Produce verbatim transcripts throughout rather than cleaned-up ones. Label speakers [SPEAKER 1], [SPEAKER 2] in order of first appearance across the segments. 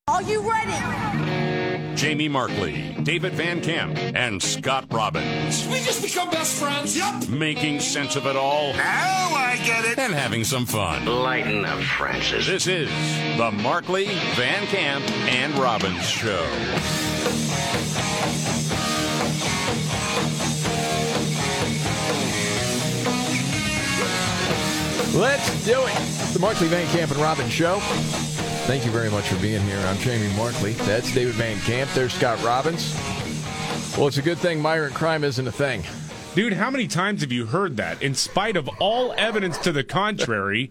[SPEAKER 1] Are you ready?
[SPEAKER 2] Jamie Markley, David Van Camp, and Scott Robbins.
[SPEAKER 3] We just become best friends. Yep.
[SPEAKER 2] Making sense of it all.
[SPEAKER 3] Now I get it.
[SPEAKER 2] And having some fun.
[SPEAKER 4] Lighten up, Francis.
[SPEAKER 2] This is the Markley, Van Camp, and Robbins Show.
[SPEAKER 5] Let's do it. The Markley, Van Camp, and Robbins Show. Thank you very much for being here. I'm Jamie Markley. That's David Van Camp. There's Scott Robbins. Well, it's a good thing migrant crime isn't a thing.
[SPEAKER 6] Dude, how many times have you heard that? In spite of all evidence to the contrary,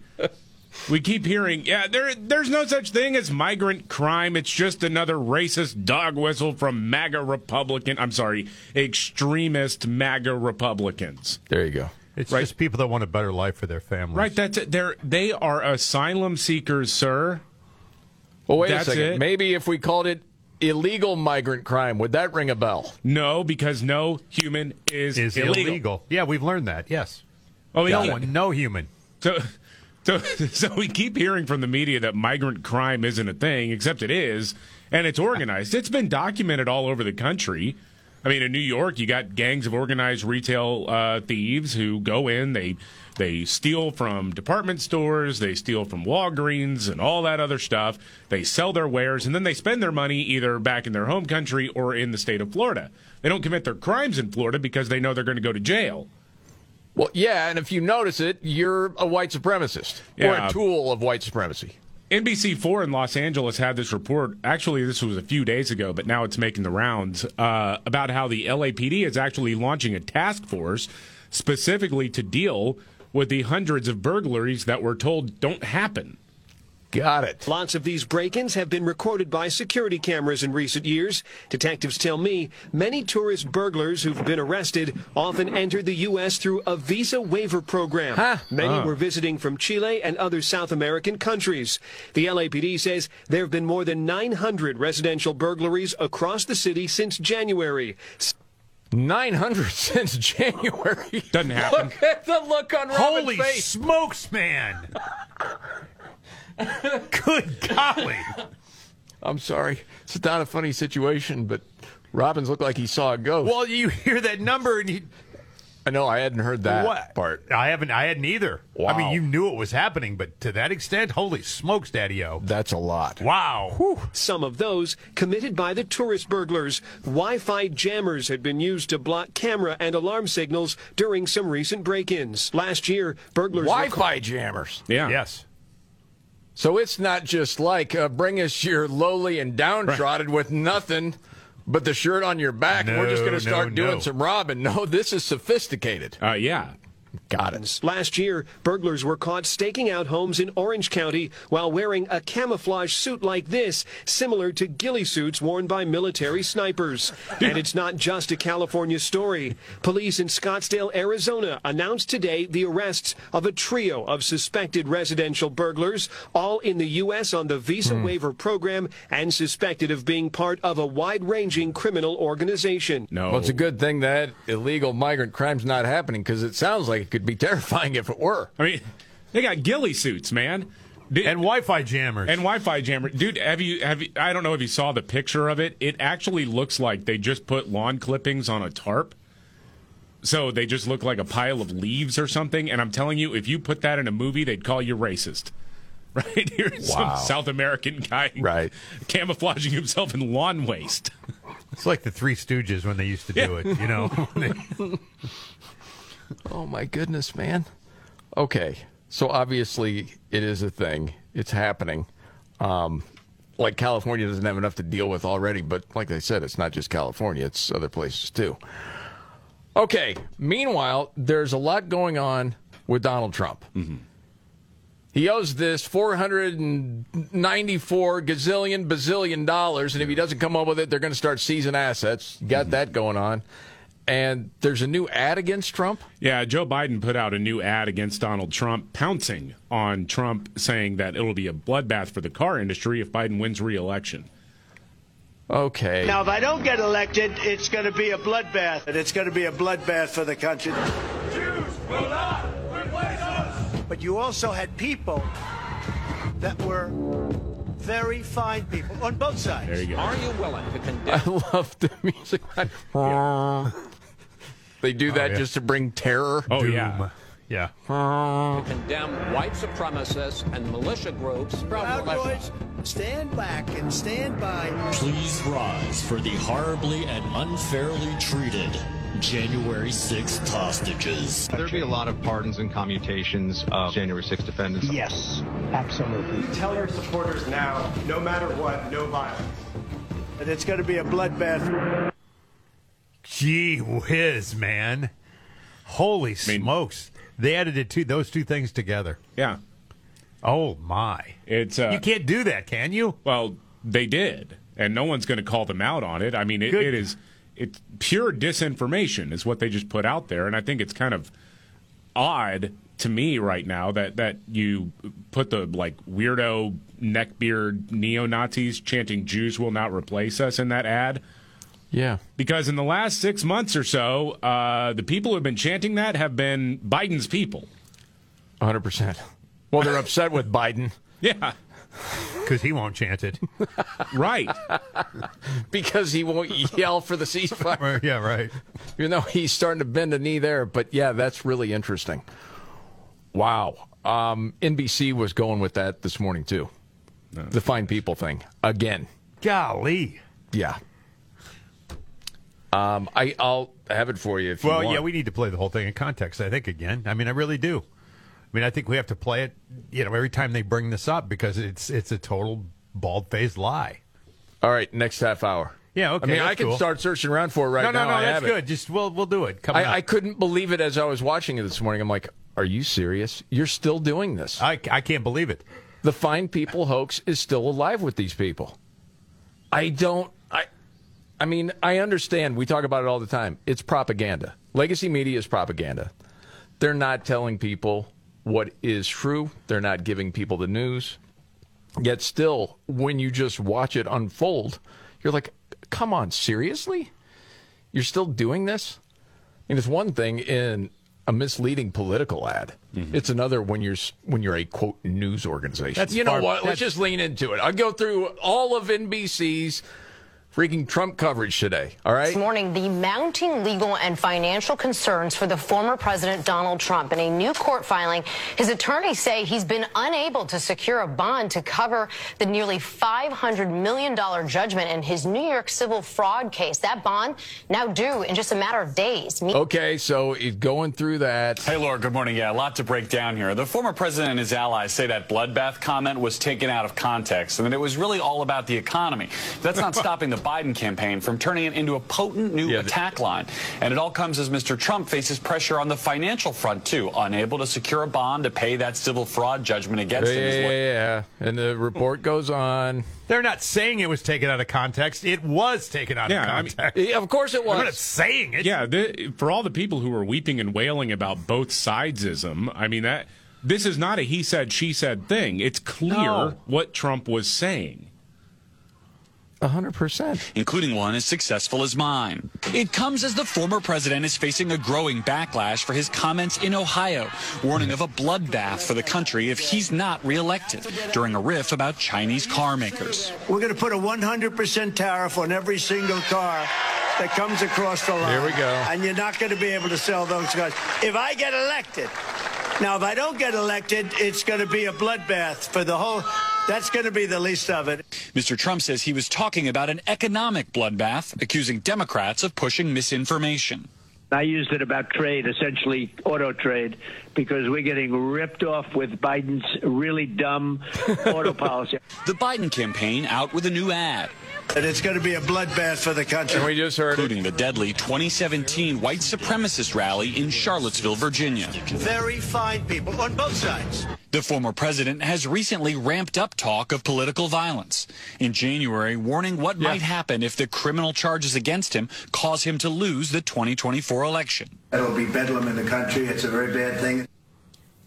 [SPEAKER 6] we keep hearing, yeah, there, there's no such thing as migrant crime. It's just another racist dog whistle from MAGA Republican, I'm sorry, extremist MAGA Republicans.
[SPEAKER 5] There you go.
[SPEAKER 7] It's
[SPEAKER 6] Right.
[SPEAKER 7] just people that want a better life for their families.
[SPEAKER 6] Right, that's it. They're, they are asylum seekers, sir.
[SPEAKER 5] Well, wait
[SPEAKER 6] That's
[SPEAKER 5] a second.
[SPEAKER 6] it?
[SPEAKER 5] Maybe if we called it illegal migrant crime, would that ring a bell?
[SPEAKER 6] No, because no human is,
[SPEAKER 7] Is
[SPEAKER 6] illegal.
[SPEAKER 7] illegal. Yeah, we've learned that. Yes.
[SPEAKER 6] Oh,
[SPEAKER 7] No
[SPEAKER 6] yeah.
[SPEAKER 7] one, no human.
[SPEAKER 6] So, so, so we keep hearing from the media that migrant crime isn't a thing, except it is, and it's organized. It's been documented all over the country. I mean, in New York, you got gangs of organized retail uh, thieves who go in, they they steal from department stores, they steal from Walgreens and all that other stuff. They sell their wares, and then they spend their money either back in their home country or in the state of Florida. They don't commit their crimes in Florida because they know they're going to go to jail.
[SPEAKER 5] Well, yeah, and if you notice it, you're a white supremacist or
[SPEAKER 6] Yeah.
[SPEAKER 5] a tool of white supremacy.
[SPEAKER 6] N B C four in Los Angeles had this report. Actually, this was a few days ago, but now it's making the rounds uh, about how the L A P D is actually launching a task force specifically to deal with the hundreds of burglaries that we're told don't happen.
[SPEAKER 5] Got it.
[SPEAKER 8] Lots of these break-ins have been recorded by security cameras in recent years. Detectives tell me many tourist burglars who've been arrested often entered the U S through a visa waiver program.
[SPEAKER 5] Huh?
[SPEAKER 8] Many
[SPEAKER 6] Oh.
[SPEAKER 8] were visiting from Chile and other South American countries. The L A P D says there have been more than nine hundred residential burglaries across the city since January.
[SPEAKER 5] nine hundred since January.
[SPEAKER 6] Doesn't happen.
[SPEAKER 5] Look at the look on Robin's
[SPEAKER 7] Holy
[SPEAKER 5] face.
[SPEAKER 7] smokes, man. Good golly.
[SPEAKER 5] I'm sorry. It's not a funny situation, but Robbins looked like he saw a ghost.
[SPEAKER 7] Well, you hear that number and you...
[SPEAKER 5] I know, I hadn't heard that
[SPEAKER 7] What?
[SPEAKER 5] part.
[SPEAKER 7] I haven't. I hadn't either.
[SPEAKER 5] Wow.
[SPEAKER 7] I mean, you knew it was happening, but to that extent, holy smokes, Daddy-O.
[SPEAKER 5] That's a lot.
[SPEAKER 7] Wow.
[SPEAKER 8] Some of those committed by the tourist burglars. Wi-Fi jammers had been used to block camera and alarm signals during some recent break-ins. Last year, burglars were
[SPEAKER 5] Wi-Fi jammers.
[SPEAKER 6] Yeah.
[SPEAKER 7] Yes.
[SPEAKER 5] So it's not just like uh, bring us your lowly and downtrodden with nothing but the shirt on your back, and we're just going
[SPEAKER 7] No,
[SPEAKER 5] to start
[SPEAKER 7] no,
[SPEAKER 5] doing
[SPEAKER 7] no.
[SPEAKER 5] some robbing. No, this is sophisticated.
[SPEAKER 6] Uh, yeah.
[SPEAKER 5] Got it.
[SPEAKER 8] Last year, burglars were caught staking out homes in Orange County while wearing a camouflage suit like this, similar to ghillie suits worn by military snipers. And it's not just a California story. Police in Scottsdale, Arizona announced today the arrests of a trio of suspected residential burglars, all in the U S on the visa waiver program and suspected of being part of a wide-ranging criminal organization.
[SPEAKER 6] No.
[SPEAKER 5] Well, it's a good thing that illegal migrant crime's not happening because it sounds like it could be terrifying if it were.
[SPEAKER 6] I mean, they got ghillie suits, man. Did-
[SPEAKER 7] And Wi-Fi jammers.
[SPEAKER 6] And Wi-Fi jammer, dude. Have you? Have you? I don't know if you saw the picture of it. It actually looks like they just put lawn clippings on a tarp, so they just look like a pile of leaves or something. And I'm telling you, if you put that in a movie, they'd call you racist. Right? Here's
[SPEAKER 5] Wow.
[SPEAKER 6] some South American guy,
[SPEAKER 5] Right.
[SPEAKER 6] camouflaging himself in lawn waste.
[SPEAKER 7] It's like the Three Stooges when they used to do it, you know.
[SPEAKER 5] Oh, my goodness, man. Okay, so obviously it is a thing. It's happening. Um, like California doesn't have enough to deal with already, but like I said, it's not just California. It's other places, too. Okay, meanwhile, there's a lot going on with Donald Trump. Mm-hmm. He owes this four hundred ninety-four gazillion bazillion dollars, and if he doesn't come up with it, they're going to start seizing assets. You got mm-hmm. that going on. And there's a new ad against Trump?
[SPEAKER 6] Yeah, Joe Biden put out a new ad against Donald Trump, pouncing on Trump, saying that it'll be a bloodbath for the car industry if Biden wins re-election.
[SPEAKER 5] Okay.
[SPEAKER 9] Now, if I don't get elected, it's going to be a bloodbath, and it's going to be a bloodbath for the country.
[SPEAKER 3] Jews will not replace us.
[SPEAKER 9] But you also had people that were Very fine people on both sides.
[SPEAKER 6] There you go.
[SPEAKER 4] Are you willing to condemn?
[SPEAKER 5] I love the music. They do that
[SPEAKER 7] Oh, yeah.
[SPEAKER 5] just to bring terror.
[SPEAKER 6] Oh,
[SPEAKER 7] Doom.
[SPEAKER 6] yeah.
[SPEAKER 7] Yeah.
[SPEAKER 4] to condemn white supremacists and militia groups from
[SPEAKER 9] Proud
[SPEAKER 4] Russia.
[SPEAKER 9] boys, stand back and stand by.
[SPEAKER 10] Please rise for the horribly and unfairly treated January sixth hostages.
[SPEAKER 11] There'll be a lot of pardons and commutations of January sixth defendants.
[SPEAKER 9] Yes, absolutely.
[SPEAKER 3] Tell our supporters now, no matter what, no violence.
[SPEAKER 9] And it's going to be a bloodbath.
[SPEAKER 7] Gee whiz, man. Holy
[SPEAKER 6] mean-
[SPEAKER 7] smokes. They edited two, those two things together.
[SPEAKER 6] Yeah.
[SPEAKER 7] Oh, my.
[SPEAKER 6] It's uh,
[SPEAKER 7] You can't do that, can you?
[SPEAKER 6] Well, they did, and no one's going to call them out on it. I mean, it,
[SPEAKER 7] Good.
[SPEAKER 6] it is it's pure disinformation is what they just put out there, and I think it's kind of odd to me right now that, that you put the like weirdo neckbeard neo-Nazis chanting "Jews will not replace us" in that ad.
[SPEAKER 5] Yeah.
[SPEAKER 6] Because in the last six months or so, uh, the people who have been chanting that have been Biden's people.
[SPEAKER 5] one hundred percent. Well, they're upset with Biden
[SPEAKER 6] Yeah,
[SPEAKER 7] Because he won't chant it.
[SPEAKER 6] right.
[SPEAKER 5] because he won't yell for the ceasefire.
[SPEAKER 7] Yeah, right.
[SPEAKER 5] Even though he's starting to bend a knee there. But, yeah, that's really interesting. Wow. Um, N B C was going with that this morning, too. The fine people thing. Again.
[SPEAKER 7] Golly.
[SPEAKER 5] Yeah. Um, I, I'll have it for you if
[SPEAKER 7] Well,
[SPEAKER 5] you want.
[SPEAKER 7] yeah, we need to play the whole thing in context, I think, again. I mean, I really do. I mean, I think we have to play it, you know, every time they bring this up because it's it's a total bald-faced lie.
[SPEAKER 5] All right, next half hour.
[SPEAKER 7] Yeah, okay,
[SPEAKER 5] I mean,
[SPEAKER 7] that's
[SPEAKER 5] I can
[SPEAKER 7] cool.
[SPEAKER 5] start searching around for it right
[SPEAKER 7] no, no,
[SPEAKER 5] now.
[SPEAKER 7] no,
[SPEAKER 5] I
[SPEAKER 7] that's
[SPEAKER 5] have
[SPEAKER 7] good.
[SPEAKER 5] It.
[SPEAKER 7] Just we'll we'll do it. Coming
[SPEAKER 5] I,
[SPEAKER 7] up.
[SPEAKER 5] I couldn't believe it as I was watching it this morning. I'm like, are you serious? You're still doing this.
[SPEAKER 7] I, I can't believe it.
[SPEAKER 5] The fine people hoax is still alive with these people. I don't. I. I mean, I understand. We talk about it all the time. It's propaganda. Legacy media is propaganda. They're not telling people what is true. They're not giving people the news. Yet still, when you just watch it unfold, you're like, come on, seriously? You're still doing this? I mean, it's one thing in a misleading political ad. Mm-hmm. It's another when you're when you're a, quote, news organization.
[SPEAKER 7] That's
[SPEAKER 5] you know
[SPEAKER 7] far-
[SPEAKER 5] what? Let's
[SPEAKER 7] that's-
[SPEAKER 5] just lean into it. I'll go through all of N B C's freaking Trump coverage today, all right?
[SPEAKER 12] This morning, the mounting legal and financial concerns for the former President Donald Trump. In a new court filing, his attorneys say he's been unable to secure a bond to cover the nearly five hundred million dollars judgment in his New York civil fraud case. That bond now due in just a matter of days.
[SPEAKER 5] Okay, so he's going through that.
[SPEAKER 13] Hey, Laura, good morning. Yeah, a lot to break down here. The former president and his allies say that bloodbath comment was taken out of context and that it was really all about the economy. That's not stopping the Biden campaign from turning it into a potent new
[SPEAKER 5] Yeah,
[SPEAKER 13] attack line. And it all comes as Mister Trump faces pressure on the financial front, too, unable to secure a bond to pay that civil fraud judgment against
[SPEAKER 5] Yeah,
[SPEAKER 13] him. His
[SPEAKER 5] yeah,
[SPEAKER 13] lawyer-
[SPEAKER 5] yeah. And the report goes on.
[SPEAKER 7] They're not saying it was taken out of context. It was taken out
[SPEAKER 6] Yeah,
[SPEAKER 7] of
[SPEAKER 6] I mean-
[SPEAKER 7] context.
[SPEAKER 5] Yeah, of course it
[SPEAKER 7] They're not
[SPEAKER 5] was.
[SPEAKER 7] saying it.
[SPEAKER 6] Yeah, the, for all the people who were weeping and wailing about both sidesism, I mean, that this is not a he said, she said thing. It's clear
[SPEAKER 5] No.
[SPEAKER 6] what Trump was saying.
[SPEAKER 5] one hundred percent.
[SPEAKER 13] including one as successful as mine. It comes as the former president is facing a growing backlash for his comments in Ohio, warning of a bloodbath for the country if he's not reelected during a riff about Chinese car makers.
[SPEAKER 9] We're going to put a one hundred percent tariff on every single car that comes across the line.
[SPEAKER 5] Here we go.
[SPEAKER 9] And you're not going to be able to sell those cars. If I get elected, now if I don't get elected, it's going to be a bloodbath for the whole, that's going to be the least of it.
[SPEAKER 13] Mister Trump says he was talking about an economic bloodbath, accusing Democrats of pushing misinformation.
[SPEAKER 14] I used it about trade, essentially auto trade, because we're getting ripped off with Biden's really dumb auto policy.
[SPEAKER 13] The Biden campaign out with a new ad.
[SPEAKER 9] And it's going to be a bloodbath for the country.
[SPEAKER 5] And we just heard it.
[SPEAKER 13] Including the deadly twenty seventeen white supremacist rally in Charlottesville, Virginia.
[SPEAKER 9] Very fine people on both sides.
[SPEAKER 13] The former president has recently ramped up talk of political violence. In January, warning what
[SPEAKER 5] Yeah.
[SPEAKER 13] might happen if the criminal charges against him cause him to lose the twenty twenty-four election.
[SPEAKER 9] It'll be bedlam in the country. It's a very bad thing.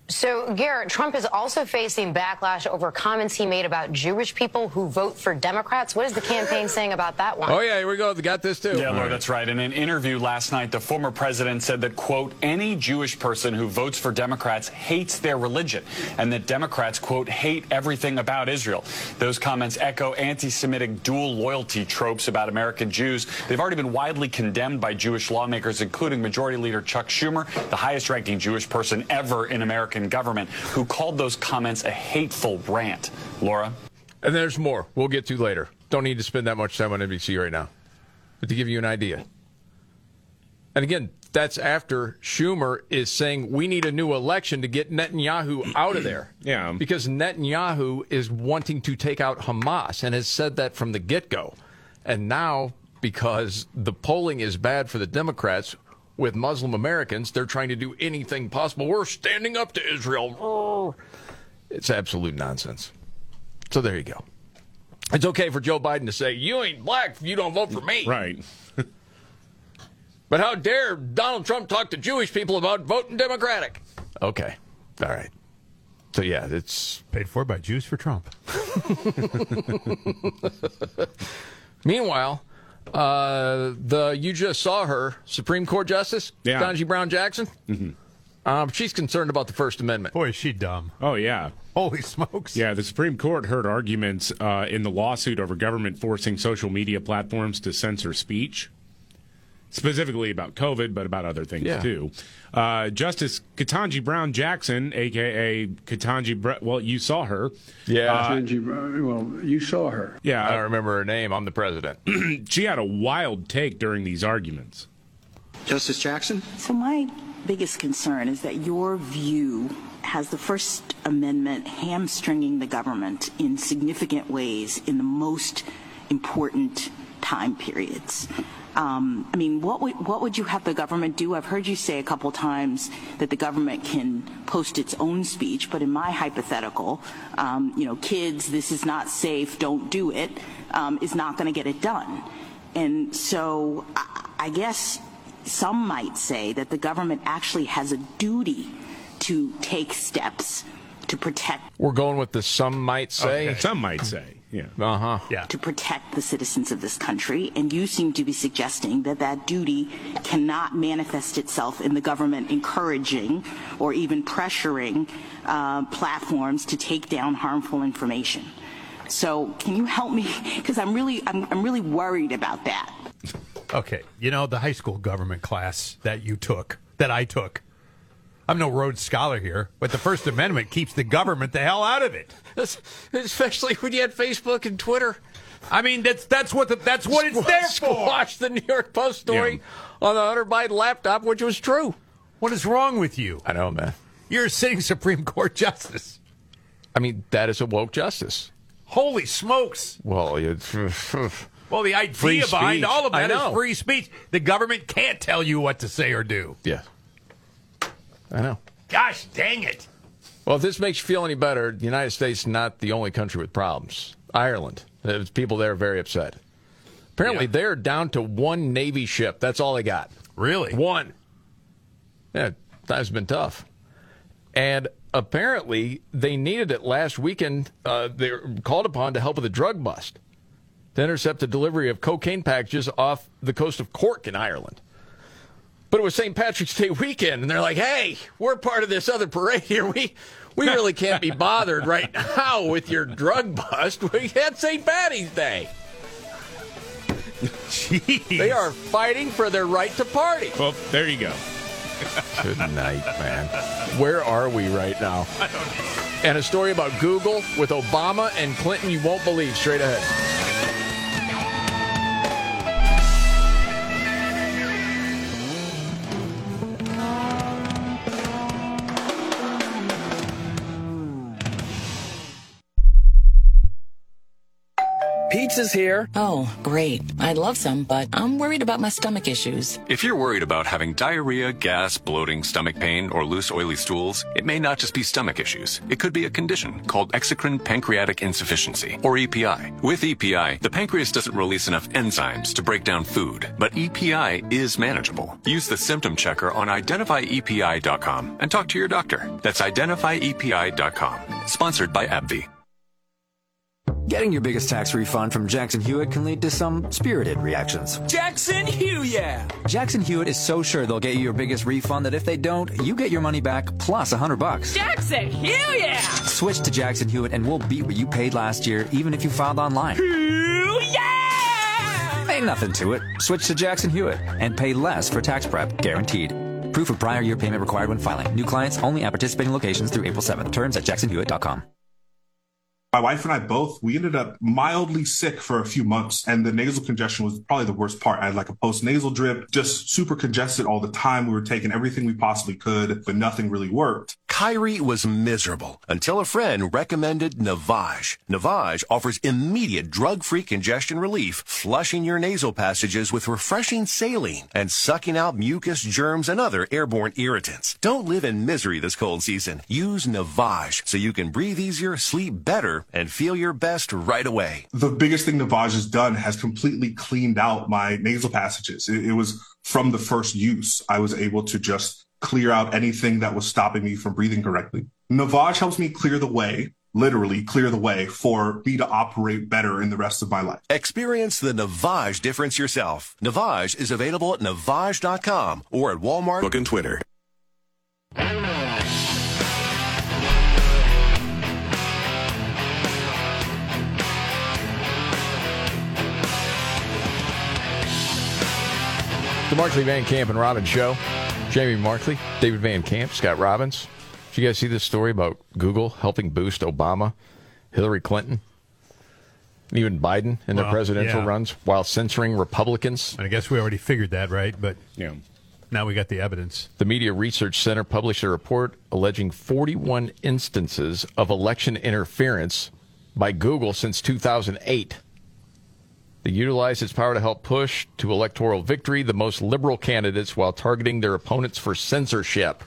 [SPEAKER 12] So, Garrett, Trump is also facing backlash over comments he made about Jewish people who vote for Democrats. What is the campaign saying about that one?
[SPEAKER 5] Oh, yeah, here we go. They got this, too.
[SPEAKER 13] Yeah, Laura, that's right. In an interview last night, the former president said that, quote, any Jewish person who votes for Democrats hates their religion, and that Democrats, quote, hate everything about Israel. Those comments echo anti-Semitic dual loyalty tropes about American Jews. They've already been widely condemned by Jewish lawmakers, including Majority Leader Chuck Schumer, the highest-ranking Jewish person ever in American government, who called those comments a hateful rant. Laura?
[SPEAKER 5] And there's more we'll get to later. Don't need to spend that much time on N B C right now. But to give you an idea. And again, that's after Schumer is saying we need a new election to get Netanyahu out of there.
[SPEAKER 6] Yeah.
[SPEAKER 5] Because Netanyahu is wanting to take out Hamas and has said that from the get-go. And now, because the polling is bad for the Democrats, with Muslim Americans, they're trying to do anything possible. We're standing up to Israel. It's absolute nonsense. So there you go. It's okay for Joe Biden to say, you ain't black if you don't vote for me.
[SPEAKER 6] Right.
[SPEAKER 5] But how dare Donald Trump talk to Jewish people about voting Democratic? Okay. All right. So, yeah, it's...
[SPEAKER 7] Paid for by Jews for Trump.
[SPEAKER 5] Meanwhile... Uh, the you just saw her Supreme Court Justice,
[SPEAKER 6] yeah.
[SPEAKER 5] Ketanji Brown Jackson.
[SPEAKER 6] Mm-hmm.
[SPEAKER 5] Um, she's concerned about the First Amendment.
[SPEAKER 7] Boy, is she dumb.
[SPEAKER 6] Oh, yeah.
[SPEAKER 7] Holy smokes.
[SPEAKER 6] Yeah, the Supreme Court heard arguments uh, in the lawsuit over government forcing social media platforms to censor speech, specifically about COVID, but about other things,
[SPEAKER 5] yeah.
[SPEAKER 6] too. Uh, Justice Ketanji Brown Jackson, a k a. Ketanji, Bre- well, you saw her.
[SPEAKER 5] Yeah.
[SPEAKER 6] Uh,
[SPEAKER 15] Ketanji, well, you saw her.
[SPEAKER 6] Yeah.
[SPEAKER 5] I don't remember her name. I'm the president.
[SPEAKER 6] She had a wild take during these arguments.
[SPEAKER 15] Justice Jackson?
[SPEAKER 16] So my biggest concern is that your view has the First Amendment hamstringing the government in significant ways in the most important time periods. Um, I mean, what would what would you have the government do? I've heard you say a couple times that the government can post its own speech, but in my hypothetical, um, you know, kids, this is not safe, don't do it, um, is not going to get it done. And so I, I guess some might say that the government actually has a duty to take steps to protect.
[SPEAKER 5] We're going with the some might say.
[SPEAKER 6] Okay. Some might say. Yeah.
[SPEAKER 5] Uh-huh.
[SPEAKER 7] Yeah.
[SPEAKER 16] To protect the citizens of this country, and you seem to be suggesting that that duty cannot manifest itself in the government encouraging or even pressuring uh, platforms to take down harmful information. So, can you help me? Because I'm really, I'm, I'm really worried about that.
[SPEAKER 7] Okay, you know the high school government class that you took, that I took. I'm no Rhodes Scholar here, but the First Amendment keeps the government the hell out of it.
[SPEAKER 5] Especially when you had Facebook and Twitter.
[SPEAKER 7] I mean, that's that's what the, that's what it's there for.
[SPEAKER 5] Squash the New York Post story yeah. on the Hunter Biden laptop, which was true.
[SPEAKER 7] What is wrong with you?
[SPEAKER 5] I know, man.
[SPEAKER 7] You're a sitting Supreme Court justice.
[SPEAKER 5] I mean, that is a woke justice.
[SPEAKER 7] Holy smokes!
[SPEAKER 5] Well, it's...
[SPEAKER 7] Well, the idea
[SPEAKER 5] free
[SPEAKER 7] behind
[SPEAKER 5] speech.
[SPEAKER 7] all of that
[SPEAKER 5] I
[SPEAKER 7] is
[SPEAKER 5] know.
[SPEAKER 7] free speech. The government can't tell you what to say or do.
[SPEAKER 5] Yeah. I know.
[SPEAKER 7] Gosh dang it.
[SPEAKER 5] Well, if this makes you feel any better, the United States is not the only country with problems. Ireland, there's people there are very upset. Apparently, yeah. they're down to one Navy ship. That's all they got.
[SPEAKER 7] Really?
[SPEAKER 5] One. Yeah, time's been tough. And apparently, they needed it last weekend. Uh, they were called upon to help with a drug bust to intercept the delivery of cocaine packages off the coast of Cork in Ireland. But it was Saint Patrick's Day weekend, and they're like, hey, we're part of this other parade here. We we really can't be bothered right now with your drug bust. We had Saint Patty's Day.
[SPEAKER 7] Jeez.
[SPEAKER 5] They are fighting for their right to party.
[SPEAKER 6] Well, there you go.
[SPEAKER 5] Good night, man. Where are we right now?
[SPEAKER 7] I don't know.
[SPEAKER 5] And a story about Google with Obama and Clinton you won't believe. Straight ahead.
[SPEAKER 17] Pizza's here.
[SPEAKER 18] Oh, great. I'd love some, but I'm worried about my stomach issues.
[SPEAKER 19] If you're worried about having diarrhea, gas, bloating, stomach pain, or loose, oily stools, it may not just be stomach issues. It could be a condition called exocrine pancreatic insufficiency, or E P I. With E P I, the pancreas doesn't release enough enzymes to break down food, but E P I is manageable. Use the symptom checker on identify E P I dot com and talk to your doctor. That's identify E P I dot com. Sponsored by AbbVie.
[SPEAKER 20] Getting your biggest tax refund from Jackson Hewitt can lead to some spirited reactions.
[SPEAKER 17] Jackson Hewitt!
[SPEAKER 20] Jackson Hewitt is so sure they'll get you your biggest refund that if they don't, you get your money back plus a hundred bucks.
[SPEAKER 17] Jackson Hewitt!
[SPEAKER 20] Switch to Jackson Hewitt and we'll beat what you paid last year, even if you filed online.
[SPEAKER 17] Hewitt!
[SPEAKER 20] Ain't nothing to it. Switch to Jackson Hewitt and pay less for tax prep, guaranteed. Proof of prior year payment required when filing. New clients only at participating locations through April seventh. Terms at jackson hewitt dot com.
[SPEAKER 21] My wife and I both, we ended up mildly sick for a few months, and the nasal congestion was probably the worst part. I had like a post-nasal drip, just super congested all the time. We were taking everything we possibly could, but nothing really worked.
[SPEAKER 22] Kyrie was miserable until a friend recommended Navage. Navage offers immediate drug-free congestion relief, flushing your nasal passages with refreshing saline and sucking out mucus, germs, and other airborne irritants. Don't live in misery this cold season. Use Navage so you can breathe easier, sleep better, and feel your best right away.
[SPEAKER 21] The biggest thing Navage has done has completely cleaned out my nasal passages. It, it was from the first use. I was able to just clear out anything that was stopping me from breathing correctly. Navage helps me clear the way, literally clear the way for me to operate better in the rest of my life.
[SPEAKER 22] Experience the Navage difference yourself. Navage is available at navage dot com or at Walmart, book, and Twitter.
[SPEAKER 5] The Markley, Van Camp, and Robbins Show. Jamie Markley, David Van Camp, Scott Robbins. Did you guys see this story about Google helping boost Obama, Hillary Clinton, and even Biden in their
[SPEAKER 7] well,
[SPEAKER 5] presidential
[SPEAKER 7] yeah.
[SPEAKER 5] runs while censoring Republicans?
[SPEAKER 7] I guess we already figured that, right? But
[SPEAKER 6] yeah.
[SPEAKER 7] Now we got the evidence.
[SPEAKER 5] The Media Research Center published a report alleging forty-one instances of election interference by Google since two thousand eight. They utilized its power to help push to electoral victory the most liberal candidates while targeting their opponents for censorship.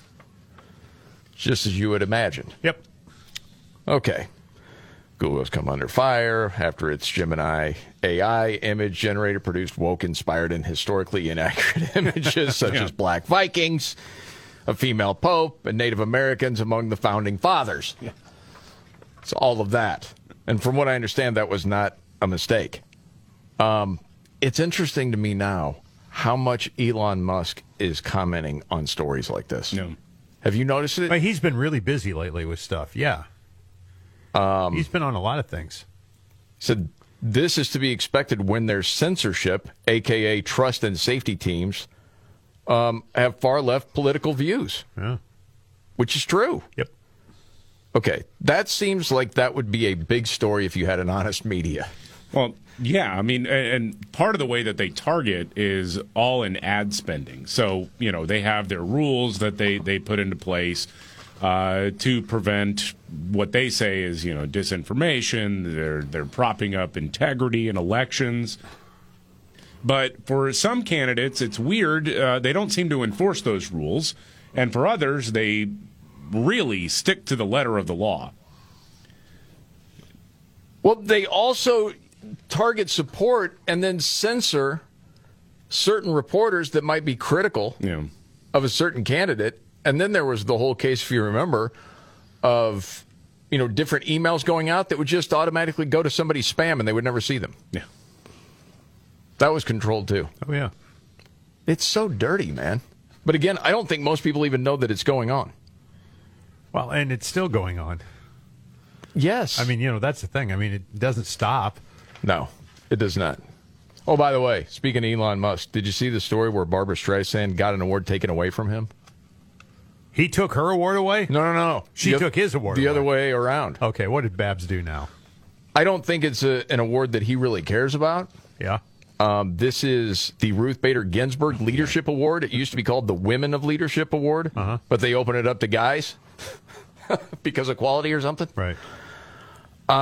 [SPEAKER 5] Just as you would imagine.
[SPEAKER 7] Yep.
[SPEAKER 5] Okay. Google has come under fire after its Gemini A I image generator produced woke-inspired and historically inaccurate images such
[SPEAKER 6] Yeah.
[SPEAKER 5] as black Vikings, a female pope, and Native Americans among the founding fathers.
[SPEAKER 6] Yeah.
[SPEAKER 5] So all of that. And from what I understand, that was not a mistake. Um, it's interesting to me now how much Elon Musk is commenting on stories like this.
[SPEAKER 6] No.
[SPEAKER 5] Have you noticed it?
[SPEAKER 7] But he's been really busy lately with stuff. Yeah.
[SPEAKER 5] Um,
[SPEAKER 7] he's been on a lot of things.
[SPEAKER 5] Said this is to be expected when there's censorship, a k a trust and safety teams, um, have far left political views.
[SPEAKER 7] Yeah.
[SPEAKER 5] Which is true.
[SPEAKER 7] Yep.
[SPEAKER 5] Okay. That seems like that would be a big story if you had an honest media.
[SPEAKER 6] Well, yeah, I mean, and part of the way that they target is all in ad spending. So, you know, they have their rules that they, they put into place uh, to prevent what they say is, you know, disinformation. They're they're propping up integrity in elections. But for some candidates, it's weird. Uh, they don't seem to enforce those rules. And for others, they really stick to the letter of the law.
[SPEAKER 5] Well, they also target support and then censor certain reporters that might be critical
[SPEAKER 6] yeah.
[SPEAKER 5] of a certain candidate. And then there was the whole case, if you remember, of, you know, different emails going out that would just automatically go to somebody's spam and they would never see them.
[SPEAKER 6] Yeah.
[SPEAKER 5] That was controlled too.
[SPEAKER 7] Oh, yeah.
[SPEAKER 5] It's so dirty, man. But again, I don't think most people even know that it's going on.
[SPEAKER 7] Well, and it's still going on.
[SPEAKER 5] Yes.
[SPEAKER 7] I mean, you know, that's the thing. I mean, it doesn't stop.
[SPEAKER 5] No, it does not. Oh, by the way, speaking of Elon Musk, did you see the story where Barbara Streisand got an award taken away from him?
[SPEAKER 7] He took her award away?
[SPEAKER 5] No, no, no.
[SPEAKER 7] She
[SPEAKER 5] the,
[SPEAKER 7] took his award
[SPEAKER 5] The
[SPEAKER 7] away.
[SPEAKER 5] other way around.
[SPEAKER 7] Okay, what did Babs do now?
[SPEAKER 5] I don't think it's a, an award that he really cares about.
[SPEAKER 7] Yeah.
[SPEAKER 5] Um, this is the Ruth Bader Ginsburg Leadership Award. It used to be called the Women of Leadership Award,
[SPEAKER 7] uh-huh.
[SPEAKER 5] but they open it up to guys because of quality or something.
[SPEAKER 7] Right.
[SPEAKER 5] Um,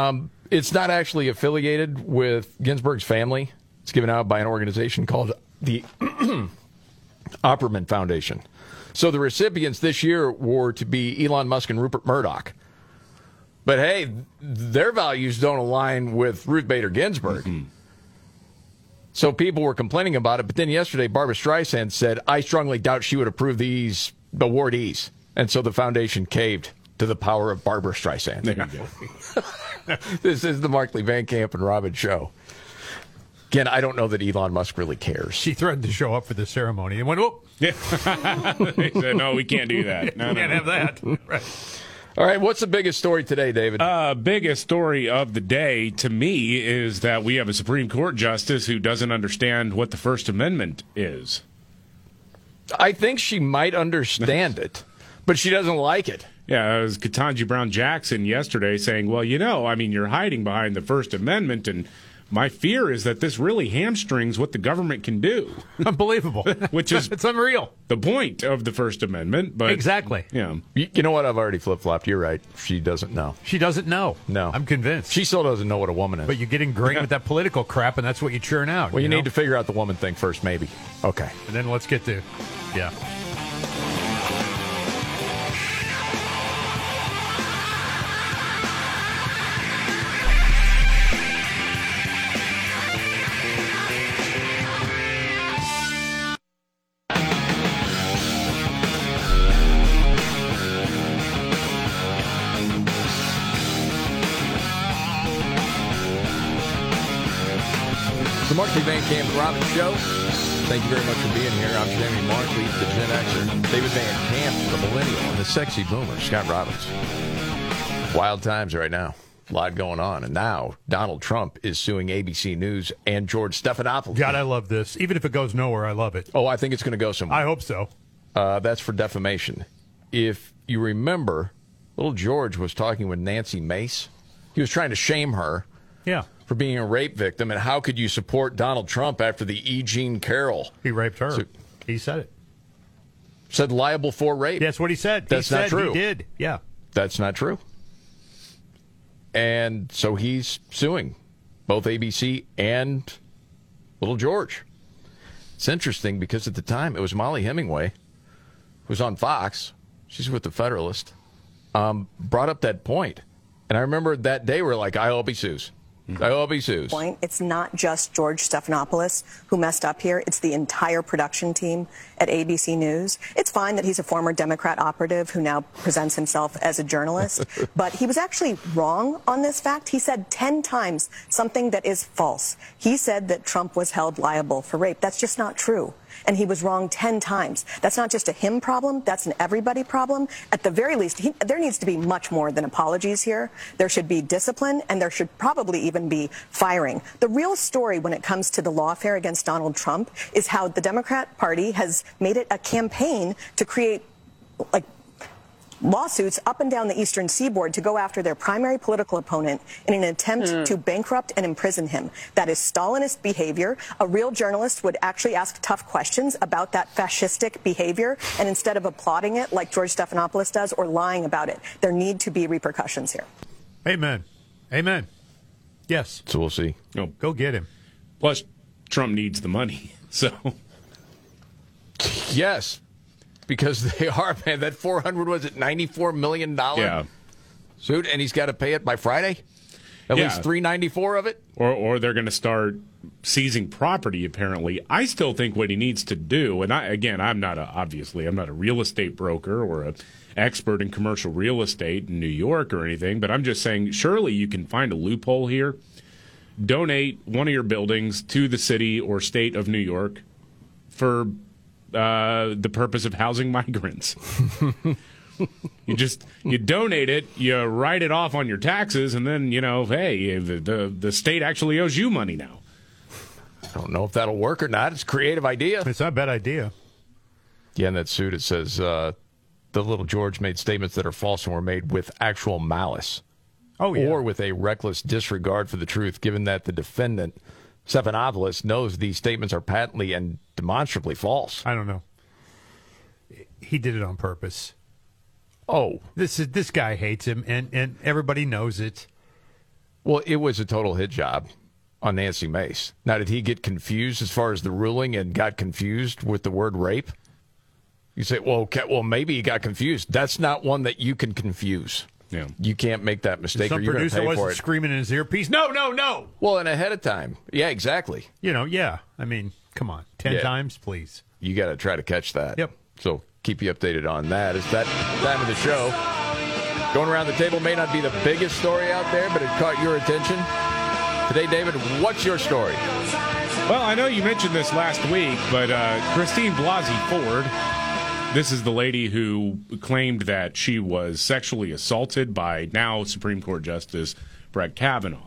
[SPEAKER 5] It's not actually affiliated with Ginsburg's family. It's given out by an organization called the Opperman Foundation. So the recipients this year were to be Elon Musk and Rupert Murdoch. But hey, their values don't align with Ruth Bader Ginsburg. Mm-hmm. So people were complaining about it. But then yesterday, Barbara Streisand said, I strongly doubt she would approve these awardees. And so the foundation caved to the power of Barbara Streisand.
[SPEAKER 6] There you go.
[SPEAKER 5] This is the Markley, Van Camp, and Robbins show. Again, I don't know that Elon Musk really cares.
[SPEAKER 7] She threatened to show up for the ceremony and went, whoop.
[SPEAKER 6] Yeah. They said, no, we can't do that. No,
[SPEAKER 7] Can't
[SPEAKER 6] no.
[SPEAKER 7] have that. Right.
[SPEAKER 5] All right, what's the biggest story today, David?
[SPEAKER 6] Uh, biggest story of the day to me is that we have a Supreme Court justice who doesn't understand what the First Amendment is.
[SPEAKER 5] I think she might understand it, but she doesn't like it.
[SPEAKER 6] Yeah, it was Ketanji Brown Jackson yesterday saying, well, you know, I mean, you're hiding behind the First Amendment, and my fear is that this really hamstrings what the government can do.
[SPEAKER 7] Unbelievable.
[SPEAKER 6] Which is
[SPEAKER 7] it's unreal.
[SPEAKER 6] The point of the First Amendment. But
[SPEAKER 7] exactly.
[SPEAKER 6] Yeah.
[SPEAKER 5] You, you know what? I've already flip-flopped. You're right. She doesn't know.
[SPEAKER 7] She doesn't know.
[SPEAKER 5] No.
[SPEAKER 7] I'm convinced.
[SPEAKER 5] She still doesn't know what a woman is.
[SPEAKER 7] But you get ingrained with that political crap, and that's what you churn out.
[SPEAKER 5] Well, you,
[SPEAKER 7] you
[SPEAKER 5] need
[SPEAKER 7] know?
[SPEAKER 5] to figure out the woman thing first, maybe. Okay.
[SPEAKER 7] And then let's get to, yeah.
[SPEAKER 5] The Markley, Van Camp, and Robbins show. Thank you very much for being here. I'm Jamie Markley, the Gen Xer. David Van Camp, the Millennial, and the Sexy Boomer, Scott Robbins. Wild times right now. A lot going on. And now Donald Trump is suing A B C News and George Stephanopoulos.
[SPEAKER 7] God, I love this. Even if it goes nowhere, I love it.
[SPEAKER 5] Oh, I think it's going to go somewhere.
[SPEAKER 7] I hope so.
[SPEAKER 5] Uh, that's for defamation. If you remember, little George was talking with Nancy Mace. He was trying to shame her.
[SPEAKER 7] Yeah.
[SPEAKER 5] For being a rape victim, and how could you support Donald Trump after the E. Jean Carroll?
[SPEAKER 7] He raped her.
[SPEAKER 5] So,
[SPEAKER 7] he said it.
[SPEAKER 5] Said liable for rape.
[SPEAKER 7] That's what he said.
[SPEAKER 5] That's
[SPEAKER 7] he
[SPEAKER 5] not
[SPEAKER 7] said
[SPEAKER 5] true.
[SPEAKER 7] He did. Yeah.
[SPEAKER 5] That's not true. And so he's suing both A B C and little George. It's interesting because at the time it was Molly Hemingway, who was on Fox. She's with the Federalist. Um, brought up that point, and I remember that day we we're like, I hope he sues. I hope he sues.
[SPEAKER 1] Point. It's not just George Stephanopoulos who messed up here. It's the entire production team at A B C News. It's fine that he's a former Democrat operative who now presents himself as a journalist, but he was actually wrong on this fact. He said ten times something that is false. He said that Trump was held liable for rape. That's just not true. And he was wrong ten times. That's not just a him problem. That's an everybody problem. At the very least, he, there needs to be much more than apologies here. There should be discipline, and there should probably even be firing. The real story when it comes to the lawfare against Donald Trump is how the Democrat Party has made it a campaign to create, like, lawsuits up and down the eastern seaboard to go after their primary political opponent in an attempt mm. to bankrupt and imprison him. That is Stalinist behavior. A real journalist would actually ask tough questions about that fascistic behavior, and instead of applauding it like George Stephanopoulos does or lying about it, there need to be repercussions here.
[SPEAKER 7] Amen. Amen. Yes.
[SPEAKER 5] So we'll see.
[SPEAKER 6] No.
[SPEAKER 7] Go get him.
[SPEAKER 6] Plus, Trump needs the money, so.
[SPEAKER 5] Yes. Because they are, man, that four hundred, was it ninety-four million dollars
[SPEAKER 6] yeah.
[SPEAKER 5] suit, and he's got to pay it by Friday? At
[SPEAKER 6] yeah.
[SPEAKER 5] least three ninety-four of it?
[SPEAKER 6] Or or they're going to start seizing property, apparently. I still think what he needs to do, and I, again, I'm not, a, obviously, I'm not a real estate broker or an expert in commercial real estate in New York or anything, but I'm just saying, surely you can find a loophole here. Donate one of your buildings to the city or state of New York for Uh, the purpose of housing migrants. You just you donate it, you write it off on your taxes, and then you know, hey, the the, the state actually owes you money now.
[SPEAKER 5] I don't know if that'll work or not. It's a creative idea.
[SPEAKER 7] It's not a bad idea.
[SPEAKER 5] Yeah, in that suit it says uh, the little George made statements that are false and were made with actual malice.
[SPEAKER 7] Oh, yeah.
[SPEAKER 5] Or with a reckless disregard for the truth, given that the defendant, Stephanopoulos, knows these statements are patently and demonstrably false.
[SPEAKER 7] I don't know. He did it on purpose.
[SPEAKER 5] Oh.
[SPEAKER 7] This is this guy hates him, and, and everybody knows it.
[SPEAKER 5] Well, it was a total hit job on Nancy Mace. Now, did he get confused as far as the ruling and got confused with the word rape? You say, well, okay, well, maybe he got confused. That's not one that you can confuse.
[SPEAKER 6] Yeah.
[SPEAKER 5] You can't make that mistake,
[SPEAKER 7] Some
[SPEAKER 5] or you're going to
[SPEAKER 7] producer
[SPEAKER 5] pay for
[SPEAKER 7] wasn't
[SPEAKER 5] it.
[SPEAKER 7] screaming in his earpiece, no, no, no.
[SPEAKER 5] Well, and ahead of time. Yeah, exactly.
[SPEAKER 7] You know, yeah. I mean, come on. Ten
[SPEAKER 5] Yeah.
[SPEAKER 7] times, please.
[SPEAKER 5] You got to try to catch that.
[SPEAKER 7] Yep.
[SPEAKER 5] So keep you updated on that. It's that time of the show. Going around the table may not be the biggest story out there, but it caught your attention. Today, David, what's your story?
[SPEAKER 6] Well, I know you mentioned this last week, but uh, Christine Blasey Ford, this is the lady who claimed that she was sexually assaulted by now Supreme Court Justice Brett Kavanaugh.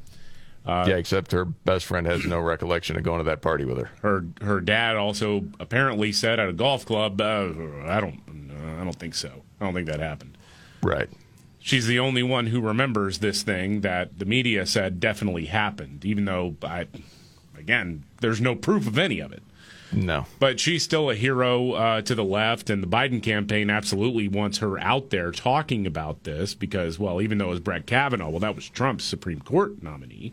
[SPEAKER 6] Uh,
[SPEAKER 5] yeah, except her best friend has no recollection of going to that party with her.
[SPEAKER 6] Her her dad also apparently said at a golf club, uh, I don't, uh, I don't think so. I don't think that happened.
[SPEAKER 5] Right.
[SPEAKER 6] She's the only one who remembers this thing that the media said definitely happened, even though, I, again, there's no proof of any of it.
[SPEAKER 5] No.
[SPEAKER 6] But she's still a hero uh, to the left, and the Biden campaign absolutely wants her out there talking about this because, well, even though it was Brett Kavanaugh, well, that was Trump's Supreme Court nominee.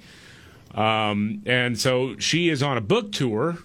[SPEAKER 6] Um, and so she is on a book tour.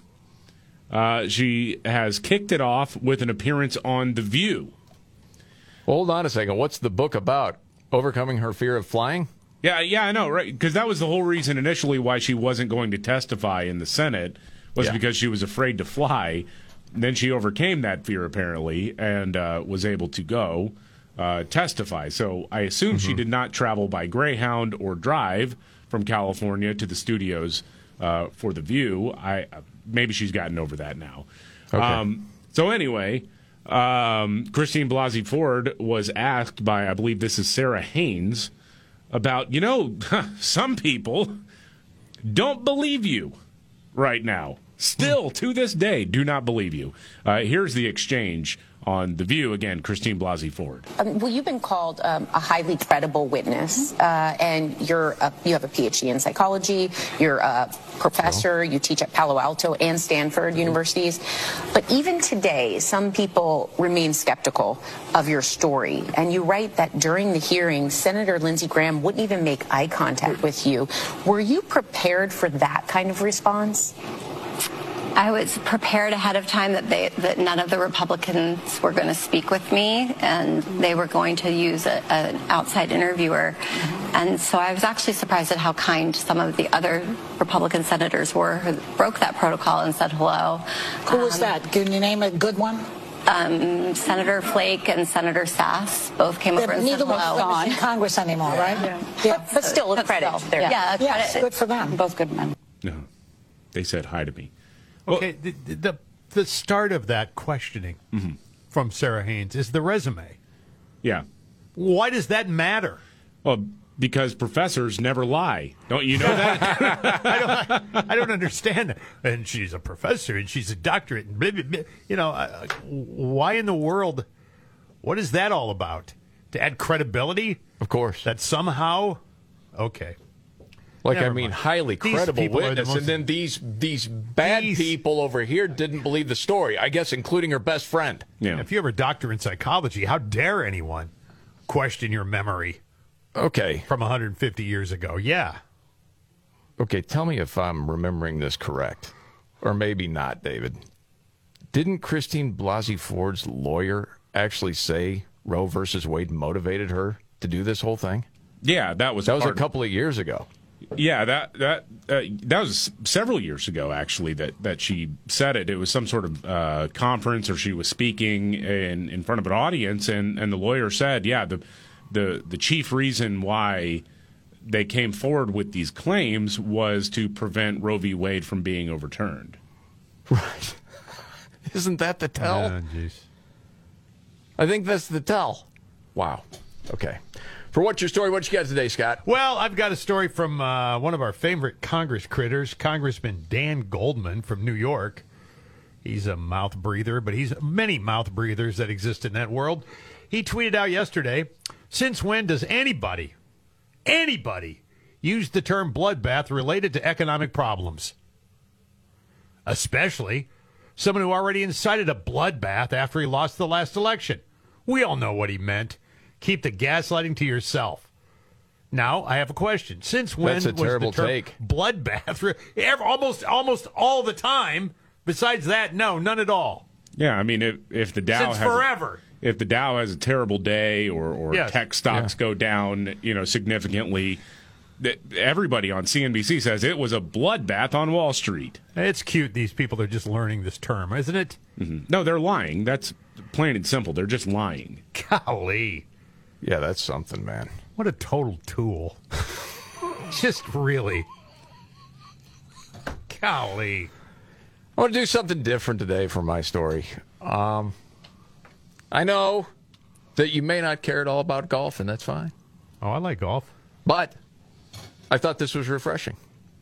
[SPEAKER 6] Uh, she has kicked it off with an appearance on The View.
[SPEAKER 5] Well, hold on a second. What's the book about? Overcoming her fear of flying?
[SPEAKER 6] Yeah, yeah, I know, right? Because that was the whole reason initially why she wasn't going to testify in the Senate was
[SPEAKER 5] Yeah.
[SPEAKER 6] because she was afraid to fly. And then she overcame that fear, apparently, and uh, was able to go uh, testify. So I assume
[SPEAKER 5] Mm-hmm.
[SPEAKER 6] she did not travel by Greyhound or drive from California to the studios uh, for The View. I Maybe she's gotten over that now.
[SPEAKER 5] Okay.
[SPEAKER 6] Um, so anyway, um, Christine Blasey Ford was asked by, I believe this is Sarah Haynes, about, you know, some people don't believe you right now. Still, to this day, do not believe you. Uh, here's the exchange on The View. Again, Christine Blasey Ford.
[SPEAKER 2] Um, well, you've been called um, a highly credible witness, uh, and you're a, you have a P H D in psychology. You're a professor. You teach at Palo Alto and Stanford universities. But even today, some people remain skeptical of your story. And you write that during the hearing, Senator Lindsey Graham wouldn't even make eye contact with you. Were you prepared for that kind of response?
[SPEAKER 8] I was prepared ahead of time that they that none of the Republicans were going to speak with me, and they were going to use a, an outside interviewer. And so I was actually surprised at how kind some of the other Republican senators were who broke that protocol and said hello.
[SPEAKER 23] Who was um, that? Can you name a good one?
[SPEAKER 8] Um, Senator Flake and Senator Sass both came over and
[SPEAKER 23] neither
[SPEAKER 8] said hello.
[SPEAKER 23] Neither one's in Congress anymore, right?
[SPEAKER 8] Yeah,
[SPEAKER 23] yeah.
[SPEAKER 8] But, but still a
[SPEAKER 23] but
[SPEAKER 8] credit.
[SPEAKER 23] Still.
[SPEAKER 8] There.
[SPEAKER 23] Yeah,
[SPEAKER 8] yeah a
[SPEAKER 23] yes,
[SPEAKER 8] credit.
[SPEAKER 23] Good for them.
[SPEAKER 8] Both good men.
[SPEAKER 6] No, they said hi to me.
[SPEAKER 7] Okay, the, the the start of that questioning
[SPEAKER 6] mm-hmm.
[SPEAKER 7] from Sarah Haynes is the resume.
[SPEAKER 6] Yeah.
[SPEAKER 7] Why does that matter?
[SPEAKER 6] Well, because professors never lie. Don't you know that?
[SPEAKER 7] I, don't, I don't understand that. And she's a professor, and she's a doctorate. And blah, blah, blah. You know, uh, why in the world? What is that all about? To add credibility?
[SPEAKER 5] Of course.
[SPEAKER 7] That somehow? Okay.
[SPEAKER 5] Like,
[SPEAKER 7] Never
[SPEAKER 5] I mean,
[SPEAKER 7] mind.
[SPEAKER 5] highly
[SPEAKER 7] These
[SPEAKER 5] credible
[SPEAKER 7] people are the
[SPEAKER 5] witness,
[SPEAKER 7] most-
[SPEAKER 5] and then these these bad
[SPEAKER 7] These-
[SPEAKER 5] people over here didn't believe the story, I guess, including her best friend.
[SPEAKER 6] Yeah.
[SPEAKER 7] If you have a doctor in psychology, how dare anyone question your memory
[SPEAKER 5] Okay.
[SPEAKER 7] from one hundred fifty years ago? Yeah.
[SPEAKER 5] Okay, tell me if I'm remembering this correct. Or maybe not, David. Didn't Christine Blasey Ford's lawyer actually say Roe versus Wade motivated her to do this whole thing?
[SPEAKER 6] Yeah, that was
[SPEAKER 5] That was a
[SPEAKER 6] part-
[SPEAKER 5] couple of years ago.
[SPEAKER 6] Yeah, that that uh, that was several years ago, actually. That, that she said it. It was some sort of uh, conference, or she was speaking in, in front of an audience, and, and the lawyer said, "Yeah, the the the chief reason why they came forward with these claims was to prevent Roe v. Wade from being overturned."
[SPEAKER 5] Right? Isn't that the tell?
[SPEAKER 7] Oh, jeez.
[SPEAKER 5] I think that's the tell. Wow. Okay. For What's Your Story, what you got today, Scott?
[SPEAKER 7] Well, I've got a story from uh, one of our favorite Congress critters, Congressman Dan Goldman from New York. He's a mouth breather, but he's many mouth breathers that exist in that world. He tweeted out yesterday, since when does anybody, anybody, use the term bloodbath related to economic problems? Especially someone who already incited a bloodbath after he lost the last election. We all know what he meant. Keep the gaslighting to yourself. Now, I have a question. Since when
[SPEAKER 5] That's a
[SPEAKER 7] was
[SPEAKER 5] terrible
[SPEAKER 7] the term
[SPEAKER 5] take.
[SPEAKER 7] bloodbath? Ever- Almost, almost all the time. Besides that, no, none at all.
[SPEAKER 6] Yeah, I mean, if, if the Dow
[SPEAKER 7] Since
[SPEAKER 6] has
[SPEAKER 7] forever.
[SPEAKER 6] A, if the Dow has a terrible day or, or
[SPEAKER 7] Yes.
[SPEAKER 6] tech stocks
[SPEAKER 5] Yeah.
[SPEAKER 6] go down, you know, significantly, that everybody on C N B C says it was a bloodbath on Wall Street.
[SPEAKER 7] It's cute. These people are just learning this term, isn't it?
[SPEAKER 6] Mm-hmm. No, they're lying. That's plain and simple. They're just lying.
[SPEAKER 7] Golly.
[SPEAKER 5] Yeah, that's something, man.
[SPEAKER 7] What a total tool. Just really. Golly.
[SPEAKER 5] I want to do something different today for my story. Um, I know that you may not care at all about golf, and that's fine.
[SPEAKER 7] Oh, I like golf.
[SPEAKER 5] But I thought this was refreshing.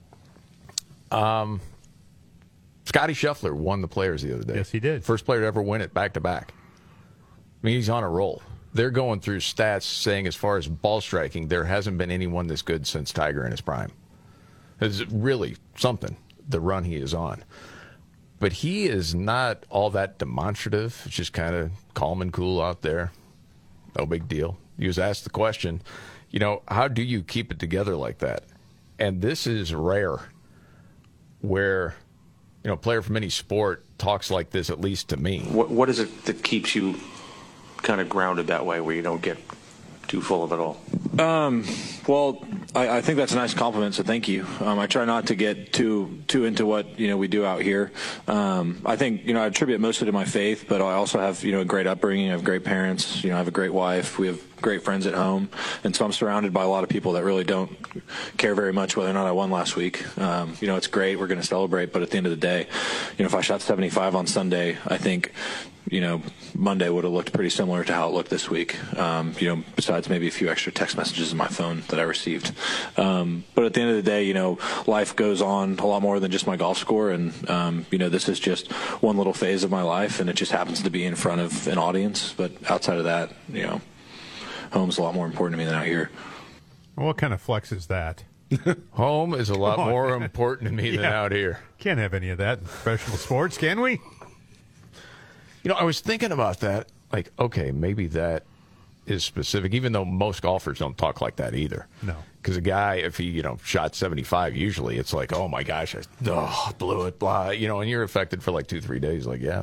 [SPEAKER 5] Um, Scotty Scheffler won the Players the other day.
[SPEAKER 7] Yes, he did.
[SPEAKER 5] First player to ever win it back-to-back. I mean, he's on a roll. They're going through stats saying as far as ball striking, there hasn't been anyone this good since Tiger in his prime. It's really something, the run he is on. But he is not all that demonstrative. It's just kind of calm and cool out there. No big deal. He was asked the question, you know, how do you keep it together like that? And this is rare where, you know, a player from any sport talks like this, at least to me.
[SPEAKER 4] What, what is it that keeps you kind of grounded that way, where you don't get too full of it all?
[SPEAKER 10] Um, well, I, I think that's a nice compliment, so thank you. Um, I try not to get too too into what, you know, we do out here. Um, I think, you know, I attribute mostly to my faith, but I also have, you know, a great upbringing. I have great parents. You know, I have a great wife. We have great friends at home, and so I'm surrounded by a lot of people that really don't care very much whether or not I won last week. Um, you know, it's great. We're going to celebrate, but at the end of the day, you know, if I shot seventy-five on Sunday, I think, you know, Monday would have looked pretty similar to how it looked this week, um, you know, besides maybe a few extra text messages in my phone that I received. Um, but at the end of the day, you know, life goes on a lot more than just my golf score. And, um, you know, this is just one little phase of my life, and it just happens to be in front of an audience. But outside of that, you know, home's a lot more important to me than out here.
[SPEAKER 7] What kind of flex is that?
[SPEAKER 5] Home is a lot
[SPEAKER 7] Come on,
[SPEAKER 5] more
[SPEAKER 7] man.
[SPEAKER 5] important to me than
[SPEAKER 7] Yeah.
[SPEAKER 5] out here.
[SPEAKER 7] Can't have any of that in professional sports, can we?
[SPEAKER 5] You know, I was thinking about that. Like, okay, maybe that is specific, even though most golfers don't talk like that either.
[SPEAKER 7] No.
[SPEAKER 5] Because a guy, if he, you know, shot seventy-five, usually it's like, oh, my gosh, I oh, blew it, blah. You know, and you're affected for like two, three days. Like, yeah.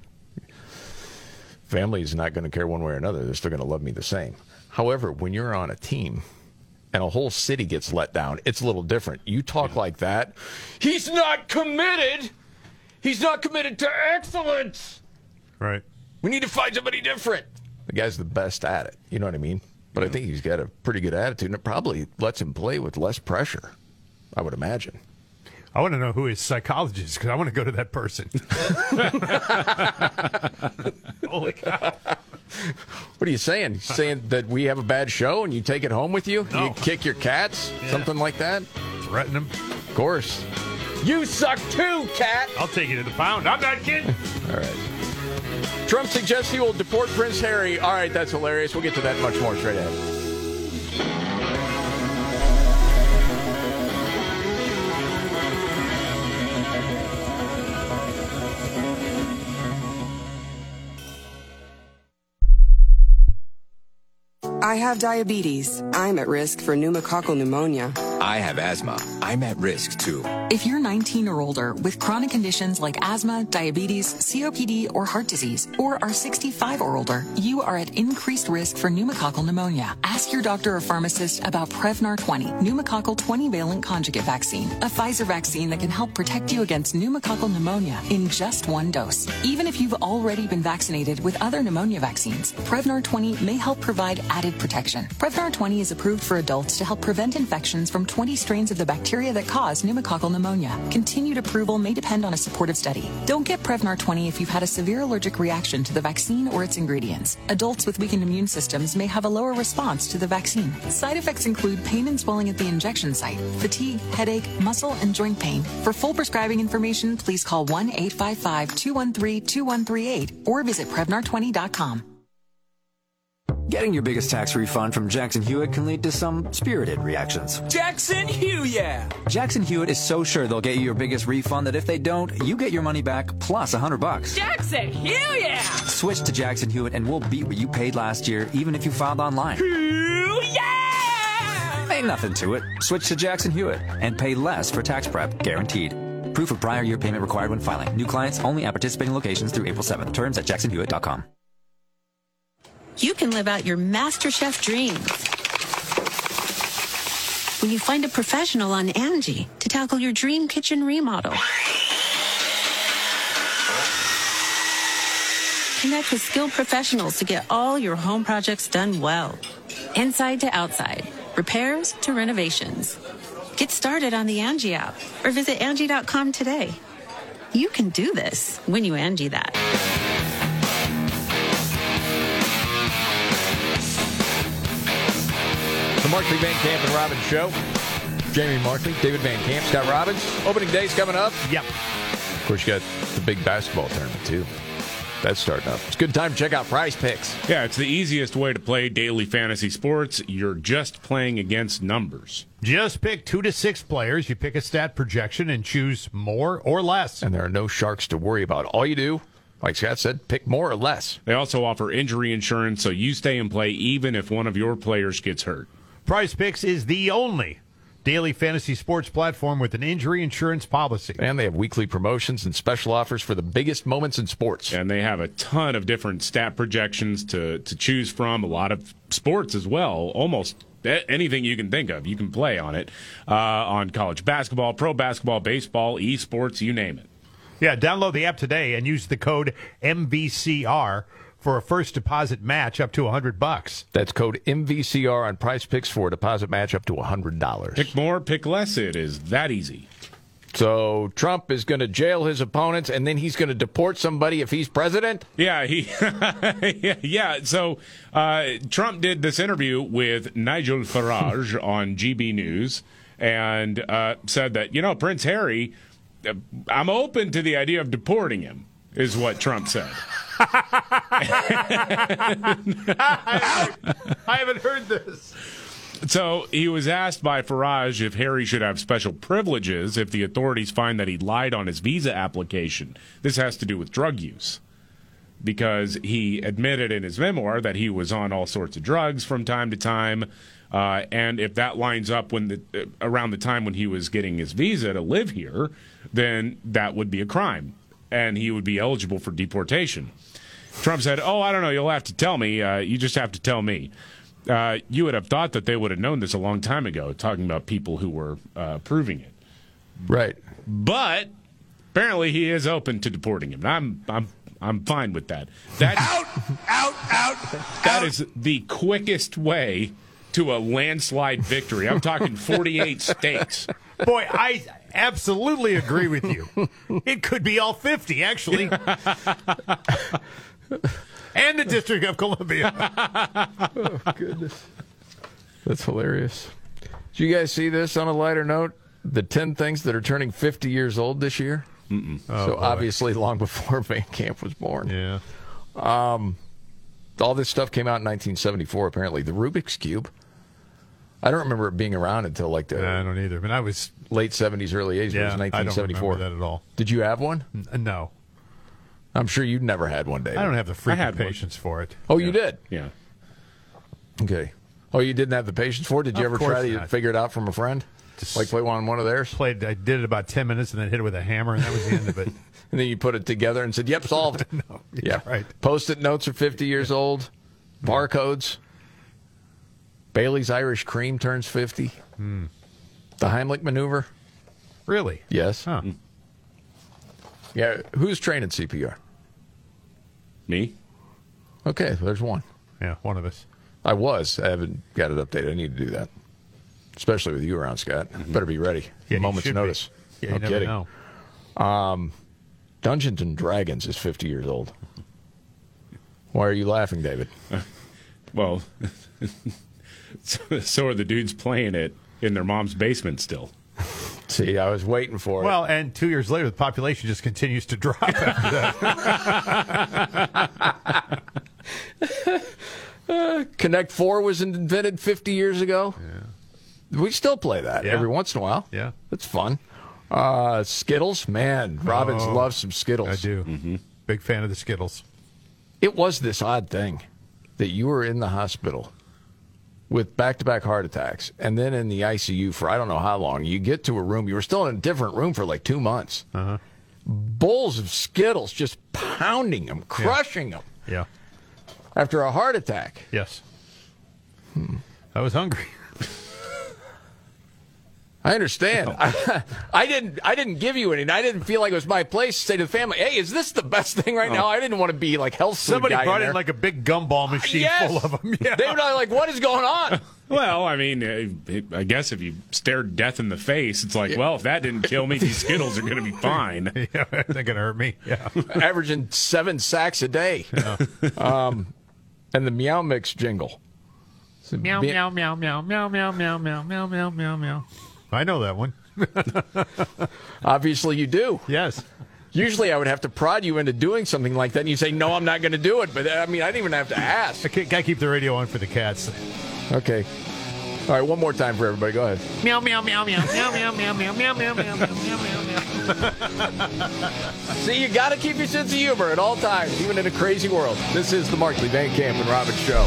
[SPEAKER 5] Family's not going to care one way or another. They're still going to love me the same. However, when you're on a team and a whole city gets let down, it's a little different. You talk like that, he's not committed. He's not committed to excellence.
[SPEAKER 7] Right.
[SPEAKER 5] We need to find somebody different. The guy's the best at it. You know what I mean? But I think he's got a pretty good attitude, and it probably lets him play with less pressure, I would imagine.
[SPEAKER 7] I want to know who his psychologist is, because I want to go to that person. Holy cow.
[SPEAKER 5] What are you saying? You saying that we have a bad show and you take it home with you?
[SPEAKER 7] No.
[SPEAKER 5] You kick your cats?
[SPEAKER 7] Yeah.
[SPEAKER 5] Something like that?
[SPEAKER 7] Threaten him.
[SPEAKER 5] Of course. You suck too, cat!
[SPEAKER 7] I'll take you to the pound. I'm not kidding.
[SPEAKER 5] All right. Trump suggests he will deport Prince Harry. All right, that's hilarious. We'll get to that much more straight ahead.
[SPEAKER 11] I have diabetes. I'm at risk for pneumococcal pneumonia.
[SPEAKER 24] I have asthma. I'm at risk too.
[SPEAKER 18] If you're nineteen or older with chronic conditions like asthma, diabetes, C O P D, or heart disease, or are sixty-five or older, you are at increased risk for pneumococcal pneumonia. Ask your doctor or pharmacist about Prevnar twenty, pneumococcal twenty-valent conjugate vaccine, a Pfizer vaccine that can help protect you against pneumococcal pneumonia in just one dose. Even if you've already been vaccinated with other pneumonia vaccines, Prevnar twenty may help provide added protection. Prevnar twenty is approved for adults to help prevent infections from twenty strains of the bacteria that cause pneumococcal pneumonia. Continued approval may depend on a supportive study. Don't get Prevnar twenty if you've had a severe allergic reaction to the vaccine or its ingredients. Adults with weakened immune systems may have a lower response to the vaccine. Side effects include pain and swelling at the injection site, fatigue, headache, muscle, and joint pain. For full prescribing information, please call one eight five five, two one three, two one three eight or visit Prevnar twenty dot com.
[SPEAKER 20] Getting your biggest tax refund from Jackson Hewitt can lead to some spirited reactions.
[SPEAKER 17] Jackson Hewitt!
[SPEAKER 20] Jackson Hewitt is so sure they'll get you your biggest refund that if they don't, you get your money back plus a hundred bucks.
[SPEAKER 17] Jackson Hewitt!
[SPEAKER 20] Switch to Jackson Hewitt and we'll beat what you paid last year, even if you filed online.
[SPEAKER 17] Hewitt!
[SPEAKER 20] Hey, Ain't nothing to it. Switch to Jackson Hewitt and pay less for tax prep, guaranteed. Proof of prior year payment required when filing. New clients only at participating locations through April seventh. Terms at jackson hewitt dot com.
[SPEAKER 3] You can live out your MasterChef dreams when you find a professional on Angie to tackle your dream kitchen remodel. Connect with skilled professionals to get all your home projects done well. Inside to outside, repairs to renovations. Get started on the Angie app or visit Angie dot com today. You can do this when you Angie that.
[SPEAKER 5] The Markley, Van Camp, and Robbins Show. Jamie Markley, David Van Camp, Scott Robbins. Opening day's coming up.
[SPEAKER 7] Yep.
[SPEAKER 5] Of course, you got the big basketball tournament, too. That's starting up. It's a good time to check out Prize Picks.
[SPEAKER 6] Yeah, it's the easiest way to play daily fantasy sports. You're just playing against numbers.
[SPEAKER 7] Just pick two to six players. You pick a stat projection and choose more or less.
[SPEAKER 5] And there are no sharks to worry about. All you do, like Scott said, pick more or less.
[SPEAKER 6] They also offer injury insurance, so you stay in play even if one of your players gets hurt.
[SPEAKER 7] Prize Picks is the only daily fantasy sports platform with an injury insurance policy.
[SPEAKER 5] And they have weekly promotions and special offers for the biggest moments in sports.
[SPEAKER 6] And they have a ton of different stat projections to, to choose from, a lot of sports as well, almost anything you can think of. You can play on it, uh, on college basketball, pro basketball, baseball, esports, you name it.
[SPEAKER 7] Yeah, download the app today and use the code M V C R for a first deposit match up to one hundred bucks.
[SPEAKER 5] That's code M V C R on Prize Picks for a deposit match up to one hundred dollars.
[SPEAKER 6] Pick more, pick less. It is that easy.
[SPEAKER 5] So Trump is going to jail his opponents, and then he's going to deport somebody if he's president?
[SPEAKER 6] Yeah, he. yeah, so uh, Trump did this interview with Nigel Farage on G B News and uh, said that, you know, Prince Harry, uh, I'm open to the idea of deporting him, is what Trump said.
[SPEAKER 7] I, I haven't heard this.
[SPEAKER 6] So he was asked by Farage if Harry should have special privileges if the authorities find that he lied on his visa application. This has to do with drug use, because he admitted in his memoir that he was on all sorts of drugs from time to time, uh, and if that lines up when the, uh, around the time when he was getting his visa to live here, then that would be a crime, and he would be eligible for deportation. Trump said, oh, I don't know, you'll have to tell me. Uh, you just have to tell me. Uh, you would have thought that they would have known this a long time ago, talking about people who were uh, proving it.
[SPEAKER 5] Right.
[SPEAKER 6] But apparently he is open to deporting him. I'm I'm I'm fine with that. That
[SPEAKER 17] out, out, out.
[SPEAKER 6] That
[SPEAKER 17] out.
[SPEAKER 6] is the quickest way to a landslide victory. I'm talking forty-eight states.
[SPEAKER 7] Boy, I absolutely agree with you. It could be all fifty, actually. And the District of Columbia.
[SPEAKER 5] Oh, goodness. That's hilarious. Did you guys see this on a lighter note? The ten things that are turning fifty years old this year?
[SPEAKER 6] Mm-mm.
[SPEAKER 7] Oh,
[SPEAKER 5] so
[SPEAKER 7] boy.
[SPEAKER 5] obviously long before Van Camp was born.
[SPEAKER 7] Yeah.
[SPEAKER 5] Um, all this stuff came out in nineteen seventy-four, apparently. The Rubik's Cube. I don't remember it being around until like the
[SPEAKER 7] I don't either. I mean, I was
[SPEAKER 5] late seventies, early eighties.
[SPEAKER 7] Yeah,
[SPEAKER 5] it was nineteen seventy-four.
[SPEAKER 7] I don't remember that at all.
[SPEAKER 5] Did you have one?
[SPEAKER 7] N- no.
[SPEAKER 5] I'm sure you'd never had one, David.
[SPEAKER 7] I don't have the freaking
[SPEAKER 6] had one.
[SPEAKER 7] patience for it.
[SPEAKER 5] Oh,
[SPEAKER 6] Yeah.
[SPEAKER 5] you did?
[SPEAKER 6] Yeah.
[SPEAKER 5] Okay. Oh, you didn't have the patience for it? Did you
[SPEAKER 7] Of
[SPEAKER 5] ever
[SPEAKER 7] course
[SPEAKER 5] try to
[SPEAKER 7] not.
[SPEAKER 5] figure it out from a friend?
[SPEAKER 7] Just
[SPEAKER 5] like play one on one of theirs?
[SPEAKER 7] Played. I did it about ten minutes and then hit it with a hammer, and that was the end of it.
[SPEAKER 5] And then you put it together and said, yep, solved.
[SPEAKER 7] No, yeah, right.
[SPEAKER 5] Post-it notes are fifty years old. Barcodes. Bailey's Irish Cream turns fifty.
[SPEAKER 7] Hmm.
[SPEAKER 5] The Heimlich maneuver.
[SPEAKER 7] Really?
[SPEAKER 5] Yes.
[SPEAKER 7] Huh.
[SPEAKER 5] Yeah. Who's training C P R?
[SPEAKER 6] Me?
[SPEAKER 5] Okay, there's one.
[SPEAKER 7] Yeah, one of us.
[SPEAKER 5] I was. I haven't got it updated. I need to do that. Especially with you around, Scott.
[SPEAKER 6] Mm-hmm.
[SPEAKER 5] Better be ready.
[SPEAKER 7] Yeah, you
[SPEAKER 5] Moment's
[SPEAKER 7] should be.
[SPEAKER 5] notice.
[SPEAKER 7] Yeah,
[SPEAKER 5] no
[SPEAKER 7] you never
[SPEAKER 5] kidding.
[SPEAKER 7] know.
[SPEAKER 5] Um, Dungeons and Dragons is fifty years old. Why are you laughing, David?
[SPEAKER 6] Well, so, so are the dudes playing it in their mom's basement still.
[SPEAKER 5] See, I was waiting for it.
[SPEAKER 7] Well, and two years later, the population just continues to drop after that.
[SPEAKER 5] uh, Connect Four was invented fifty years ago. Yeah. We still play that
[SPEAKER 7] Yeah.
[SPEAKER 5] every once in a while.
[SPEAKER 7] Yeah.
[SPEAKER 5] It's fun. Uh, Skittles, man. Robbins
[SPEAKER 7] Oh,
[SPEAKER 5] loves some Skittles.
[SPEAKER 7] I do.
[SPEAKER 6] Mm-hmm.
[SPEAKER 7] Big fan of the Skittles.
[SPEAKER 5] It was this odd thing that you were in the hospital with back-to-back heart attacks, and then in the I C U for I don't know how long. You get to a room, you were still in a different room for like two months.
[SPEAKER 7] Uh-huh.
[SPEAKER 5] Bowls of Skittles, just pounding them, crushing them.
[SPEAKER 7] Yeah.
[SPEAKER 5] After a heart attack.
[SPEAKER 7] Yes. Hmm. I was hungry.
[SPEAKER 5] I understand. No. I, I didn't. I didn't give you any. I didn't feel like it was my place to say to the family, "Hey, is this the best thing right oh. now?" I didn't want to be like health food
[SPEAKER 7] Somebody
[SPEAKER 5] guy
[SPEAKER 7] brought
[SPEAKER 5] in,
[SPEAKER 7] in like a big gumball machine
[SPEAKER 5] yes.
[SPEAKER 7] full of them. Yeah.
[SPEAKER 5] They were like, "What is going on?"
[SPEAKER 6] Well, I mean, I guess if you stared death in the face, it's like, yeah. well, if that didn't kill me, these Skittles are going to be fine.
[SPEAKER 7] Yeah, they're going to hurt me. Yeah,
[SPEAKER 5] averaging seven sacks a day. Yeah. Um, and the Meow Mix jingle.
[SPEAKER 7] So meow, be- meow, meow, meow, meow, meow, meow, meow, meow, meow, meow, meow. I know that one.
[SPEAKER 5] Obviously you do.
[SPEAKER 7] Yes.
[SPEAKER 5] Usually I would have to prod you into doing something like that, and you say, no, I'm not going to do it. But, I mean, I didn't even have to ask.
[SPEAKER 7] I got to keep the radio on for the cats.
[SPEAKER 5] Okay. All right, one more time for everybody. Go ahead.
[SPEAKER 7] Meow, meow, meow, meow, meow, meow, meow, meow, meow, meow, meow, meow, meow, meow.
[SPEAKER 5] See, you got to keep your sense of humor at all times, even in a crazy world. This is the Markley, Van Camp, and Robbins Show.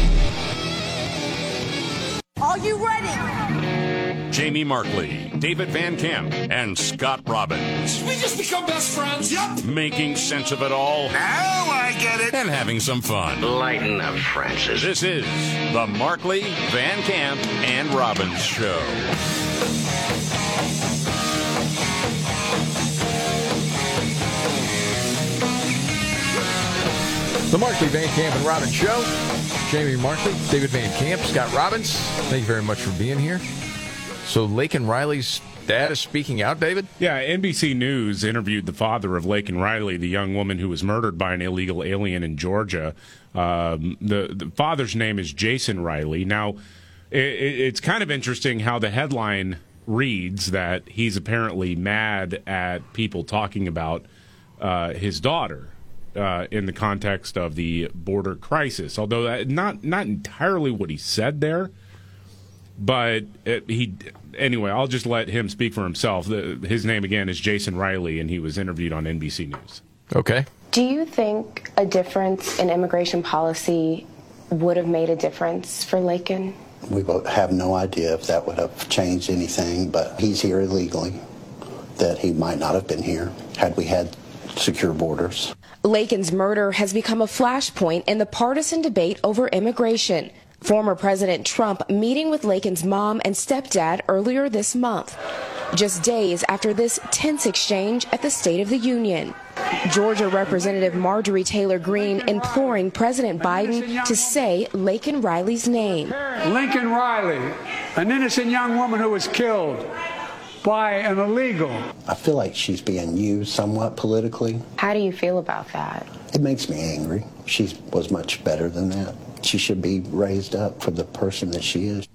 [SPEAKER 17] Are you ready?
[SPEAKER 9] Jamie Markley, David Van Camp, and Scott Robbins.
[SPEAKER 17] We just become best friends. Yep.
[SPEAKER 9] Making sense of it all.
[SPEAKER 17] Now I get it.
[SPEAKER 9] And having some fun.
[SPEAKER 12] Lighten up, Francis.
[SPEAKER 9] This is the Markley, Van Camp, and Robbins Show.
[SPEAKER 5] The Markley, Van Camp, and Robbins Show. Jamie Markley, David Van Camp, Scott Robbins. Thank you very much for being here. So Laken Riley's dad is speaking out, David?
[SPEAKER 6] Yeah, N B C News interviewed the father of Laken Riley, the young woman who was murdered by an illegal alien in Georgia. Um, the, the father's name is Jason Riley. Now, it, it's kind of interesting how the headline reads that he's apparently mad at people talking about uh, his daughter. Uh, in the context of the border crisis, although that, not not entirely what he said there, but it, he anyway. I'll just let him speak for himself. The, his name again is Jason Riley, and he was interviewed on N B C News.
[SPEAKER 5] Okay.
[SPEAKER 13] Do you think a difference in immigration policy would have made a difference for Laken?
[SPEAKER 14] We have no idea if that would have changed anything, but he's here illegally. That he might not have been here had we had secure borders.
[SPEAKER 13] Laken's murder has become a flashpoint in the partisan debate over immigration. Former President Trump meeting with Laken's mom and stepdad earlier this month, just days after this tense exchange at the State of the Union. Georgia Representative Marjorie Taylor Greene imploring President Biden to say Laken Riley's name.
[SPEAKER 15] Laken Riley, an innocent young woman who was killed by an illegal.
[SPEAKER 14] I feel like she's being used somewhat politically.
[SPEAKER 13] How do you feel about that?
[SPEAKER 14] It makes me angry. She was much better than that. She should be raised up for the person that she is.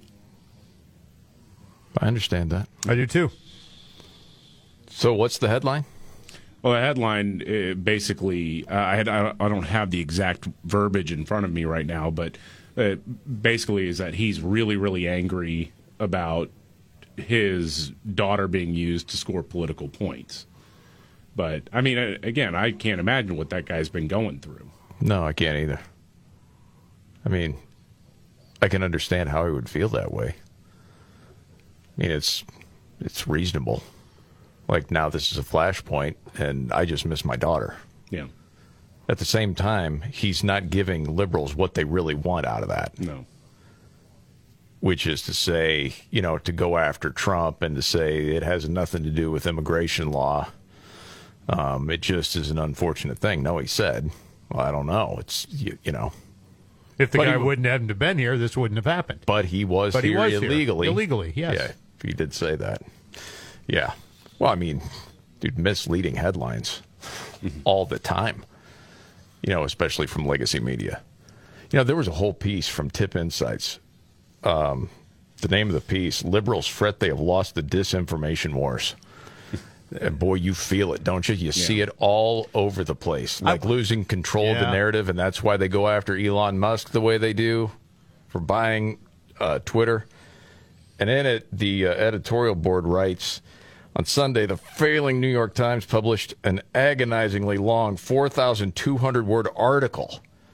[SPEAKER 5] I understand that.
[SPEAKER 7] I do too.
[SPEAKER 5] So what's the headline?
[SPEAKER 6] Well, the headline uh, basically, uh, I, had, I don't have the exact verbiage in front of me right now, but uh, basically is that he's really, really angry about his daughter being used to score political points. But, I mean, again, I can't imagine what that guy's been going through.
[SPEAKER 5] No, I can't either. I mean, I can understand how he would feel that way. I mean, it's it's reasonable. Like, now this is a flashpoint, and I just miss my daughter.
[SPEAKER 6] Yeah.
[SPEAKER 5] At the same time, he's not giving liberals what they really want out of that.
[SPEAKER 6] No.
[SPEAKER 5] Which is to say, you know, to go after Trump and to say it has nothing to do with immigration law. Um, it just is an unfortunate thing. No, he said. Well, I don't know. It's, you, you know.
[SPEAKER 7] If the
[SPEAKER 5] but
[SPEAKER 7] guy
[SPEAKER 5] he,
[SPEAKER 7] wouldn't have been here, this wouldn't have happened.
[SPEAKER 5] But he was
[SPEAKER 7] but
[SPEAKER 5] here
[SPEAKER 7] he was
[SPEAKER 5] illegally.
[SPEAKER 7] Here. Illegally, yes.
[SPEAKER 5] Yeah, he did say that. Yeah. Well, I mean, dude, misleading headlines all the time, you know, especially from legacy media. You know, there was a whole piece from Tip Insights. Um, the name of the piece, Liberals Fret They Have Lost the Disinformation Wars. And boy, you feel it, don't you? You yeah. see it all over the place, like I, losing control yeah. of the narrative, and that's why they go after Elon Musk the way they do for buying uh, Twitter. And in it, the uh, editorial board writes, on Sunday, the failing New York Times published an agonizingly long four thousand two hundred word article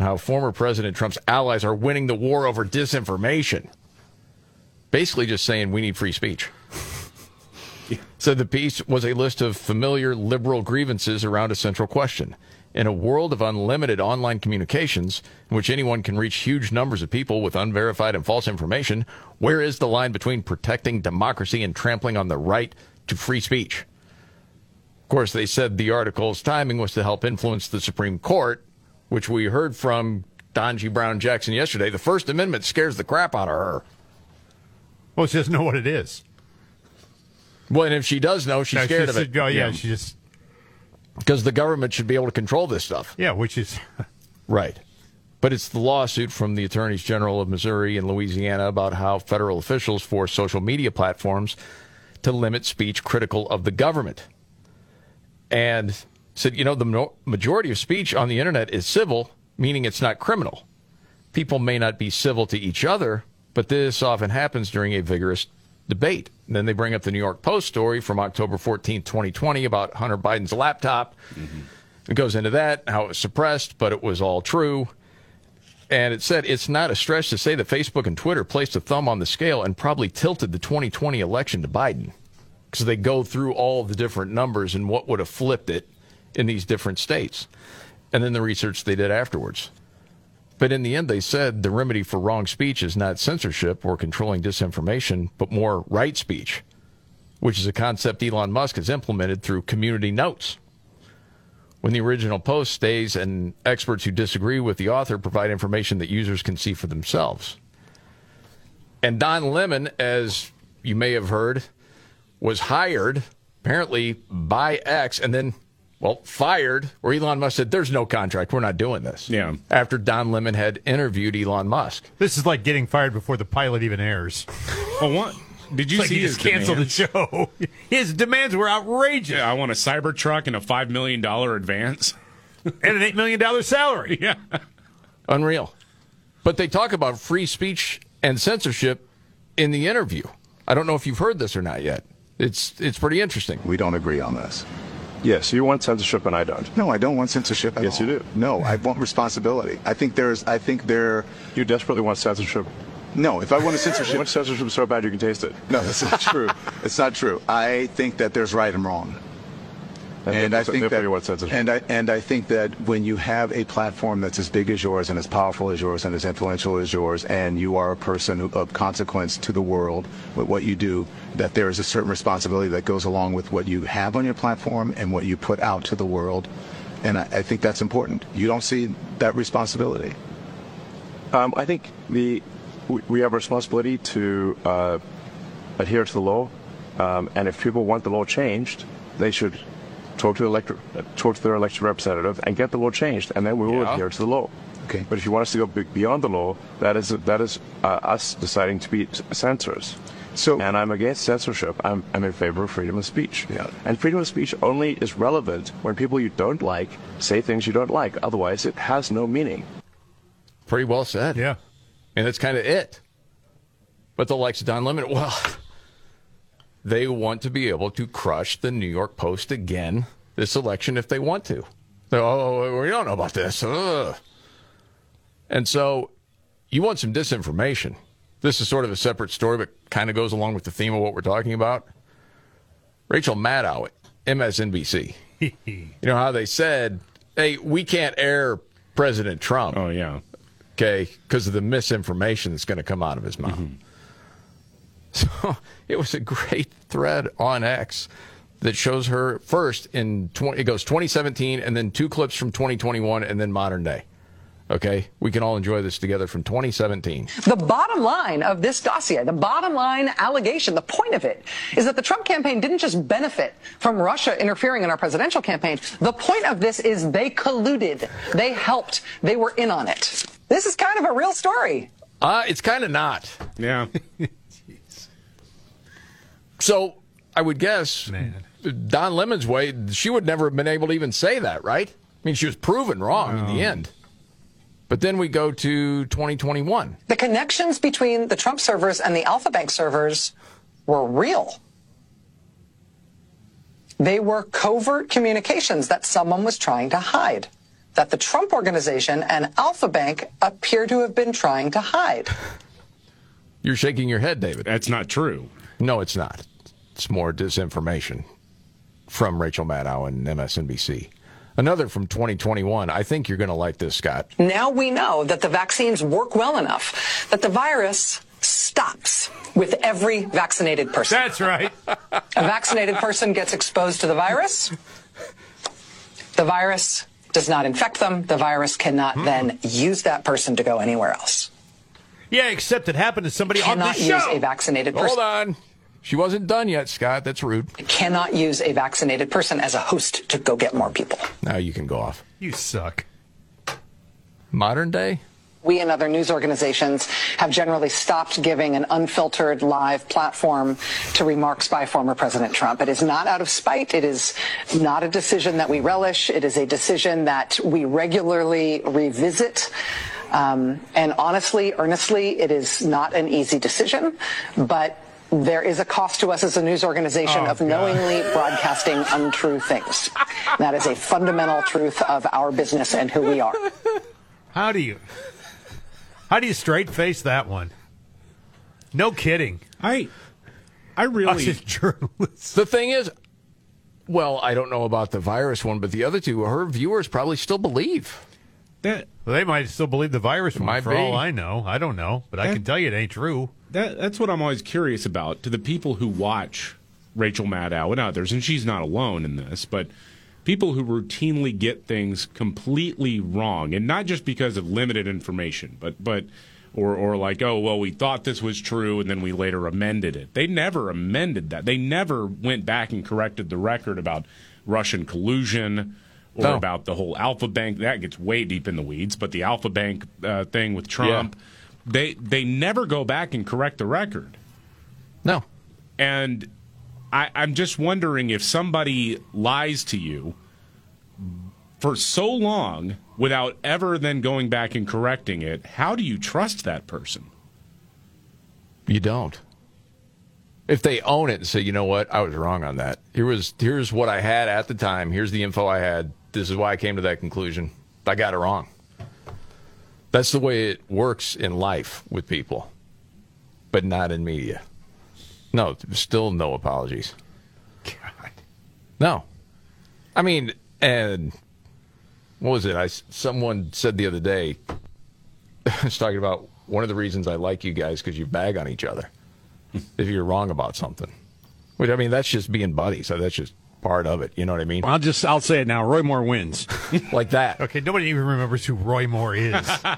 [SPEAKER 5] on how former President Trump's allies are winning the war over disinformation. Basically just saying we need free speech. Yeah. So the piece was a list of familiar liberal grievances around a central question. In a world of unlimited online communications, in which anyone can reach huge numbers of people with unverified and false information, where is the line between protecting democracy and trampling on the right to free speech? Of course, they said the article's timing was to help influence the Supreme Court, which we heard from Don G. Brown Jackson yesterday. The First Amendment scares the crap out of her.
[SPEAKER 7] Well, she doesn't know what it is.
[SPEAKER 5] Well, and if she does know, she's
[SPEAKER 7] no,
[SPEAKER 5] scared
[SPEAKER 7] she's,
[SPEAKER 5] of it.
[SPEAKER 7] Oh, yeah, yeah, she just...
[SPEAKER 5] Because the government should be able to control this stuff.
[SPEAKER 7] Yeah, which is...
[SPEAKER 5] Right. But it's the lawsuit from the Attorneys General of Missouri and Louisiana about how federal officials force social media platforms to limit speech critical of the government. And said, you know, the majority of speech on the internet is civil, meaning it's not criminal. People may not be civil to each other, but this often happens during a vigorous debate. And then they bring up the New York Post story from October fourteenth, twenty twenty about Hunter Biden's laptop. Mm-hmm. It goes into that, how it was suppressed, but it was all true. And it said it's not a stretch to say that Facebook and Twitter placed a thumb on the scale and probably tilted the twenty twenty election to Biden, because they go through all the different numbers and what would have flipped it in these different states. And then the research they did afterwards. But in the end, they said the remedy for wrong speech is not censorship or controlling disinformation, but more right speech, which is a concept Elon Musk has implemented through community notes. When the original post stays and experts who disagree with the author provide information that users can see for themselves. And Don Lemon, as you may have heard, was hired apparently by X and then, well, fired, or Elon Musk said, there's no contract. We're not doing this.
[SPEAKER 6] Yeah.
[SPEAKER 5] After Don Lemon had interviewed Elon Musk.
[SPEAKER 7] This is like getting fired before the pilot even airs.
[SPEAKER 6] Well, what? Did you
[SPEAKER 7] it's
[SPEAKER 6] see
[SPEAKER 7] like he
[SPEAKER 6] his
[SPEAKER 7] just canceled
[SPEAKER 6] demands?
[SPEAKER 7] the show? His demands were outrageous.
[SPEAKER 6] Yeah, I want a Cybertruck and a five million dollars advance.
[SPEAKER 7] And an eight million dollars salary.
[SPEAKER 6] Yeah.
[SPEAKER 5] Unreal. But they talk about free speech and censorship in the interview. I don't know if you've heard this or not yet. It's it's pretty interesting.
[SPEAKER 12] We don't agree on this.
[SPEAKER 16] Yes, you want censorship and I don't.
[SPEAKER 12] No, I don't want censorship at
[SPEAKER 16] yes,
[SPEAKER 12] all.
[SPEAKER 16] you do.
[SPEAKER 12] No, I want responsibility. I think there's, I think there...
[SPEAKER 16] You desperately want censorship?
[SPEAKER 12] No, if I want a censorship...
[SPEAKER 16] You want censorship so bad you can taste it.
[SPEAKER 12] No, that's not true. It's not true. I think that there's right and wrong.
[SPEAKER 16] And,
[SPEAKER 12] and I think that,
[SPEAKER 16] you want censorship.
[SPEAKER 12] and I and I think that when you have a platform that's as big as yours and as powerful as yours and as influential as yours, and you are a person of consequence to the world with what you do, that there is a certain responsibility that goes along with what you have on your platform and what you put out to the world, and I, I think that's important. You don't see that responsibility?
[SPEAKER 16] Um, I think the we, we have a responsibility to uh, adhere to the law, um, and if people want the law changed, they should talk to, elector, talk to their elected representative and get the law changed, and then we will
[SPEAKER 12] yeah.
[SPEAKER 16] adhere to the law.
[SPEAKER 12] Okay.
[SPEAKER 16] But if you want us to go beyond the law, that is that is uh, us deciding to be censors.
[SPEAKER 12] So,
[SPEAKER 16] and I'm against censorship. I'm, I'm in favor of freedom of speech.
[SPEAKER 12] Yeah.
[SPEAKER 16] And freedom of speech only is relevant when people you don't like say things you don't like. Otherwise, it has no meaning.
[SPEAKER 5] Pretty well said.
[SPEAKER 7] Yeah.
[SPEAKER 5] And that's kind of it. But the likes of Don Lemon, well... They want to be able to crush the New York Post again this election if they want to. They're, oh, we don't know about this. Ugh. And so you want some disinformation. This is sort of a separate story, but kind of goes along with the theme of what we're talking about. Rachel Maddow at M S N B C. You know how they said, hey, we can't air President Trump.
[SPEAKER 6] Oh, yeah.
[SPEAKER 5] Okay, because of the misinformation that's going to come out of his mouth. Mm-hmm. So it was a great thread on X that shows her first in twenty, it goes twenty seventeen and then two clips from twenty twenty-one and then modern day. Okay, we can all enjoy this together from twenty seventeen.
[SPEAKER 19] The bottom line of this dossier, the bottom line allegation, the point of it is that the Trump campaign didn't just benefit from Russia interfering in our presidential campaign. The point of this is they colluded. They helped. They were in on it. This is kind of a real story.
[SPEAKER 5] Uh, it's kind of not.
[SPEAKER 6] Yeah.
[SPEAKER 5] So I would guess Man. Don Lemon's way, she would never have been able to even say that, right? I mean, she was proven wrong no. in the end. But then we go to twenty twenty-one.
[SPEAKER 19] The connections between the Trump servers and the Alpha Bank servers were real. They were covert communications that someone was trying to hide. that the Trump Organization and Alpha Bank appear to have been trying to hide.
[SPEAKER 5] You're shaking your head, David.
[SPEAKER 6] That's not true.
[SPEAKER 5] No, it's not. It's more disinformation from Rachel Maddow and M S N B C. Another from twenty twenty-one. I think you're going to like this, Scott.
[SPEAKER 19] Now we know that the vaccines work well enough that the virus stops with every vaccinated person.
[SPEAKER 7] That's right.
[SPEAKER 19] A vaccinated person gets exposed to the virus. The virus does not infect them. The virus cannot mm. then use that person to go anywhere else.
[SPEAKER 7] Yeah, except it happened to somebody
[SPEAKER 19] cannot
[SPEAKER 7] on this show.
[SPEAKER 19] use a vaccinated person.
[SPEAKER 5] Hold on. She wasn't done yet, Scott. That's rude.
[SPEAKER 19] It cannot use a vaccinated person as a host to go get more people.
[SPEAKER 5] Now you can go off.
[SPEAKER 7] You suck.
[SPEAKER 5] Modern day?
[SPEAKER 19] We and other news organizations have generally stopped giving an unfiltered live platform to remarks by former President Trump. It is not out of spite. It is not a decision that we relish. It is a decision that we regularly revisit. Um, and honestly, earnestly, it is not an easy decision, but there is a cost to us as a news organization oh, of knowingly God. broadcasting untrue things. That is a fundamental truth of our business and who we are.
[SPEAKER 7] How do you, how do you straight face that one? No kidding.
[SPEAKER 6] I, I really.
[SPEAKER 5] The thing is, well, I don't know about the virus one, but the other two, her viewers probably still believe.
[SPEAKER 6] That,
[SPEAKER 7] well, they might still believe the virus one,
[SPEAKER 5] might
[SPEAKER 7] for
[SPEAKER 5] be.
[SPEAKER 7] all I know. I don't know, but that, I can tell you it ain't true.
[SPEAKER 6] That, that's what I'm always curious about. To the people who watch Rachel Maddow and others, and she's not alone in this, but people who routinely get things completely wrong, and not just because of limited information, but but or or like, oh, well, we thought this was true, and then we later amended it. They never amended that. They never went back and corrected the record about Russian collusion or
[SPEAKER 5] no.
[SPEAKER 6] about the whole Alpha Bank. That gets way deep in the weeds, but the Alpha Bank uh, thing with Trump,
[SPEAKER 5] yeah.
[SPEAKER 6] they they never go back and correct the record.
[SPEAKER 5] No.
[SPEAKER 6] And I, I'm just wondering if somebody lies to you for so long without ever then going back and correcting it, how do you trust that person?
[SPEAKER 5] You don't. If they own it and say, you know what, I was wrong on that. Here was here's what I had at the time. Here's the info I had. This is why I came to that conclusion. I got it wrong. That's the way it works in life with people, but not in media. No, still no apologies.
[SPEAKER 7] God.
[SPEAKER 5] No. I mean, and what was it? I, someone said the other day, I was talking about one of the reasons I like you guys because you bag on each other if you're wrong about something. Which, I mean, that's just being buddies. So that's just part of it. You know what I mean?
[SPEAKER 1] I'll just, I'll say it now. Roy Moore wins.
[SPEAKER 5] Like that.
[SPEAKER 7] Okay, nobody even remembers who Roy Moore is.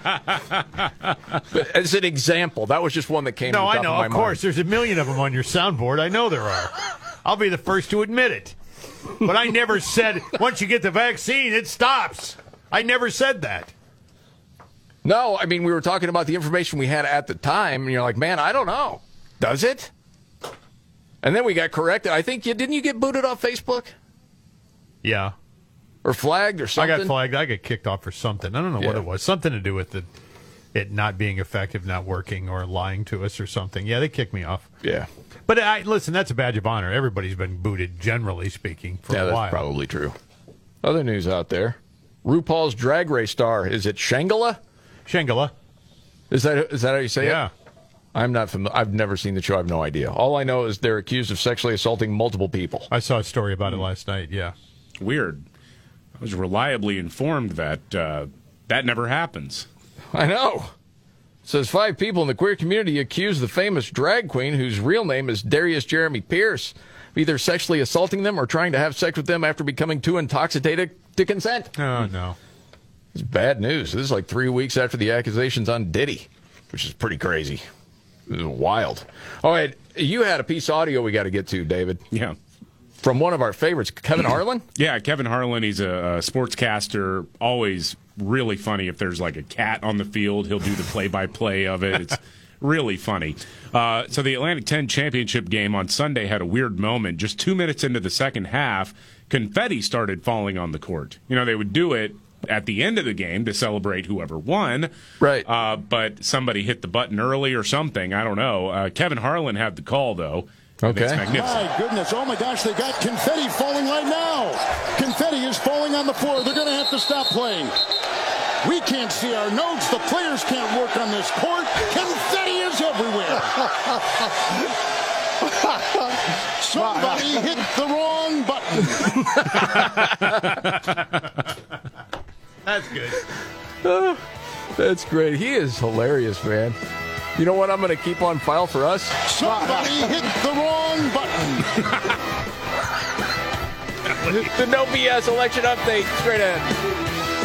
[SPEAKER 5] But as an example, that was just one that came
[SPEAKER 7] no,
[SPEAKER 5] to the
[SPEAKER 7] I
[SPEAKER 5] top
[SPEAKER 7] know,
[SPEAKER 5] of my
[SPEAKER 7] of course.
[SPEAKER 5] mind.
[SPEAKER 7] There's a million of them on your soundboard. I know there are. I'll be the first to admit it. But I never said, once you get the vaccine, it stops. I never said that.
[SPEAKER 5] No, I mean, we were talking about the information we had at the time, and you're like, man, I don't know. Does it? And then we got corrected. I think, you didn't you get booted off Facebook?
[SPEAKER 7] Yeah.
[SPEAKER 5] Or flagged or something?
[SPEAKER 7] I got flagged. I got kicked off for something. I don't know
[SPEAKER 5] yeah.
[SPEAKER 7] what it was. Something to do with the, it not being effective, not working, or lying to us or something. Yeah, they kicked me off.
[SPEAKER 5] Yeah.
[SPEAKER 7] But I, listen, that's a badge of honor. Everybody's been booted, generally speaking, for
[SPEAKER 5] yeah,
[SPEAKER 7] a while.
[SPEAKER 5] That's probably true. Other news out there. RuPaul's Drag Race star, is it Shangela?
[SPEAKER 7] Shangela.
[SPEAKER 5] Is that is that how you say
[SPEAKER 7] yeah.
[SPEAKER 5] it? Yeah. I'm not familiar. I've never seen the show. I have no idea. All I know is they're accused of sexually assaulting multiple people.
[SPEAKER 7] I saw a story about it last night, yeah.
[SPEAKER 6] Weird. I was reliably informed that uh, that never happens.
[SPEAKER 5] I know. It says five people in the queer community accuse the famous drag queen, whose real name is Darius Jeremy Pierce, of either sexually assaulting them or trying to have sex with them after becoming too intoxicated to consent.
[SPEAKER 7] Oh, no.
[SPEAKER 5] It's bad news. This is like three weeks after the accusations on Diddy, which is pretty crazy. This is wild. All right, you had a piece of audio we got to get to, David.
[SPEAKER 6] Yeah.
[SPEAKER 5] From one of our favorites, Kevin Harlan?
[SPEAKER 6] Yeah, Kevin Harlan. He's a, a sportscaster, always really funny. If there's like a cat on the field, he'll do the play-by-play of it. It's really funny. Uh, so the Atlantic ten championship game on Sunday had a weird moment. Just two minutes into the second half, confetti started falling on the court. You know, they would do it at the end of the game to celebrate whoever won.
[SPEAKER 5] Right.
[SPEAKER 6] Uh, but somebody hit the button early or something. I don't know. Uh, Kevin Harlan had the call, though.
[SPEAKER 5] Okay.
[SPEAKER 6] It's magnificent.
[SPEAKER 17] My goodness. Oh, my gosh. They got confetti falling right now. Confetti is
[SPEAKER 2] falling on the floor. They're going to have to stop playing. We can't see our notes. The players can't work on this court. Confetti is everywhere. Somebody hit the wrong button.
[SPEAKER 7] That's good.
[SPEAKER 5] Uh, that's great. He is hilarious, man. You know what I'm going to keep on file for us?
[SPEAKER 2] Somebody hit the wrong button.
[SPEAKER 5] The No B S election update. Straight ahead.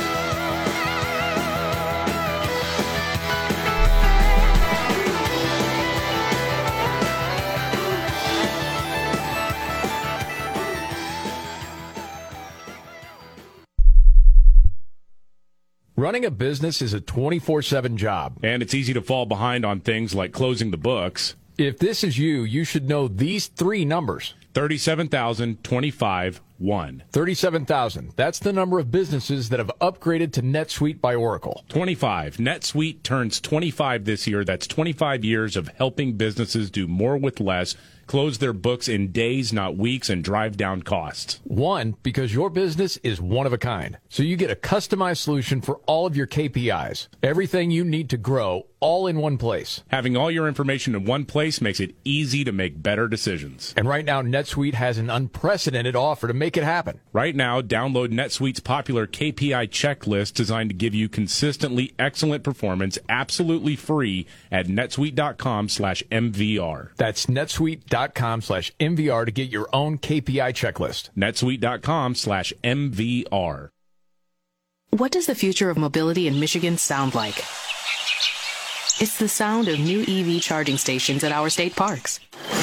[SPEAKER 5] Running a business is a twenty-four seven job.
[SPEAKER 6] And it's easy to fall behind on things like closing the books.
[SPEAKER 5] If this is you, you should know these three numbers.
[SPEAKER 6] thirty-seven thousand, twenty-five, one.
[SPEAKER 5] thirty-seven thousand. That's the number of businesses that have upgraded to NetSuite by Oracle.
[SPEAKER 6] twenty-five. NetSuite turns twenty-five this year. That's twenty-five years of helping businesses do more with less, close their books in days, not weeks, and drive down costs.
[SPEAKER 5] One, because your business is one of a kind. So you get a customized solution for all of your K P Is. Everything you need to grow, all in one place.
[SPEAKER 6] Having all your information in one place makes it easy to make better decisions.
[SPEAKER 5] And right now, NetSuite has an unprecedented offer to make it happen.
[SPEAKER 6] Right now, download NetSuite's popular K P I checklist designed to give you consistently excellent performance absolutely free at netsuite.com slash MVR.
[SPEAKER 5] That's netsuite.com slash MVR to get your own K P I checklist.
[SPEAKER 6] netsuite.com slash MVR.
[SPEAKER 21] What does the future of mobility in Michigan sound like? It's the sound of new E V charging stations at our state parks.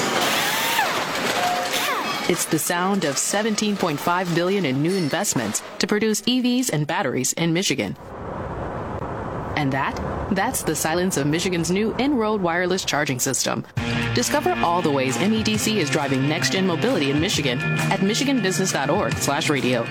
[SPEAKER 21] It's the sound of seventeen point five billion dollars in new investments to produce E Vs and batteries in Michigan. And that? That's the silence of Michigan's new in-road wireless charging system. Discover all the ways M E D C is driving next-gen mobility in Michigan at michiganbusiness.org slash radio.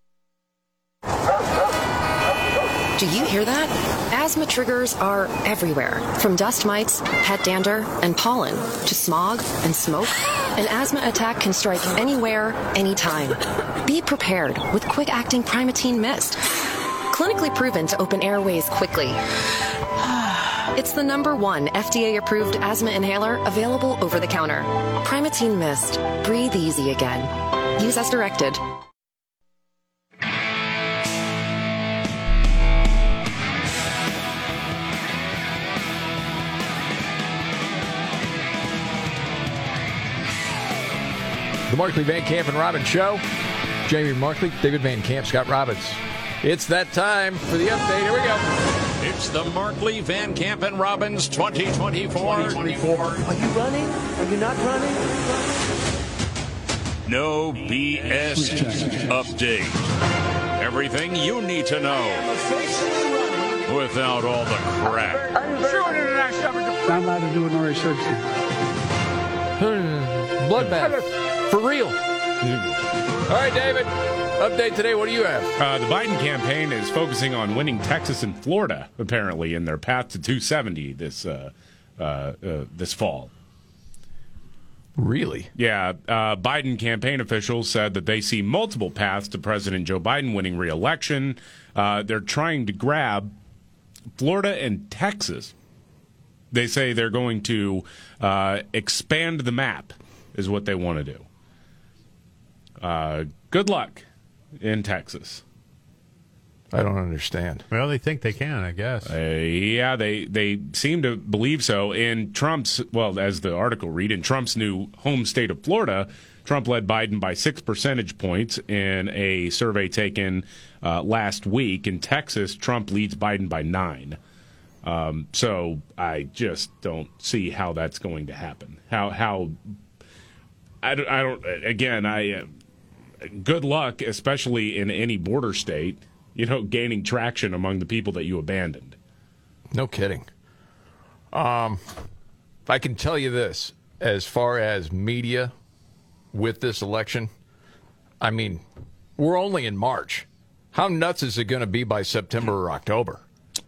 [SPEAKER 22] Do you hear that? Asthma triggers are everywhere, from dust mites, pet dander, and pollen, to smog and smoke. An asthma attack can strike anywhere, anytime. Be prepared with quick-acting Primatene Mist. Clinically proven to open airways quickly. It's the number one F D A-approved asthma inhaler available over the counter. Primatene Mist. Breathe easy again. Use as directed.
[SPEAKER 5] The Markley, Van Camp, and Robbins Show. Jamie Markley, David Van Camp, Scott Robbins. It's that time for the update. Here we go.
[SPEAKER 9] It's the Markley, Van Camp, and Robbins twenty twenty-four.
[SPEAKER 23] Are you running? Are you not running?
[SPEAKER 9] No B S update. Everything you need to know without all the crap.
[SPEAKER 15] Not allowed to do an R A surgery.
[SPEAKER 5] Bloodbath. For real. All right, David. Update today. What do you have?
[SPEAKER 6] Uh, the Biden campaign is focusing on winning Texas and Florida, apparently, in their path to two seventy this uh, uh, uh, this fall.
[SPEAKER 5] Really?
[SPEAKER 6] Yeah. Uh, Biden campaign officials said that they see multiple paths to President Joe Biden winning re-election. Uh, they're trying to grab Florida and Texas. They say they're going to uh, expand the map, is what they want to do. Uh, good luck in Texas.
[SPEAKER 5] I don't understand.
[SPEAKER 7] Well, they think they can, I guess.
[SPEAKER 6] Uh, yeah, they, they seem to believe so. In Trump's, well, as the article read, in Trump's new home state of Florida, Trump led Biden by six percentage points in a survey taken uh, last week. In Texas, Trump leads Biden by nine. Um, so I just don't see how that's going to happen. How, how, I don't, I don't again, I, uh, good luck, especially in any border state, you know, gaining traction among the people that you abandoned.
[SPEAKER 5] No kidding. Um, I can tell you this, as far as media with this election, I mean, we're only in March. How nuts is it going to be by September or October?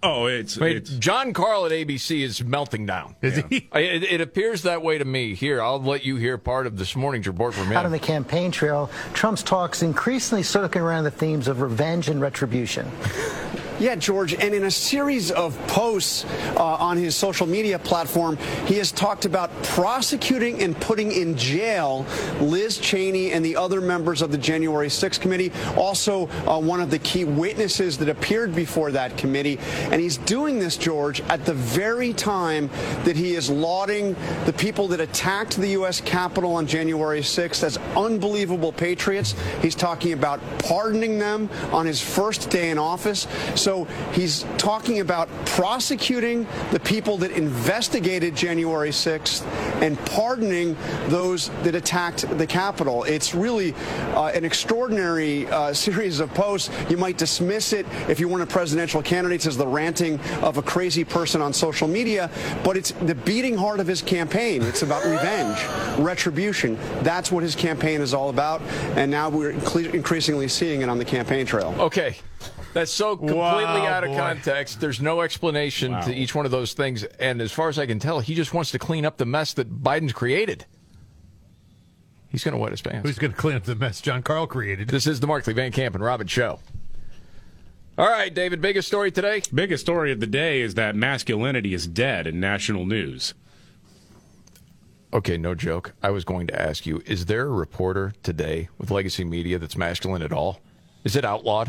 [SPEAKER 6] Oh, it's,
[SPEAKER 5] I mean,
[SPEAKER 6] it's
[SPEAKER 5] John Carl at A B C is melting down.
[SPEAKER 7] Is he?
[SPEAKER 5] It, it appears that way to me. Here, I'll let you hear part of this morning's report from him.
[SPEAKER 4] Out on the campaign trail, Trump's talks increasingly circling around the themes of revenge and retribution.
[SPEAKER 8] Yeah, George, and in a series of posts uh, on his social media platform, he has talked about prosecuting and putting in jail Liz Cheney and the other members of the January sixth committee, also uh, one of the key witnesses that appeared before that committee. And he's doing this, George, at the very time that he is lauding the people that attacked the U S Capitol on January sixth as unbelievable patriots. He's talking about pardoning them on his first day in office. So he's talking about prosecuting the people that investigated January sixth and pardoning those that attacked the Capitol. It's really uh, an extraordinary uh, series of posts. You might dismiss it if you weren't a presidential candidate as the ranting of a crazy person on social media, but it's the beating heart of his campaign. It's about revenge, retribution. That's what his campaign is all about, and now we're increasingly seeing it on the campaign trail.
[SPEAKER 5] Okay. That's so completely
[SPEAKER 7] Wow,
[SPEAKER 5] out of
[SPEAKER 7] boy.
[SPEAKER 5] context. There's no explanation
[SPEAKER 6] Wow.
[SPEAKER 5] to each one of those things. And as far as I can tell, he just wants to clean up the mess that Biden's created. He's going to wet his pants.
[SPEAKER 7] Who's going to clean up the mess John Carl created?
[SPEAKER 5] This is the Markley, Van Camp, and Robin Show. All right, David, biggest story today?
[SPEAKER 6] biggest story of the day is that masculinity is dead in national news.
[SPEAKER 5] Okay, no joke. I was going to ask you, is there a reporter today with Legacy Media that's masculine at all? Is it outlawed?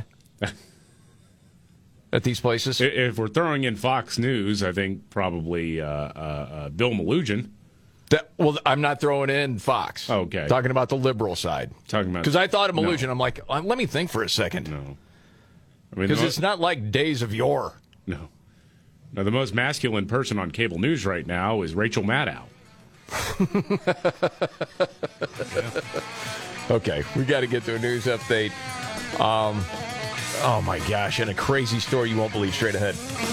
[SPEAKER 5] At these places?
[SPEAKER 6] If we're throwing in Fox News, I think probably uh, uh, uh, Bill Melugin.
[SPEAKER 5] That, well, I'm not throwing in Fox.
[SPEAKER 6] Okay.
[SPEAKER 5] Talking about the liberal side.
[SPEAKER 6] Talking about
[SPEAKER 5] Because I thought of Melugin.
[SPEAKER 6] No.
[SPEAKER 5] I'm like, uh, let me think for a second.
[SPEAKER 6] No. I mean,
[SPEAKER 5] Because
[SPEAKER 6] the
[SPEAKER 5] it's not like days of yore.
[SPEAKER 6] No. Now, the most masculine person on cable news right now is Rachel Maddow.
[SPEAKER 5] Okay, we got to get to a news update. Um, oh, my gosh, and a crazy story you won't believe straight ahead.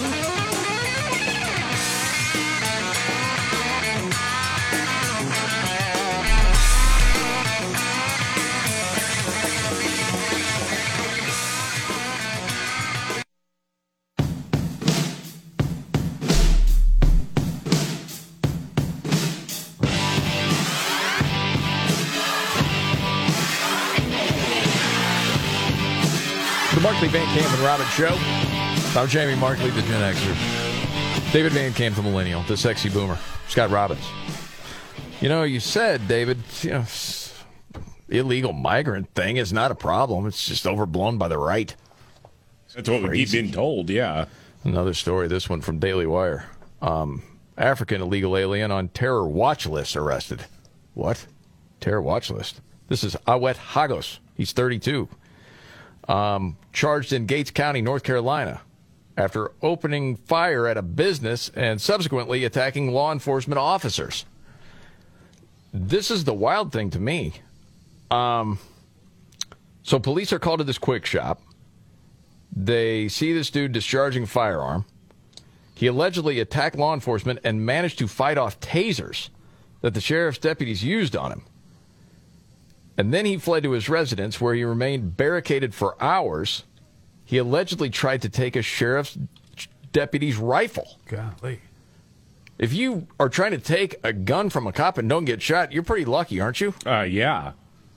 [SPEAKER 5] The Markley, Van Camp, and Robin Show. I'm Jamie Markley, the Gen Xer. David Van Camp, the Millennial, the Sexy Boomer. Scott Robbins. You know, you said, David, you know, illegal migrant thing is not a problem. It's just overblown by the right.
[SPEAKER 6] That's what we keep being told, yeah.
[SPEAKER 5] Another story, this one from Daily Wire. Um, African illegal alien on terror watch list arrested. What? Terror watch list. This is Awet Hagos. He's thirty-two. Um, charged in Gates County, North Carolina, after opening fire at a business and subsequently attacking law enforcement officers. This is the wild thing to me. Um, so police are called to this quick shop. They see this dude discharging a firearm. He allegedly attacked law enforcement and managed to fight off tasers that the sheriff's deputies used on him. And then he fled to his residence, where he remained barricaded for hours. He allegedly tried to take a sheriff's deputy's rifle.
[SPEAKER 7] Golly.
[SPEAKER 5] If you are trying to take a gun from a cop and don't get shot, you're pretty lucky, aren't you?
[SPEAKER 6] Uh, yeah.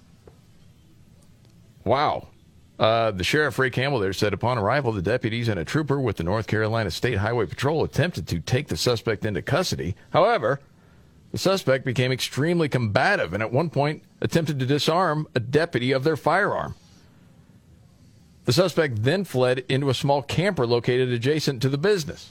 [SPEAKER 5] Wow. Uh, the sheriff, Ray Campbell, there said upon arrival, the deputies and a trooper with the North Carolina State Highway Patrol attempted to take the suspect into custody. However, the suspect became extremely combative and at one point attempted to disarm a deputy of their firearm. The suspect then fled into a small camper located adjacent to the business.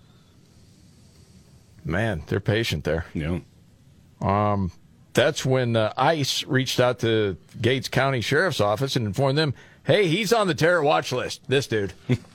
[SPEAKER 5] Man, they're patient there.
[SPEAKER 6] Yeah.
[SPEAKER 5] Um, that's when uh, ICE reached out to Gates County Sheriff's Office and informed them, hey, he's on the terror watch list, this dude.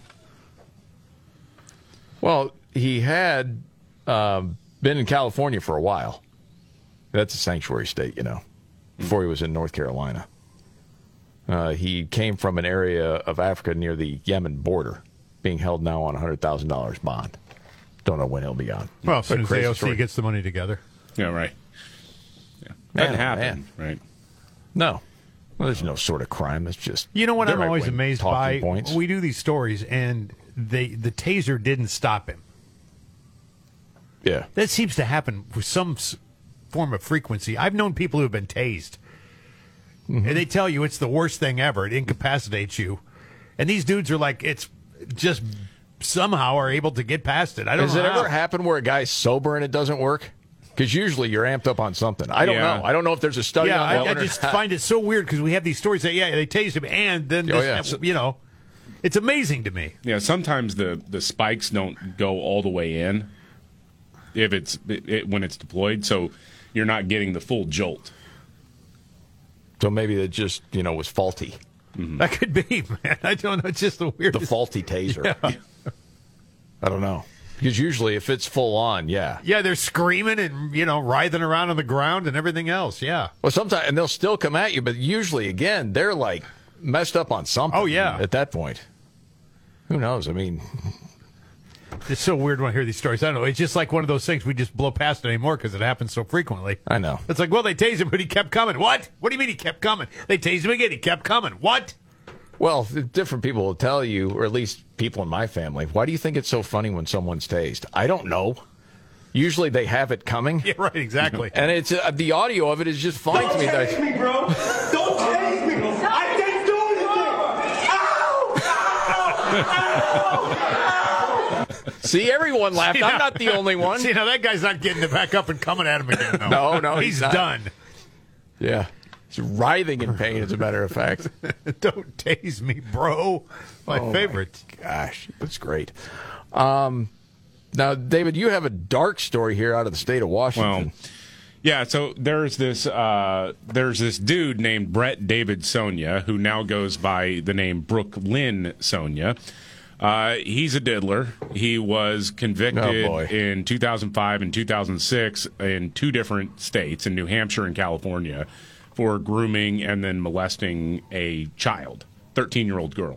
[SPEAKER 5] Well, he had um, been in California for a while. That's a sanctuary state, you know, before he was in North Carolina. Uh, he came from an area of Africa near the Yemen border, being held now on a one hundred thousand dollars bond. Don't know when he'll be on.
[SPEAKER 7] Well, as soon as
[SPEAKER 5] Crazy
[SPEAKER 7] A O C
[SPEAKER 5] story.
[SPEAKER 7] gets the money together.
[SPEAKER 6] Yeah, right. Yeah.
[SPEAKER 5] Man,
[SPEAKER 6] Doesn't
[SPEAKER 5] oh,
[SPEAKER 6] happen,
[SPEAKER 5] man.
[SPEAKER 6] right?
[SPEAKER 5] No. Well, there's no sort of crime. It's just...
[SPEAKER 7] You know what
[SPEAKER 5] they're
[SPEAKER 7] I'm always
[SPEAKER 5] right-wing
[SPEAKER 7] amazed
[SPEAKER 5] talking
[SPEAKER 7] by?
[SPEAKER 5] Points.
[SPEAKER 7] We do these stories, and they the taser didn't stop him.
[SPEAKER 5] Yeah.
[SPEAKER 7] That seems to happen with some s- form of frequency. I've known people who have been tased, mm-hmm. and they tell you it's the worst thing ever. It incapacitates you. And these dudes are like, it's just somehow are able to get past it. I don't
[SPEAKER 5] Has
[SPEAKER 7] know
[SPEAKER 5] it
[SPEAKER 7] how.
[SPEAKER 5] ever happened where a guy's sober and it doesn't work? Because usually you're amped up on something. I don't
[SPEAKER 6] Yeah.
[SPEAKER 5] know. I don't know if there's a study
[SPEAKER 7] Yeah,
[SPEAKER 5] on that
[SPEAKER 7] I, I
[SPEAKER 5] one or
[SPEAKER 7] just
[SPEAKER 5] not.
[SPEAKER 7] find it so weird because we have these stories that, yeah, they tased him, and then,
[SPEAKER 5] Oh,
[SPEAKER 7] this,
[SPEAKER 5] yeah. So-
[SPEAKER 7] you know, it's amazing to me.
[SPEAKER 6] Yeah, sometimes the, the spikes don't go all the way in if it's it, it, when it's deployed, so you're not getting the full jolt.
[SPEAKER 5] So maybe it just, you know, was faulty.
[SPEAKER 6] Mm-hmm.
[SPEAKER 7] That could be, man. I don't know. It's just the weirdest.
[SPEAKER 5] The faulty taser.
[SPEAKER 7] Yeah.
[SPEAKER 5] I don't know. Because usually if it's full on, yeah.
[SPEAKER 7] Yeah, they're screaming and, you know, writhing around on the ground and everything else. Yeah.
[SPEAKER 5] Well, sometimes, and they'll still come at you, but usually, again, they're like messed up on something.
[SPEAKER 7] Oh, yeah.
[SPEAKER 5] At that point. Who knows? I mean,
[SPEAKER 7] It's so weird when I hear these stories. I don't know. It's just like one of those things we just blow past it anymore because it happens so frequently.
[SPEAKER 5] I know.
[SPEAKER 7] It's like, well, they tased him, but he kept coming. What? What do you mean he kept coming? They tased him again. He kept coming. What?
[SPEAKER 5] well, different people will tell you, or at least people in my family, why do you think it's so funny when someone's tased? I don't know. Usually they have it coming.
[SPEAKER 7] Yeah, right, exactly.
[SPEAKER 5] And it's uh, the audio of it is just fine
[SPEAKER 17] Don't
[SPEAKER 5] to me.
[SPEAKER 17] tase me, bro. Don't tase me. I didn't do anything. Ow! Ow! Ow!
[SPEAKER 5] See, everyone laughed.
[SPEAKER 7] See,
[SPEAKER 5] I'm
[SPEAKER 7] now-
[SPEAKER 5] not the only one.
[SPEAKER 7] See, now that guy's not getting it back up and coming at him again, though.
[SPEAKER 5] No, no,
[SPEAKER 7] he's,
[SPEAKER 5] he's not.
[SPEAKER 7] done.
[SPEAKER 5] Yeah. He's writhing in pain, as a matter of fact.
[SPEAKER 7] Don't tase me, bro. My
[SPEAKER 5] Oh,
[SPEAKER 7] favorite.
[SPEAKER 5] my gosh, that's great. Um, now, David, you have a dark story here out of the state of Washington.
[SPEAKER 6] Well, yeah, so there's this uh, there's this dude named Brett David Sonia who now goes by the name Brooklyn Sonia. Uh, he's a diddler. He was convicted
[SPEAKER 5] Oh, boy.
[SPEAKER 6] in two thousand five and two thousand six in two different states, in New Hampshire and California, for grooming and then molesting a child, thirteen-year-old girl.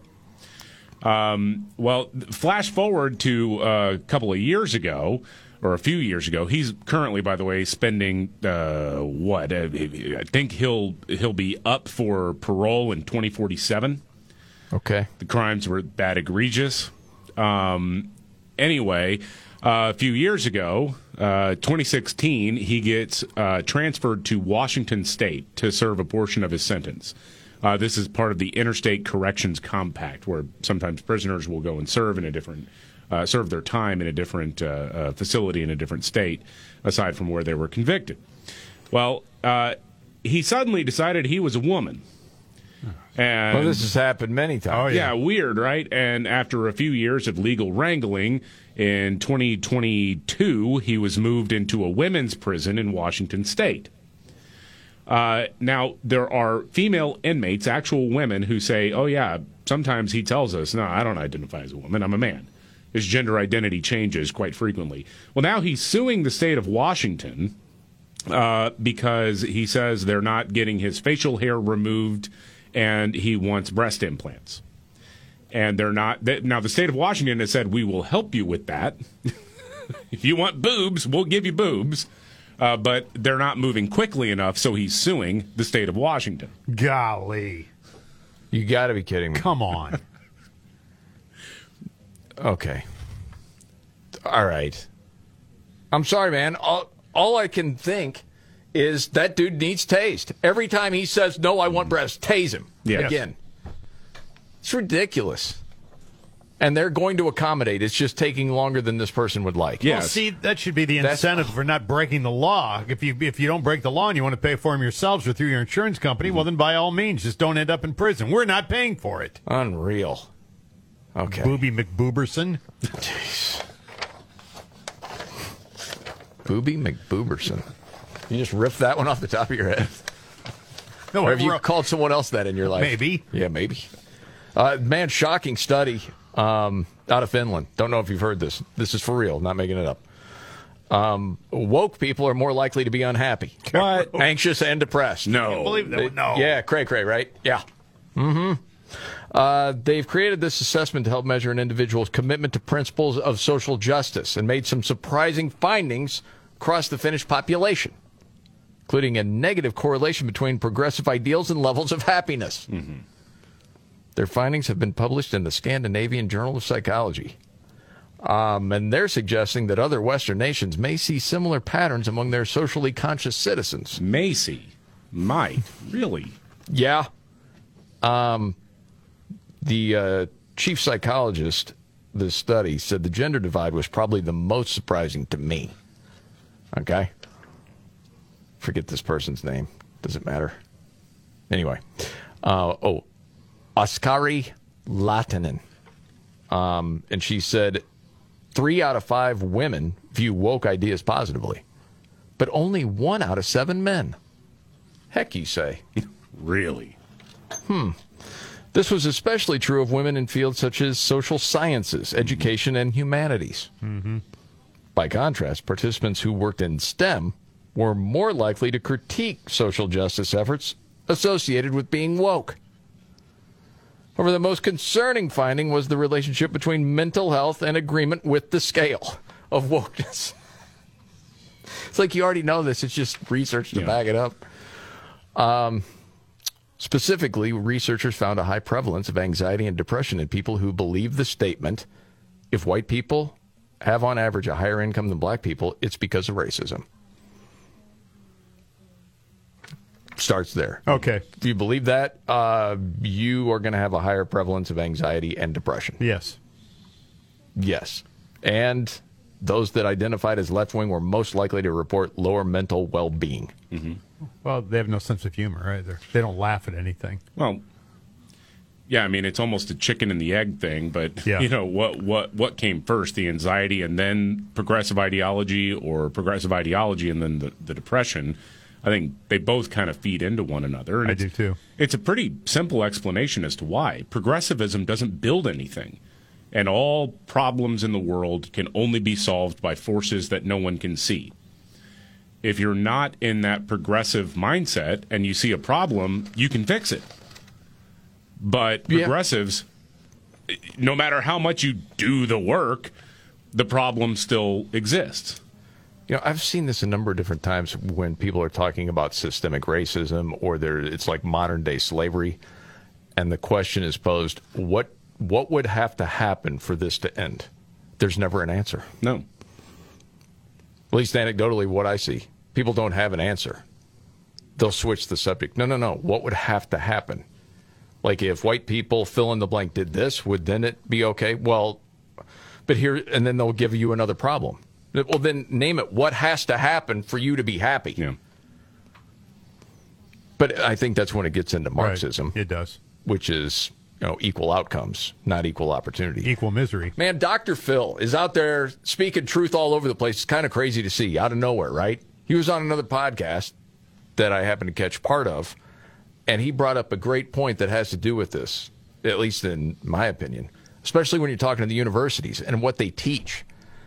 [SPEAKER 6] Um, well, flash forward to a couple of years ago, or a few years ago. He's currently, by the way, spending uh, what? Uh, I think he'll he'll be up for parole in twenty forty-seven.
[SPEAKER 5] Okay.
[SPEAKER 6] The crimes were that egregious. Um, anyway, uh, a few years ago, uh, twenty sixteen, he gets uh, transferred to Washington State to serve a portion of his sentence. Uh, this is part of the Interstate Corrections Compact, where sometimes prisoners will go and serve in a different, uh, serve their time in a different uh, uh, facility in a different state, aside from where they were convicted. Well, uh, he suddenly decided he was a woman. And
[SPEAKER 5] Well, this has happened many times.
[SPEAKER 6] Oh, yeah. yeah, weird, right? And after a few years of legal wrangling, in twenty twenty-two, he was moved into a women's prison in Washington State. Uh, now, there are female inmates, actual women, who say, oh, yeah, sometimes he tells us, no, I don't identify as a woman, I'm a man. His gender identity changes quite frequently. Well, now he's suing the state of Washington uh, because he says they're not getting his facial hair removed and he wants breast implants. And they're not. They, now, the state of Washington has said, we will help you with that. If you want boobs, we'll give you boobs. Uh, but they're not moving quickly enough, so he's suing the state of Washington.
[SPEAKER 7] Golly.
[SPEAKER 5] You got to be kidding me.
[SPEAKER 7] Come on.
[SPEAKER 5] Okay. All right. I'm sorry, man. All, all I can think is that dude needs tased. Every time he says, no, I want breasts, tase him.
[SPEAKER 6] Yes.
[SPEAKER 5] Again. It's ridiculous. And they're going to accommodate. It's just taking longer than this person would like.
[SPEAKER 7] Well, see, that should be the
[SPEAKER 5] That's-
[SPEAKER 7] incentive for not breaking the law. If you if you don't break the law and you want to pay for them yourselves or through your insurance company, well, then by all means, just don't end up in prison. We're not paying for it.
[SPEAKER 5] Unreal. Okay.
[SPEAKER 7] Booby McBooberson.
[SPEAKER 5] Jeez. Booby McBooberson. You just ripped that one off the top of your head.
[SPEAKER 7] No,
[SPEAKER 5] or have you
[SPEAKER 7] we're-
[SPEAKER 5] called someone else that in your life?
[SPEAKER 7] Maybe.
[SPEAKER 5] Yeah, maybe. Uh, man, shocking study um, out of Finland. Don't know if you've heard this. This is for real, not making it up. Um, woke people are more likely to be unhappy.
[SPEAKER 6] What?
[SPEAKER 5] Anxious and depressed.
[SPEAKER 6] No.
[SPEAKER 7] I can't believe that.
[SPEAKER 5] They-
[SPEAKER 7] No.
[SPEAKER 5] Yeah, cray cray, right? Yeah. Mm-hmm. Uh, they've created this assessment to help measure an individual's commitment to principles of social justice and made some surprising findings across the Finnish population, including a negative correlation between progressive ideals and levels of happiness.
[SPEAKER 6] Mm-hmm.
[SPEAKER 5] Their findings have been published in the Scandinavian Journal of Psychology. Um, and they're suggesting that other Western nations may see similar patterns among their socially conscious citizens.
[SPEAKER 6] May see. Might. Really?
[SPEAKER 5] Yeah. Um, the uh, chief psychologist of this study said the gender divide was probably the most surprising to me. Okay? Forget this person's name. Doesn't matter. Anyway. Uh, oh, Oskari Latinen. Um, and she said three out of five women view woke ideas positively, but only one out of seven men. Heck, you say.
[SPEAKER 6] Really?
[SPEAKER 5] Hmm. This was especially true of women in fields such as social sciences, education, mm-hmm. and humanities.
[SPEAKER 7] Mm-hmm.
[SPEAKER 5] By contrast, participants who worked in STEM were more likely to critique social justice efforts associated with being woke. However, the most concerning finding was the relationship between mental health and agreement with the scale of wokeness. It's like you already know this. It's just research to yeah. back it up. Um, specifically, researchers found a high prevalence of anxiety and depression in people who believe the statement, if white people have on average a higher income than black people, it's because of racism. Starts there.
[SPEAKER 7] Okay.
[SPEAKER 5] If you believe that, uh, you are going to have a higher prevalence of anxiety and depression.
[SPEAKER 7] Yes.
[SPEAKER 5] Yes. And those that identified as left-wing were most likely to report lower mental well-being.
[SPEAKER 6] Mm-hmm.
[SPEAKER 7] Well, they have no sense of humor either. They don't laugh at anything.
[SPEAKER 6] Well, yeah, I mean, it's almost a chicken and the egg thing, but,
[SPEAKER 7] yeah.
[SPEAKER 6] you know, what, what, what came first, the anxiety and then progressive ideology, or progressive ideology and then the, the depression? I think they both kind of feed into one another. And
[SPEAKER 7] I do too.
[SPEAKER 6] It's a pretty simple explanation as to why. Progressivism doesn't build anything, and all problems in the world can only be solved by forces that no one can see. If you're not in that progressive mindset and you see a problem, you can fix it. But progressives, yeah. no matter how much you do the work, the problem still exists.
[SPEAKER 5] You know, I've seen this a number of different times when people are talking about systemic racism, or there, it's like modern-day slavery, and the question is posed, what what would have to happen for this to end? There's never an answer.
[SPEAKER 6] No.
[SPEAKER 5] At least anecdotally, what I see. People don't have an answer. They'll switch the subject. No, no, no. What would have to happen? Like if white people fill in the blank did this, would then it be okay? Well, but here, and then they'll give you another problem. Well, then name it. What has to happen for you to be happy?
[SPEAKER 6] Yeah.
[SPEAKER 5] But I think that's when it gets into Marxism.
[SPEAKER 7] Right. It does.
[SPEAKER 5] Which is, you know, equal outcomes, not equal opportunity.
[SPEAKER 7] Equal misery.
[SPEAKER 5] Man, Doctor Phil is out there speaking truth all over the place. It's kind of crazy to see, out of nowhere, right? He was on another podcast that I happened to catch part of, and he brought up a great point that has to do with this, at least in my opinion, especially when you're talking to the universities and what they teach.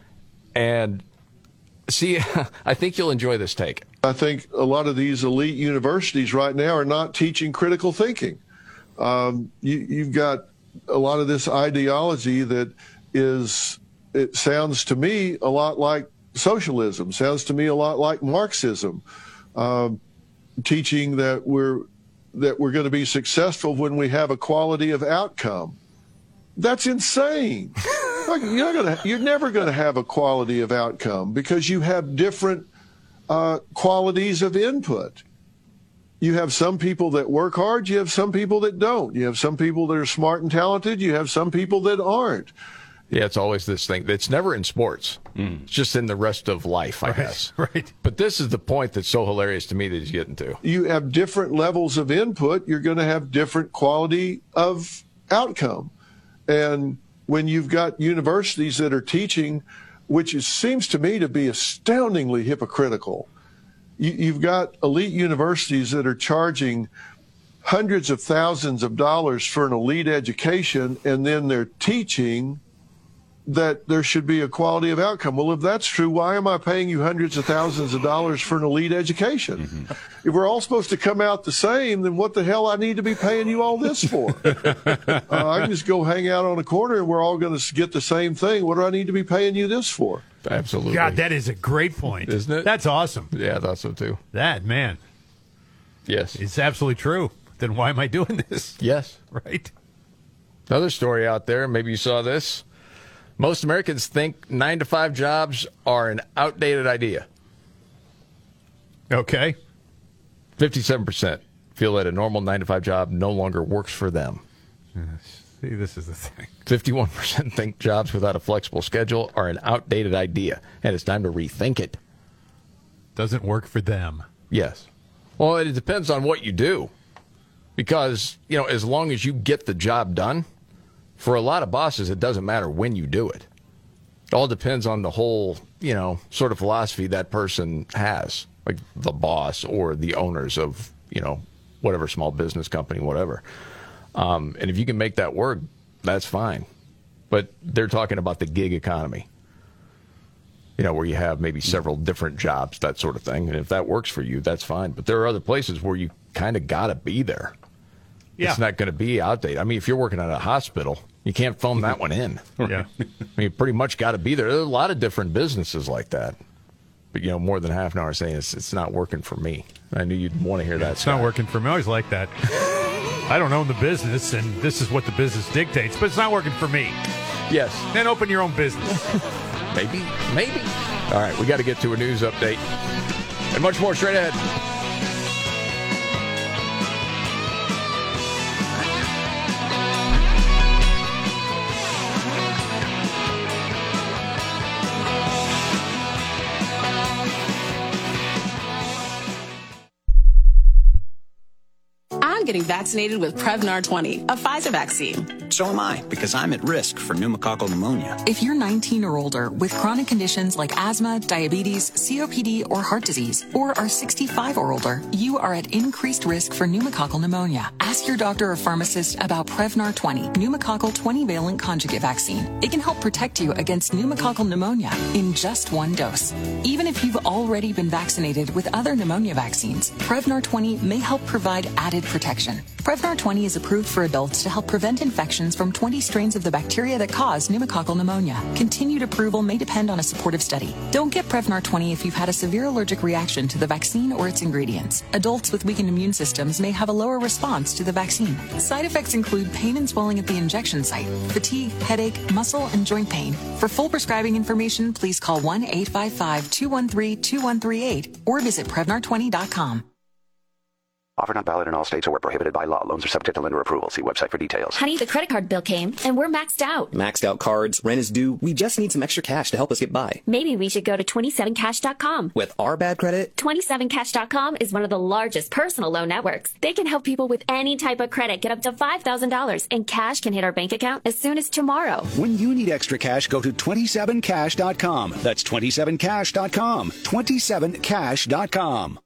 [SPEAKER 5] And see, I think you'll enjoy this take.
[SPEAKER 10] I think a lot of these elite universities right now are not teaching critical thinking. Um, you, you've got a lot of this ideology that is, it sounds to me a lot like socialism, sounds to me a lot like Marxism, um, teaching that we're that we're going to be successful when we have equality of outcome. That's insane. Like, you're, not gonna, you're never going to have a quality of outcome because you have different uh, qualities of input. You have some people that work hard. You have some people that don't. You have some people that are smart and talented. You have some people that aren't.
[SPEAKER 5] Yeah, it's always this thing. It's never in sports. Mm. It's just in the rest of life, I
[SPEAKER 7] right,
[SPEAKER 5] guess.
[SPEAKER 7] Right.
[SPEAKER 5] But this is the point that's so hilarious to me that he's getting to.
[SPEAKER 10] You have different levels of input. You're going to have different quality of outcome. And when you've got universities that are teaching, which is, seems to me to be astoundingly hypocritical, you, you've got elite universities that are charging hundreds of thousands of dollars for an elite education, and then they're teaching that there should be a quality of outcome. Well, if that's true, why am I paying you hundreds of thousands of dollars for an elite education? Mm-hmm. If we're all supposed to come out the same, then what the hell I need to be paying you all this for? uh, I can just go hang out on a corner and we're all going to get the same thing. What do I need to be paying you this for?
[SPEAKER 5] Absolutely.
[SPEAKER 7] God, that is a great point.
[SPEAKER 5] Isn't it?
[SPEAKER 7] That's awesome.
[SPEAKER 5] Yeah, I thought so too.
[SPEAKER 7] That, man.
[SPEAKER 5] Yes.
[SPEAKER 7] It's absolutely true. Then why am I doing this?
[SPEAKER 5] Yes.
[SPEAKER 7] Right.
[SPEAKER 5] Another story out there, maybe you saw this. Most Americans think nine to five jobs are an outdated idea.
[SPEAKER 7] Okay.
[SPEAKER 5] fifty-seven percent feel that a normal nine to five job no longer works for them.
[SPEAKER 7] See, this is the thing.
[SPEAKER 5] fifty-one percent think jobs without a flexible schedule are an outdated idea, and it's time to rethink it.
[SPEAKER 7] Doesn't work for them.
[SPEAKER 5] Yes. Well, it depends on what you do. Because, you know, as long as you get the job done, for a lot of bosses, it doesn't matter when you do it. It all depends on the whole, you know, sort of philosophy that person has, like the boss or the owners of, you know, whatever small business company, whatever. Um, and if you can make that work, that's fine. But they're talking about the gig economy, you know, where you have maybe several different jobs, that sort of thing. And if that works for you, that's fine. But there are other places where you kind of got to be there. Yeah. It's not going to be outdated. I mean, if you're working at a hospital, you can't phone that one in.
[SPEAKER 7] Yeah.
[SPEAKER 5] I mean, you pretty much got to be there. There are a lot of different businesses like that. But, you know, more than half an hour saying it's, it's not working for me. I knew you'd want to hear that.
[SPEAKER 7] It's Scott. Not working for me. I always like that. I don't own the business, and this is what the business dictates, but it's not working for me.
[SPEAKER 5] Yes.
[SPEAKER 7] Then open your own business.
[SPEAKER 5] Maybe. Maybe. All right, we got to get to a news update. And much more straight ahead.
[SPEAKER 11] I'm getting vaccinated with Prevnar twenty, a Pfizer vaccine.
[SPEAKER 18] So am I, because I'm at risk for pneumococcal pneumonia.
[SPEAKER 20] If you're nineteen or older with chronic conditions like asthma, diabetes, C O P D, or heart disease, or are sixty-five or older, you are at increased risk for pneumococcal pneumonia. Ask your doctor or pharmacist about Prevnar twenty, pneumococcal twenty-valent conjugate vaccine. It can help protect you against pneumococcal pneumonia in just one dose. Even if you've already been vaccinated with other pneumonia vaccines, Prevnar twenty may help provide added protection. Prevnar twenty is approved for adults to help prevent infections from twenty strains of the bacteria that cause pneumococcal pneumonia. Continued approval may depend on a supportive study. Don't get Prevnar twenty if you've had a severe allergic reaction to the vaccine or its ingredients. Adults with weakened immune systems may have a lower response to the vaccine. Side effects include pain and swelling at the injection site, fatigue, headache, muscle, and joint pain. For full prescribing information, please call one eight five five, two one three, two one three eight or visit Prevnar twenty dot com.
[SPEAKER 24] Offer not valid in all states or where prohibited by law. Loans are subject to lender approval. See website for details.
[SPEAKER 25] Honey, the credit card bill came, and we're maxed out.
[SPEAKER 26] Maxed out cards, rent is due. We just need some extra cash to help us get by.
[SPEAKER 25] Maybe we should go to twenty-seven cash dot com.
[SPEAKER 26] With our bad credit?
[SPEAKER 25] twenty-seven cash dot com is one of the largest personal loan networks. They can help people with any type of credit get up to five thousand dollars, and cash can hit our bank account as soon as tomorrow.
[SPEAKER 27] When you need extra cash, go to twenty-seven cash dot com. That's twenty-seven cash dot com. twenty-seven cash dot com.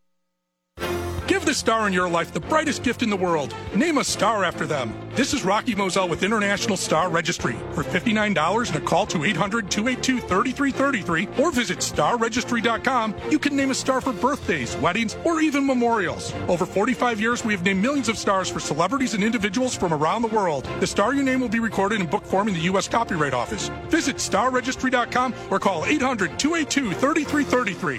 [SPEAKER 28] Give the star in your life the brightest gift in the world. Name a star after them. This is Rocky Moselle with International Star Registry. For fifty-nine dollars and a call to eight hundred, two eight two, three three three three or visit star registry dot com, you can name a star for birthdays, weddings, or even memorials. Over forty-five years, we have named millions of stars for celebrities and individuals from around the world. The star you name will be recorded in book form in the U S Copyright Office. Visit star registry dot com or call eight hundred, two eight two, three three three three.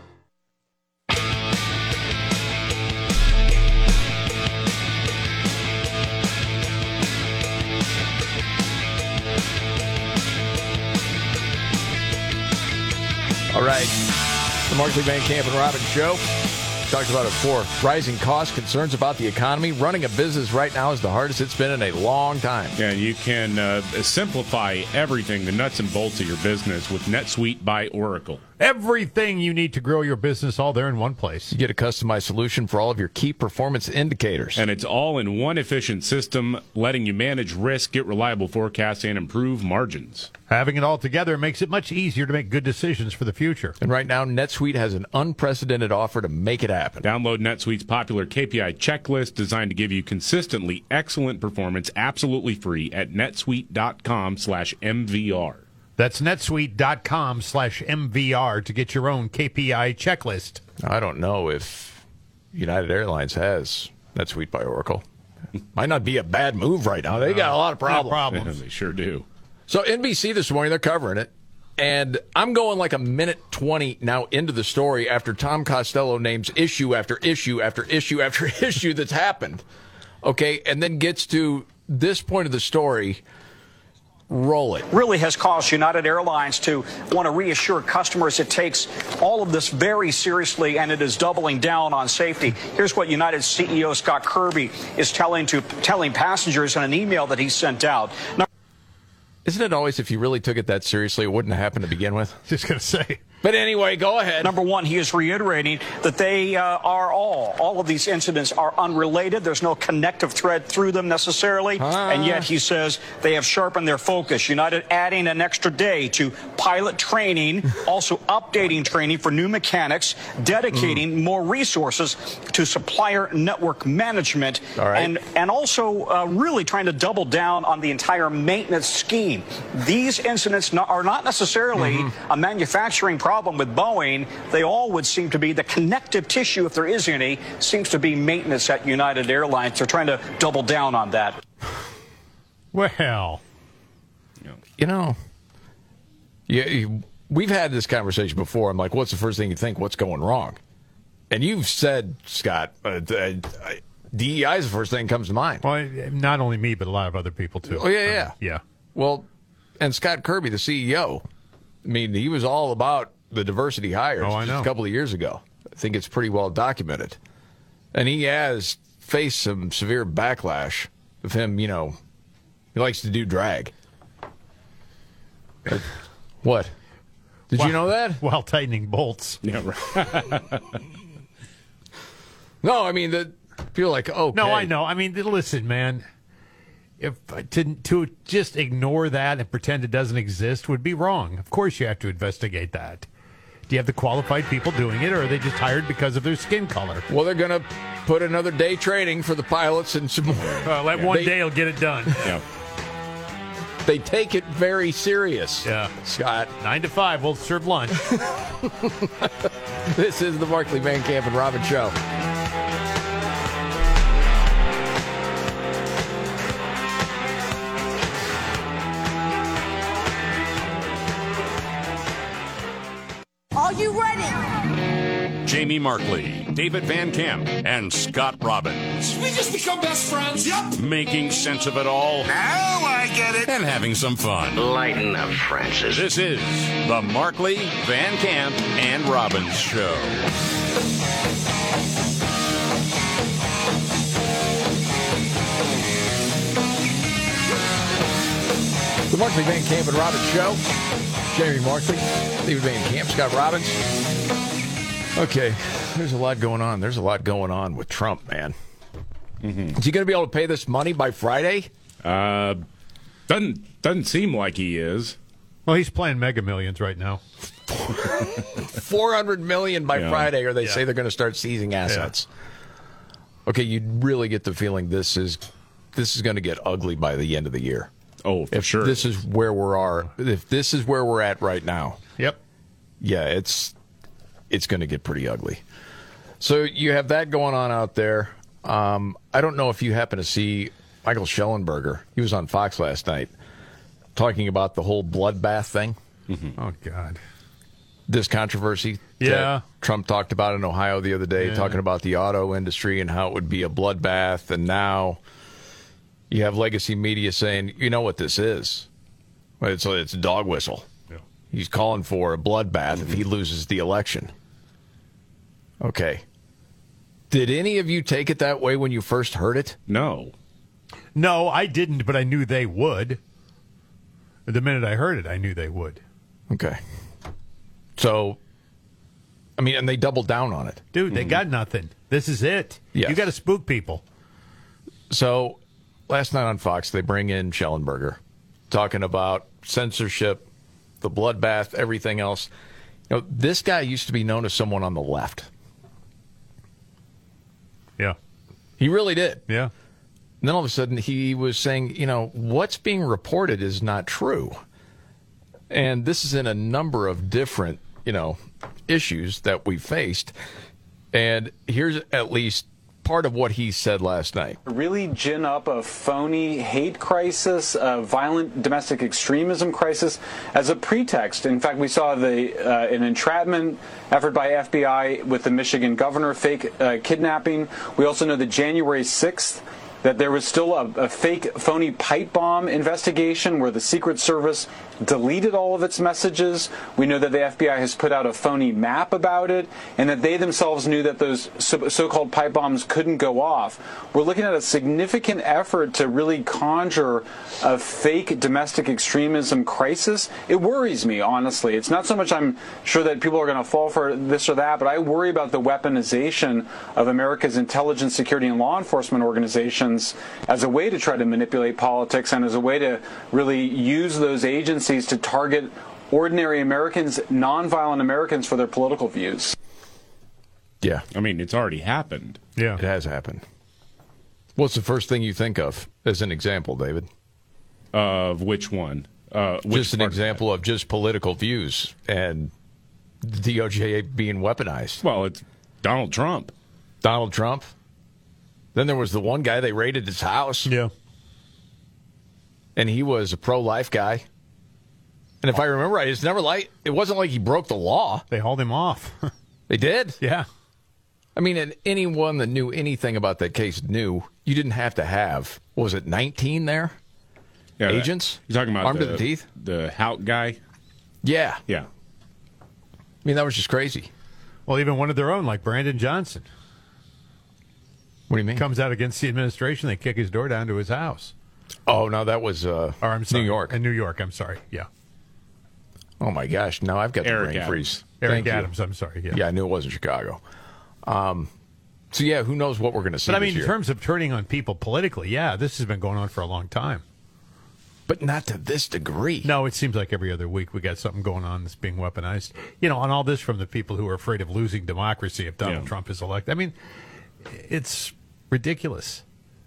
[SPEAKER 5] All right, the Markley, Van Camp, and Robbins Show. Talked about it before. Rising costs, concerns about the economy. Running a business right now is the hardest it's been in a long time.
[SPEAKER 6] Yeah, you can uh, simplify everything, the nuts and bolts of your business with NetSuite by Oracle.
[SPEAKER 7] Everything you need to grow your business all there in one place.
[SPEAKER 5] You get a customized solution for all of your key performance indicators.
[SPEAKER 6] And it's all in one efficient system, letting you manage risk, get reliable forecasts, and improve margins.
[SPEAKER 7] Having it all together makes it much easier to make good decisions for the future.
[SPEAKER 5] And right now, NetSuite has an unprecedented offer to make it happen.
[SPEAKER 6] Download NetSuite's popular K P I checklist designed to give you consistently excellent performance absolutely free at netsuite dot com slash M V R.
[SPEAKER 7] That's netsuite dot com slash M V R to get your own K P I checklist.
[SPEAKER 5] I don't know if United Airlines has NetSuite by Oracle. Might not be a bad move right now. They got a lot of problems.
[SPEAKER 7] problems.
[SPEAKER 6] They sure do.
[SPEAKER 5] So N B C this morning, they're covering it. And I'm going like a minute twenty now into the story after Tom Costello names issue after issue after issue after issue that's happened. Okay, and then gets to this point of the story, roll it.
[SPEAKER 1] Really has caused United Airlines to want to reassure customers it takes all of this very seriously and it is doubling down on safety. Here's what United C E O Scott Kirby is telling to telling passengers in an email that he sent out. Now,
[SPEAKER 5] isn't it always, if you really took it that seriously, it wouldn't have happened to begin with?
[SPEAKER 7] Just going to say.
[SPEAKER 5] But anyway, go ahead.
[SPEAKER 1] Number one, he is reiterating that they uh, are all, all of these incidents are unrelated. There's no connective thread through them necessarily.
[SPEAKER 5] Ah.
[SPEAKER 1] And yet he says they have sharpened their focus. United adding an extra day to pilot training, also updating training for new mechanics, dedicating mm. more resources to supplier network management,
[SPEAKER 5] all right.
[SPEAKER 1] and, and also uh, really trying to double down on the entire maintenance scheme. These incidents not, are not necessarily mm-hmm. a manufacturing problem with Boeing. They all would seem to be the connective tissue, if there is any, seems to be maintenance at United Airlines. They're trying to double down on that.
[SPEAKER 7] Well,
[SPEAKER 5] you know, yeah, you, we've had this conversation before. I'm like, what's the first thing you think? What's going wrong? And you've said, Scott, uh, uh, D E I is the first thing that comes to mind.
[SPEAKER 7] Well, not only me, but a lot of other people, too.
[SPEAKER 5] Oh, yeah, yeah.
[SPEAKER 7] Um, yeah.
[SPEAKER 5] Well, and Scott Kirby, the C E O, I mean, he was all about the diversity hires
[SPEAKER 7] oh, I
[SPEAKER 5] just
[SPEAKER 7] know.
[SPEAKER 5] a couple of years ago. I think it's pretty well documented. And he has faced some severe backlash of him, you know, he likes to do drag. But, what? Did
[SPEAKER 7] while,
[SPEAKER 5] you know that?
[SPEAKER 7] While tightening bolts.
[SPEAKER 6] Yeah, right.
[SPEAKER 5] No, I mean, the people are like, oh, okay.
[SPEAKER 7] No, I know. I mean, listen, man. If to, to just ignore that and pretend it doesn't exist would be wrong. Of course you have to investigate that. Do you have the qualified people doing it, or are they just hired because of their skin color?
[SPEAKER 5] Well, they're going to put another day training for the pilots and some more.
[SPEAKER 7] Well, that one
[SPEAKER 5] they,
[SPEAKER 7] day will get it done.
[SPEAKER 6] Yeah.
[SPEAKER 5] They take it very serious.
[SPEAKER 7] Yeah.
[SPEAKER 5] Scott.
[SPEAKER 7] Nine to five, we'll serve lunch.
[SPEAKER 5] This is the Markley, Van Camp, and Robin Show.
[SPEAKER 2] Are you ready?
[SPEAKER 9] Jamie Markley, David Van Camp, and Scott Robbins.
[SPEAKER 17] We just become best friends, yep.
[SPEAKER 9] Making sense of it all.
[SPEAKER 17] Now I get it.
[SPEAKER 9] And having some fun.
[SPEAKER 24] Lighten up, Francis.
[SPEAKER 9] This is the Markley, Van Camp, and Robbins Show.
[SPEAKER 5] The Markley, Van Camp, and Robbins Show. Jamie Markley, David Van Camp, Scott Robbins. Okay, there's a lot going on. There's a lot going on with Trump, man. Mm-hmm. Is he going to be able to pay this money by Friday?
[SPEAKER 6] Uh, doesn't doesn't seem like he is.
[SPEAKER 7] Well, he's playing Mega Millions right now.
[SPEAKER 5] four hundred million dollars by
[SPEAKER 6] yeah.
[SPEAKER 5] Friday, or they
[SPEAKER 7] yeah.
[SPEAKER 5] say they're going to start seizing assets. Yeah. Okay, you really get the feeling this is this is going to get ugly by the end of the year.
[SPEAKER 6] Oh, for
[SPEAKER 5] if
[SPEAKER 6] sure.
[SPEAKER 5] This is where we are. If this is where we're at right now.
[SPEAKER 7] Yep.
[SPEAKER 5] Yeah, it's it's going to get pretty ugly. So you have that going on out there. Um, I don't know if you happen to see Michael Schellenberger. He was on Fox last night talking about the whole bloodbath thing.
[SPEAKER 7] Mm-hmm. Oh, God.
[SPEAKER 5] This controversy
[SPEAKER 7] yeah.
[SPEAKER 5] that Trump talked about in Ohio the other day,
[SPEAKER 7] yeah.
[SPEAKER 5] talking about the auto industry and how it would be a bloodbath. And now you have legacy media saying, you know what this is? It's a, it's a dog whistle.
[SPEAKER 7] Yeah.
[SPEAKER 5] He's calling for a bloodbath
[SPEAKER 7] mm-hmm.
[SPEAKER 5] if he loses the election. Okay. Did any of you take it that way when you first heard it?
[SPEAKER 6] No.
[SPEAKER 7] No, I didn't, but I knew they would. The minute I heard it, I knew they would.
[SPEAKER 5] Okay. So, I mean, and they doubled down on it.
[SPEAKER 7] Dude, they mm-hmm. got nothing. This is it.
[SPEAKER 5] Yes.
[SPEAKER 7] You got to spook people.
[SPEAKER 5] So, last night on Fox, they bring in Schellenberger, talking about censorship, the bloodbath, everything else. You know, this guy used to be known as someone on the left.
[SPEAKER 7] Yeah.
[SPEAKER 5] He really did.
[SPEAKER 7] Yeah.
[SPEAKER 5] And then all of a sudden he was saying, you know, what's being reported is not true. And this is in a number of different, you know, issues that we faced. And here's at least part of what he said last night.
[SPEAKER 3] Really gin up a phony hate crisis, a violent domestic extremism crisis as a pretext. In fact, we saw the uh, an entrapment effort by F B I with the Michigan governor, fake uh, kidnapping. We also know that January sixth that there was still a, a fake, phony pipe bomb investigation where the Secret Service deleted all of its messages. We know that the F B I has put out a phony map about it, and that they themselves knew that those so- so-called pipe bombs couldn't go off. We're looking at a significant effort to really conjure a fake domestic extremism crisis. It worries me, honestly. It's not so much I'm sure that people are going to fall for this or that, but I worry about the weaponization of America's intelligence, security, and law enforcement organizations as a way to try to manipulate politics and as a way to really use those agencies to target ordinary Americans, nonviolent Americans, for their political views.
[SPEAKER 5] Yeah.
[SPEAKER 6] I mean, it's already happened.
[SPEAKER 7] Yeah.
[SPEAKER 5] It has happened. What's the first thing you think of as an example, David?
[SPEAKER 6] Of which one? Uh, which
[SPEAKER 5] just an example of, of just political views and the D O J being weaponized.
[SPEAKER 6] Well, it's Donald Trump.
[SPEAKER 5] Donald Trump. Then there was the one guy, they raided his house.
[SPEAKER 7] Yeah.
[SPEAKER 5] And he was a pro-life guy. And if I remember right, it's never like it wasn't like he broke the law.
[SPEAKER 7] They hauled him off.
[SPEAKER 5] They did?
[SPEAKER 7] Yeah.
[SPEAKER 5] I mean, and anyone that knew anything about that case knew you didn't have to have, what was it, nineteen there?
[SPEAKER 6] Yeah,
[SPEAKER 5] Agents?
[SPEAKER 6] You're talking about
[SPEAKER 5] armed
[SPEAKER 6] the,
[SPEAKER 5] to the teeth?
[SPEAKER 6] The Hout guy?
[SPEAKER 5] Yeah.
[SPEAKER 6] Yeah.
[SPEAKER 5] I mean, that was just crazy.
[SPEAKER 7] Well, even one of their own, like Brandon Johnson.
[SPEAKER 5] What do you mean?
[SPEAKER 7] Comes out against the administration, they kick his door down to his house.
[SPEAKER 5] Oh, no, that was uh,
[SPEAKER 7] or, I'm sorry,
[SPEAKER 5] New York.
[SPEAKER 7] In New York, I'm sorry, yeah.
[SPEAKER 5] Oh, my gosh, now I've got the
[SPEAKER 6] Eric
[SPEAKER 5] brain
[SPEAKER 6] Adams.
[SPEAKER 5] freeze.
[SPEAKER 7] Eric
[SPEAKER 5] Thank you.
[SPEAKER 7] Adams, I'm sorry, yeah.
[SPEAKER 5] Yeah, I knew it wasn't Chicago. Um, so, yeah, who knows what we're going to see
[SPEAKER 7] But, I
[SPEAKER 5] this
[SPEAKER 7] mean,
[SPEAKER 5] year.
[SPEAKER 7] in terms of turning on people politically, yeah, this has been going on for a long time.
[SPEAKER 5] But not to this degree.
[SPEAKER 7] No, it seems like every other week we got something going on that's being weaponized. You know, on all this from the people who are afraid of losing democracy if Donald
[SPEAKER 6] Yeah.
[SPEAKER 7] Trump is elected. I mean, it's ridiculous.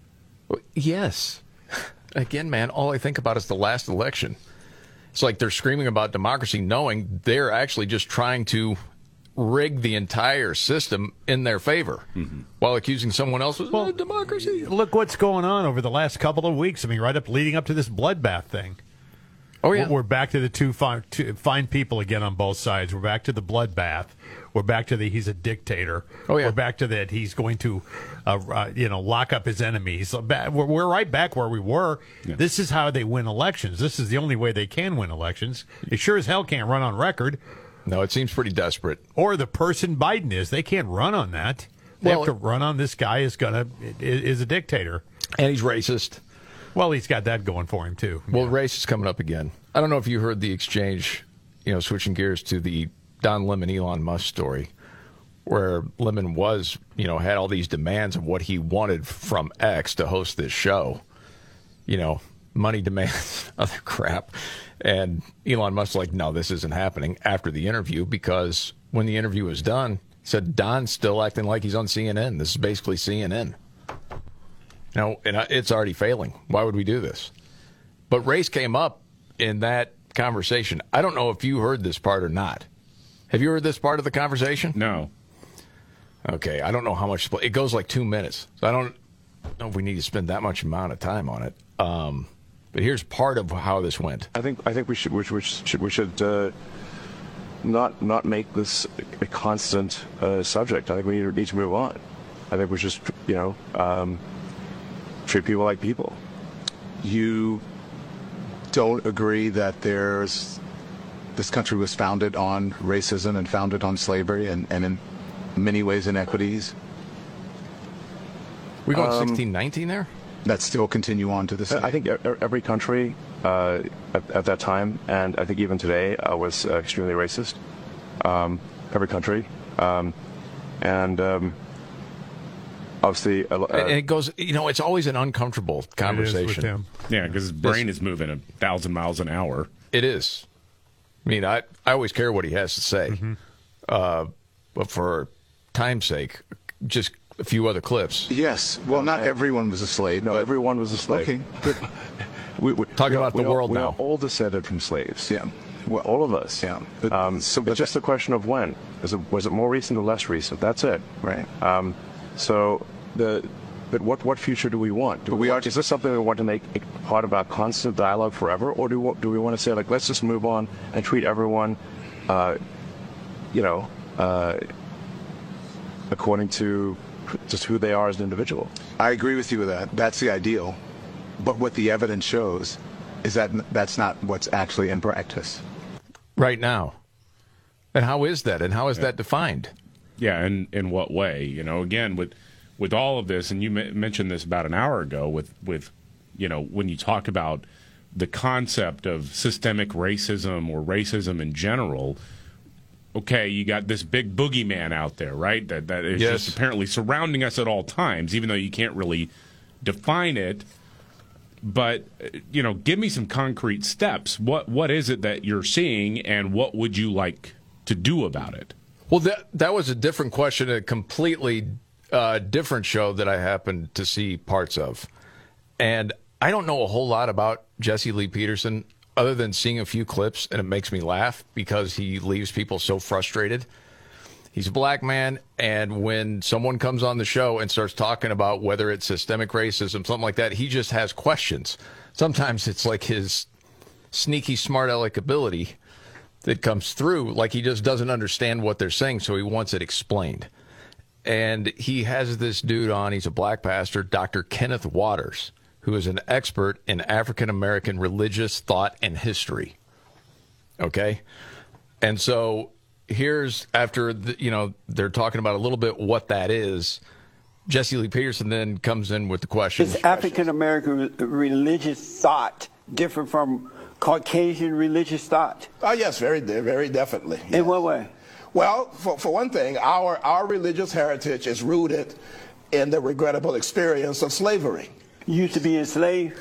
[SPEAKER 5] Yes. Again, man, all I think about is the last election. It's like they're screaming about democracy, knowing they're actually just trying to rig the entire system in their favor
[SPEAKER 6] mm-hmm.
[SPEAKER 5] while accusing someone else of well, democracy.
[SPEAKER 7] Look what's going on over the last couple of weeks. I mean, right up leading up to this bloodbath thing.
[SPEAKER 5] Oh, yeah.
[SPEAKER 7] We're back to the two fine, two fine people again on both sides. We're back to the bloodbath. We're back to the he's a dictator.
[SPEAKER 5] Oh, yeah.
[SPEAKER 7] We're back to that he's going to, uh, uh, you know, lock up his enemies. We're, we're right back where we were.
[SPEAKER 6] Yeah.
[SPEAKER 7] This is how they win elections. This is the only way they can win elections. They sure as hell can't run on record.
[SPEAKER 5] No, it seems pretty desperate.
[SPEAKER 7] Or the person Biden is. They can't run on that. They
[SPEAKER 5] Well,
[SPEAKER 7] have to run on this guy is gonna is, is a dictator.
[SPEAKER 5] And he's racist.
[SPEAKER 7] Well, he's got that going for him, too.
[SPEAKER 5] Well, race is coming up again. I don't know if you heard the exchange, you know, switching gears to the Don Lemon Elon Musk story, where Lemon was, you know, had all these demands of what he wanted from X to host this show. You know, money demands, other crap. And Elon Musk's like, no, this isn't happening after the interview, because when the interview was done, he said, Don's still acting like he's on C N N. This is basically C N N. Now, and it's already failing. Why would we do this? But race came up in that conversation. I don't know if you heard this part or not. Have you heard this part of the conversation?
[SPEAKER 6] No.
[SPEAKER 5] Okay, I don't know how much. It goes like two minutes. So I don't know if we need to spend that much amount of time on it. Um, but here's part of how this went.
[SPEAKER 12] I think I think we should we should we should uh, not not make this a constant uh, subject. I think we need, need to move on. I think we should just you know um, treat people like people.
[SPEAKER 13] You don't agree that there's this country was founded on racism and founded on slavery and, and in many ways inequities?
[SPEAKER 5] We going
[SPEAKER 12] Um,
[SPEAKER 5] sixteen nineteen there?
[SPEAKER 13] That still continue on to this day?
[SPEAKER 12] I think e- every country uh, at, at that time, and I think even today, uh, was uh, extremely racist. Um, every country, um, and um, obviously, uh,
[SPEAKER 5] And it goes, you know, it's always an uncomfortable conversation.
[SPEAKER 6] Yeah, because his brain is moving a thousand miles an hour.
[SPEAKER 5] It is. I mean, I, I always care what he has to say.
[SPEAKER 6] Mm-hmm.
[SPEAKER 5] Uh, but for time's sake, just a few other clips.
[SPEAKER 13] Yes. Well, not everyone was a slave.
[SPEAKER 12] No,
[SPEAKER 13] but,
[SPEAKER 12] everyone was a slave.
[SPEAKER 13] Okay.
[SPEAKER 12] But we, we,
[SPEAKER 5] Talking
[SPEAKER 12] we
[SPEAKER 5] about
[SPEAKER 12] we
[SPEAKER 5] the
[SPEAKER 12] all,
[SPEAKER 5] world
[SPEAKER 12] we
[SPEAKER 5] now.
[SPEAKER 12] are all descended from slaves.
[SPEAKER 13] Yeah.
[SPEAKER 12] Well, all of us.
[SPEAKER 13] Yeah.
[SPEAKER 12] But, um, so, it's just a question of when. Is it, was it more recent or less recent? That's it.
[SPEAKER 13] Right.
[SPEAKER 12] Um, so the. But what, what future do we want? Do
[SPEAKER 13] But
[SPEAKER 12] we
[SPEAKER 13] we
[SPEAKER 12] want,
[SPEAKER 13] are-
[SPEAKER 12] is this something we want to make a part of our constant dialogue forever, or do we, do we want to say, like, let's just move on and treat everyone, uh, you know, uh, according to just who they are as an individual?
[SPEAKER 13] I agree with you with that. That's the ideal. But what the evidence shows is that that's not what's actually in practice.
[SPEAKER 5] Right now. And how is that? And how is yeah. that defined?
[SPEAKER 6] Yeah, and in what way? You know, again, with with all of this, and you m- mentioned this about an hour ago, with, with, you know, when you talk about the concept of systemic racism or racism in general, okay, you got this big boogeyman out there, right? That that is
[SPEAKER 5] yes.
[SPEAKER 6] just apparently surrounding us at all times, even though you can't really define it. But, you know, give me some concrete steps. What what is it that you're seeing, and what would you like to do about it?
[SPEAKER 5] Well, that that was a different question, a completely uh, different show that I happened to see parts of. And I don't know a whole lot about Jesse Lee Peterson other than seeing a few clips, and it makes me laugh because he leaves people so frustrated. He's a black man, and when someone comes on the show and starts talking about whether it's systemic racism, something like that, he just has questions. Sometimes it's like his sneaky, smart aleck ability that comes through, like he just doesn't understand what they're saying, so he wants it explained. And he has this dude on, he's a black pastor, Doctor Kenneth Waters, who is an expert in African-American religious thought and history. Okay? And so here's, after, the, you know, they're talking about a little bit what that is, Jesse Lee Peterson then comes in with the question.
[SPEAKER 4] Is African-American religious thought different from Caucasian religious thought?
[SPEAKER 14] Oh, yes, very, very definitely. Yes.
[SPEAKER 4] In what way?
[SPEAKER 14] Well, for, for one thing, our, our religious heritage is rooted in the regrettable experience of slavery.
[SPEAKER 4] You used to be enslaved?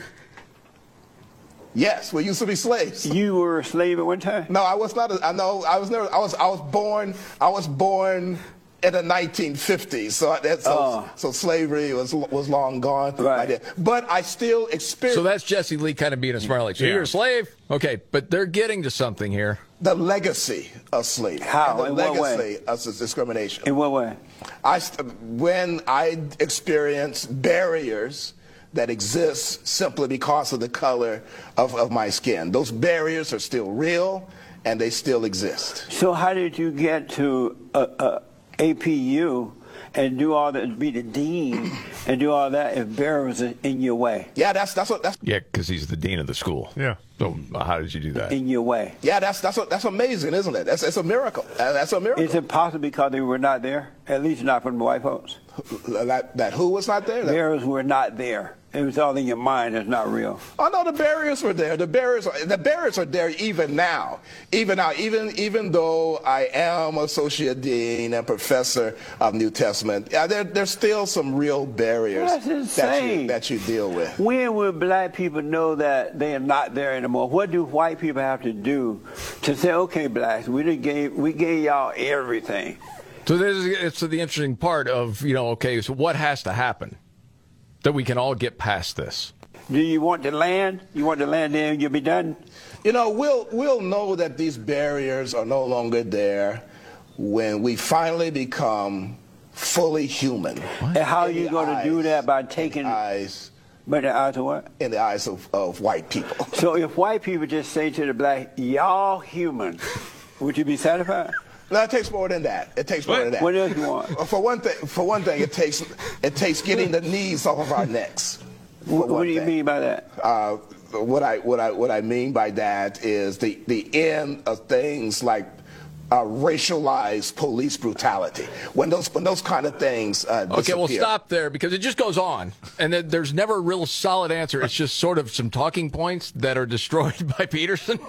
[SPEAKER 14] Yes, we used to be slaves.
[SPEAKER 4] You were a slave at one time?
[SPEAKER 14] No, I was not. A, I know. I was never. I was. I was born. I was born in the nineteen fifties. So that's so, oh. so slavery was was long gone.
[SPEAKER 4] Right.
[SPEAKER 14] But I still experience.
[SPEAKER 5] So that's Jesse Lee kind of being a smart aleck. So yeah. You're a slave, okay? But they're getting to something here.
[SPEAKER 14] The legacy of slavery.
[SPEAKER 4] How?
[SPEAKER 14] The
[SPEAKER 4] in
[SPEAKER 14] legacy
[SPEAKER 4] what way?
[SPEAKER 14] of discrimination.
[SPEAKER 4] In what way?
[SPEAKER 14] I when I experienced barriers that exist simply because of the color of, of my skin. Those barriers are still real, and they still exist.
[SPEAKER 4] So how did you get to uh, uh, A P U and do all that, be the dean, and do all that if Barry was in your way?
[SPEAKER 14] Yeah, that's that's what that's.
[SPEAKER 5] Yeah, because he's the dean of the school.
[SPEAKER 7] Yeah.
[SPEAKER 5] So how did you do that?
[SPEAKER 4] In your way.
[SPEAKER 14] Yeah, that's that's what, that's amazing, isn't it? That's it's a miracle. That's a miracle.
[SPEAKER 4] Is it possible because they were not there? At least not from the white folks.
[SPEAKER 14] That, that who was not there? That,
[SPEAKER 4] Barriers were not there. It was all in your mind. It's not real.
[SPEAKER 14] Oh no, the barriers were there. The barriers, are, the barriers are there even now. Even now, even even though I am associate dean and professor of New Testament, yeah, there, there's still some real barriers
[SPEAKER 4] That's
[SPEAKER 14] that
[SPEAKER 4] insane.
[SPEAKER 14] you that you deal with.
[SPEAKER 4] When will black people know that they are not there anymore? What do white people have to do to say, okay, blacks, we done gave we gave y'all everything?
[SPEAKER 5] So this is it's the interesting part of, you know, okay, so what has to happen that we can all get past this?
[SPEAKER 4] Do you want the land? You want the land there and you'll be done?
[SPEAKER 14] You know, we'll we'll know that these barriers are no longer there when we finally become fully human.
[SPEAKER 4] What? And how are you going to do that? By taking
[SPEAKER 14] eyes.
[SPEAKER 4] By the eyes of what?
[SPEAKER 14] In the eyes of, of white people.
[SPEAKER 4] So if white people just say to the black, y'all human, would you be satisfied?
[SPEAKER 14] No, it takes more than that. It takes more
[SPEAKER 4] what?
[SPEAKER 14] than that.
[SPEAKER 4] What else you want?
[SPEAKER 14] For one thing, for one thing, it takes it takes getting the knees off of our necks.
[SPEAKER 4] What, what do you thing. mean by that?
[SPEAKER 14] Uh, what I what I what I mean by that is the the end of things like uh, racialized police brutality. When those when those kind of things uh, disappear.
[SPEAKER 5] Okay, well, stop there because it just goes on, and then there's never a real solid answer. It's just sort of some talking points that are destroyed by Peterson.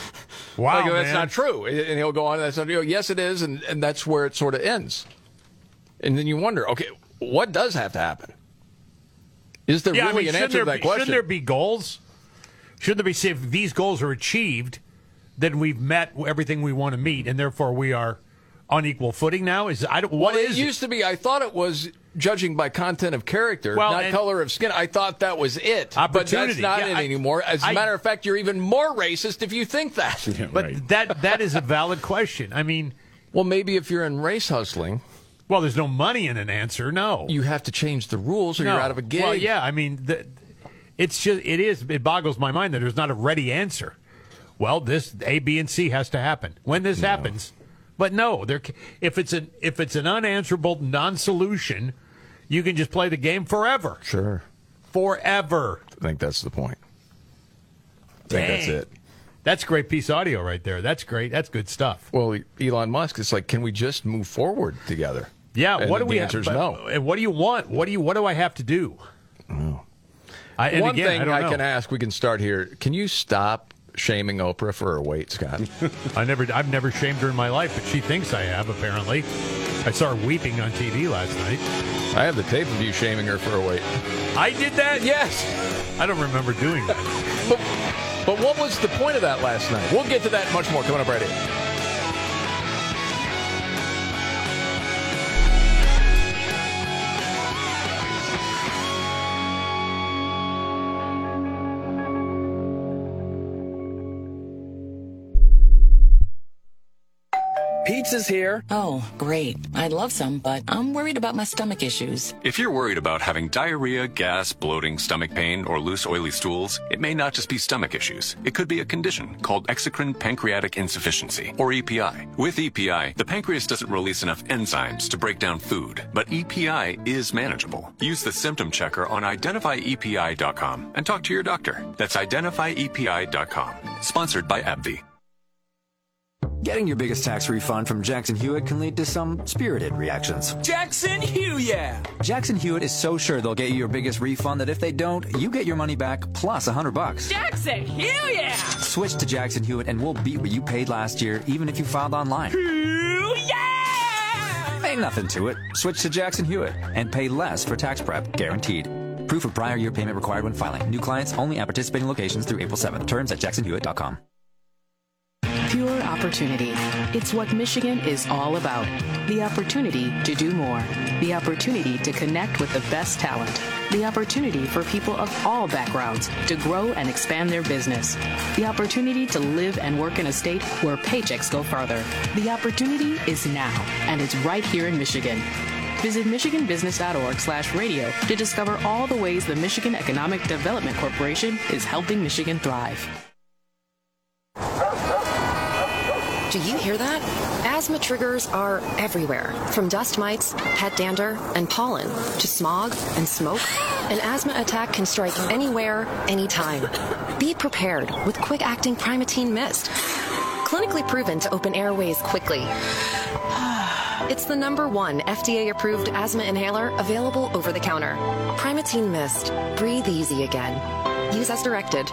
[SPEAKER 7] Wow,
[SPEAKER 5] like, that's
[SPEAKER 7] man.
[SPEAKER 5] not true. And he'll go on, that's not, you know, yes, it is, and, and that's where it sort of ends. And then you wonder, okay, what does have to happen? Is there
[SPEAKER 7] yeah,
[SPEAKER 5] really
[SPEAKER 7] I mean,
[SPEAKER 5] an answer to that
[SPEAKER 7] be,
[SPEAKER 5] question?
[SPEAKER 7] Shouldn't there be goals? Shouldn't there be, say, if these goals are achieved, then we've met everything we want to meet, and therefore we are on equal footing now? Is I don't, what
[SPEAKER 5] well,
[SPEAKER 7] is
[SPEAKER 5] it used
[SPEAKER 7] it?
[SPEAKER 5] to be, I thought it was judging by content of character,
[SPEAKER 7] well,
[SPEAKER 5] not color of skin. I thought that was it. But that's not
[SPEAKER 7] yeah,
[SPEAKER 5] it
[SPEAKER 7] I,
[SPEAKER 5] anymore. As
[SPEAKER 7] I,
[SPEAKER 5] a matter of fact, you're even more racist if you think that.
[SPEAKER 7] Yeah, but right. that that is a valid question. I mean,
[SPEAKER 5] well, maybe if you're in race hustling.
[SPEAKER 7] Well, there's no money in an answer, no.
[SPEAKER 5] You have to change the rules or
[SPEAKER 7] no.
[SPEAKER 5] you're out of a gig.
[SPEAKER 7] Well, yeah, I mean, the, it's just, it is, it boggles my mind that there's not a ready answer. Well, this A, B, and C has to happen. When this no. happens, but no, there. If it's an if it's an unanswerable non-solution, you can just play the game forever.
[SPEAKER 5] Sure.
[SPEAKER 7] Forever.
[SPEAKER 5] I think that's the point. I think
[SPEAKER 7] Dang.
[SPEAKER 5] that's it.
[SPEAKER 7] That's a great piece of audio right there. That's great. That's good stuff.
[SPEAKER 5] Well, Elon Musk, it's like, can we just move forward together?
[SPEAKER 7] Yeah.
[SPEAKER 5] And
[SPEAKER 7] what do
[SPEAKER 5] the
[SPEAKER 7] we?
[SPEAKER 5] answer is
[SPEAKER 7] but-
[SPEAKER 5] no.
[SPEAKER 7] And what do you want? What do you? What do I have to do?
[SPEAKER 5] No.
[SPEAKER 7] I, and
[SPEAKER 5] One
[SPEAKER 7] again,
[SPEAKER 5] thing
[SPEAKER 7] I, don't
[SPEAKER 5] I,
[SPEAKER 7] know.
[SPEAKER 5] can ask, we can start here. Can you stop shaming Oprah for her weight, Scott?
[SPEAKER 7] I never, I've never shamed her in my life, but she thinks I have. Apparently, I saw her weeping on T V last night.
[SPEAKER 5] I have the tape of you shaming her for her weight.
[SPEAKER 7] I did that.
[SPEAKER 5] Yes.
[SPEAKER 7] I don't remember doing that.
[SPEAKER 5] But, but what was the point of that last night? We'll get to that and much more coming up right here.
[SPEAKER 8] Pizza's here.
[SPEAKER 20] Oh, great. I'd love some, but I'm worried about my stomach issues.
[SPEAKER 10] If you're worried about having diarrhea, gas, bloating, stomach pain, or loose, oily stools, it may not just be stomach issues. It could be a condition called exocrine pancreatic insufficiency, or E P I. With E P I, the pancreas doesn't release enough enzymes to break down food, but E P I is manageable. Use the symptom checker on identify E P I dot com and talk to your doctor. That's identify E P I dot com. Sponsored by AbbVie.
[SPEAKER 15] Getting your biggest tax refund from Jackson Hewitt can lead to some spirited reactions.
[SPEAKER 8] Jackson Hewitt!
[SPEAKER 15] Jackson Hewitt is so sure they'll get you your biggest refund that if they don't, you get your money back plus a hundred bucks.
[SPEAKER 8] Jackson Hewitt!
[SPEAKER 15] Switch to Jackson Hewitt and we'll beat what you paid last year, even if you filed online.
[SPEAKER 8] Yeah!
[SPEAKER 15] Ain't nothing to it. Switch to Jackson Hewitt and pay less for tax prep, guaranteed. Proof of prior year payment required when filing. New clients only at participating locations through April seventh. Terms at jackson hewitt dot com.
[SPEAKER 11] Pure opportunity. It's what Michigan is all about. The opportunity to do more. The opportunity to connect with the best talent. The opportunity for people of all backgrounds to grow and expand their business. The opportunity to live and work in a state where paychecks go farther. The opportunity is now, and it's right here in Michigan. Visit michigan business dot org slash radio to discover all the ways the Michigan Economic Development Corporation is helping Michigan thrive.
[SPEAKER 16] Do you hear that? Asthma triggers are everywhere, from dust mites, pet dander, and pollen, to smog and smoke. An asthma attack can strike anywhere, anytime. Be prepared with quick-acting Primatene Mist. Clinically proven to open airways quickly. It's the number one F D A-approved asthma inhaler available over the counter. Primatene Mist. Breathe easy again. Use as directed.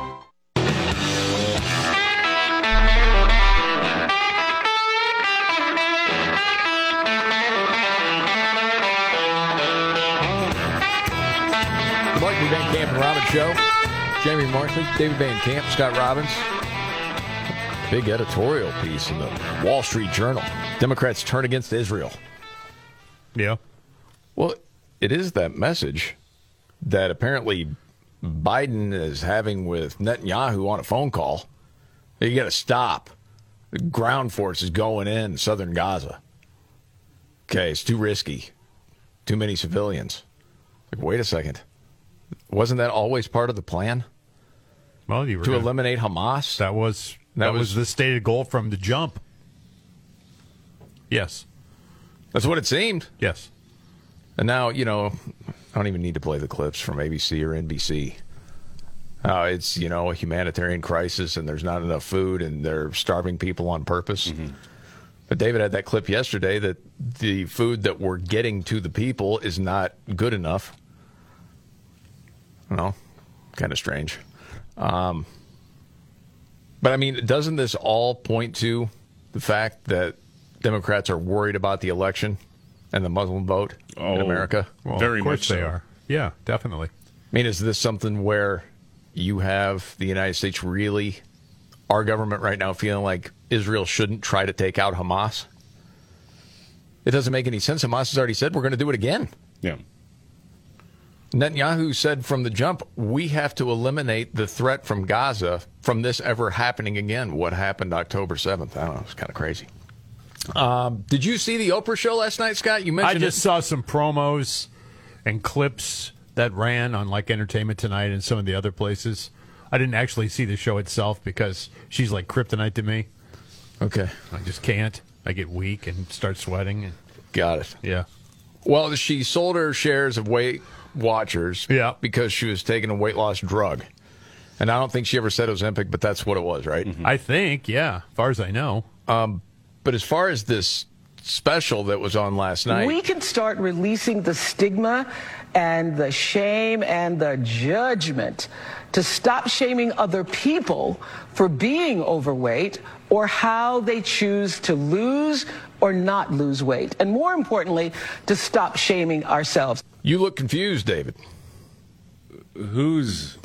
[SPEAKER 5] The Markley Van Camp and Robbins Show. Jamie Markley, David Van Camp, Scott Robbins. Big editorial piece in the Wall Street Journal. Democrats turn against Israel.
[SPEAKER 7] Yeah.
[SPEAKER 5] Well, it is that message that apparently Biden is having with Netanyahu on a phone call. You got to stop. The ground force is going in southern Gaza. Okay, it's too risky. Too many civilians. Like, wait a second. Wasn't that always part of the plan?
[SPEAKER 7] Well, you were
[SPEAKER 5] to
[SPEAKER 7] gonna,
[SPEAKER 5] eliminate Hamas.
[SPEAKER 7] That was that,
[SPEAKER 5] That
[SPEAKER 7] was,
[SPEAKER 5] was-
[SPEAKER 7] the stated goal from the jump. Yes.
[SPEAKER 5] That's what it seemed.
[SPEAKER 7] Yes.
[SPEAKER 5] And now, you know, I don't even need to play the clips from A B C or N B C. Uh, it's, you know, a humanitarian crisis and there's not enough food and they're starving people on purpose.
[SPEAKER 3] Mm-hmm.
[SPEAKER 5] But David had that clip yesterday that the food that we're getting to the people is not good enough. Well, kind of strange. Um, but, I mean, doesn't this all point to the fact that Democrats are worried about the election and the Muslim vote in
[SPEAKER 6] Oh,
[SPEAKER 5] America?
[SPEAKER 7] Well,
[SPEAKER 6] Very
[SPEAKER 7] of course
[SPEAKER 6] much
[SPEAKER 7] they
[SPEAKER 6] so.
[SPEAKER 7] are. Yeah, definitely.
[SPEAKER 5] I mean, is this something where you have the United States really, our government right now, feeling like Israel shouldn't try to take out Hamas? It doesn't make any sense. Hamas has already said we're going to do it again.
[SPEAKER 6] Yeah.
[SPEAKER 5] Netanyahu said from the jump, we have to eliminate the threat from Gaza from this ever happening again. What happened October seventh? I don't know. It's kind of crazy. Um, did you see the Oprah show last night, Scott? You
[SPEAKER 7] I
[SPEAKER 5] mentioned
[SPEAKER 7] just
[SPEAKER 5] it.
[SPEAKER 7] saw some promos and clips that ran on like Entertainment Tonight and some of the other places. I didn't actually see the show itself because she's like kryptonite to me.
[SPEAKER 5] Okay.
[SPEAKER 7] I just can't. I get weak and start sweating. And,
[SPEAKER 5] Got it.
[SPEAKER 7] yeah.
[SPEAKER 5] Well, she sold her shares of Weight Watchers
[SPEAKER 7] yeah.
[SPEAKER 5] because she was taking a weight loss drug. And I don't think she ever said Ozempic, but that's what it was, right?
[SPEAKER 7] Mm-hmm. I think, yeah, as far as I know.
[SPEAKER 5] Um, but as far as this special that was on last night.
[SPEAKER 18] We can start releasing the stigma and the shame and the judgment to stop shaming other people for being overweight or how they choose to lose or not lose weight. And more importantly, to stop shaming ourselves.
[SPEAKER 5] You look confused, David.
[SPEAKER 6] Who's...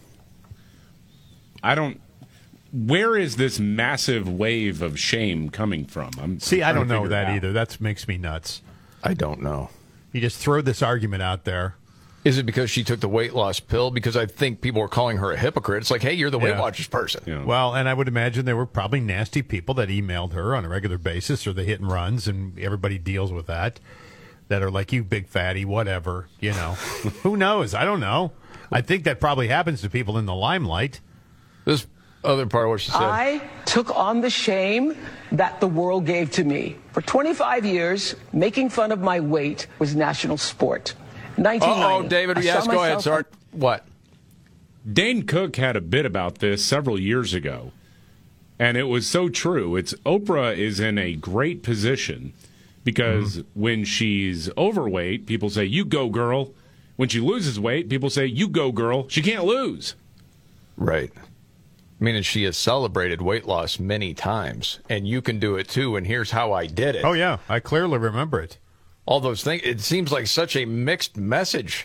[SPEAKER 6] I don't... Where is this massive wave of shame coming from? I'm
[SPEAKER 7] See,
[SPEAKER 6] I'm
[SPEAKER 7] I don't
[SPEAKER 6] to
[SPEAKER 7] know
[SPEAKER 6] figure
[SPEAKER 7] that
[SPEAKER 6] it out.
[SPEAKER 7] either. That makes me nuts.
[SPEAKER 5] I don't know.
[SPEAKER 7] You just throw this argument out there.
[SPEAKER 5] Is it because she took the weight loss pill? Because I think people are calling her a hypocrite. It's like, hey, you're the Weight
[SPEAKER 7] Yeah.
[SPEAKER 5] Watchers person.
[SPEAKER 6] Yeah.
[SPEAKER 7] Well, and I would imagine there were probably nasty people that emailed her on a regular basis, or the hit and runs, and everybody deals with that, that are like, you big fatty, whatever, you know. Who knows? I don't know. I think that probably happens to people in the limelight.
[SPEAKER 5] This other part of what she said.
[SPEAKER 18] I took on the shame that the world gave to me. For twenty-five years, making fun of my weight was national sport. nineteen ninety.
[SPEAKER 5] Oh, David,
[SPEAKER 18] I
[SPEAKER 5] yes,
[SPEAKER 18] saw
[SPEAKER 5] go ahead,
[SPEAKER 18] myself
[SPEAKER 5] sir. What?
[SPEAKER 6] Dane Cook had a bit about this several years ago, and it was so true. It's Oprah is in a great position because mm-hmm. when she's overweight, people say, you go, girl. When she loses weight, people say, you go, girl. She can't lose.
[SPEAKER 5] Right. I mean, and she has celebrated weight loss many times, and you can do it too, and here's how I did it.
[SPEAKER 7] Oh, yeah. I clearly remember it.
[SPEAKER 5] All those things. It seems like such a mixed message.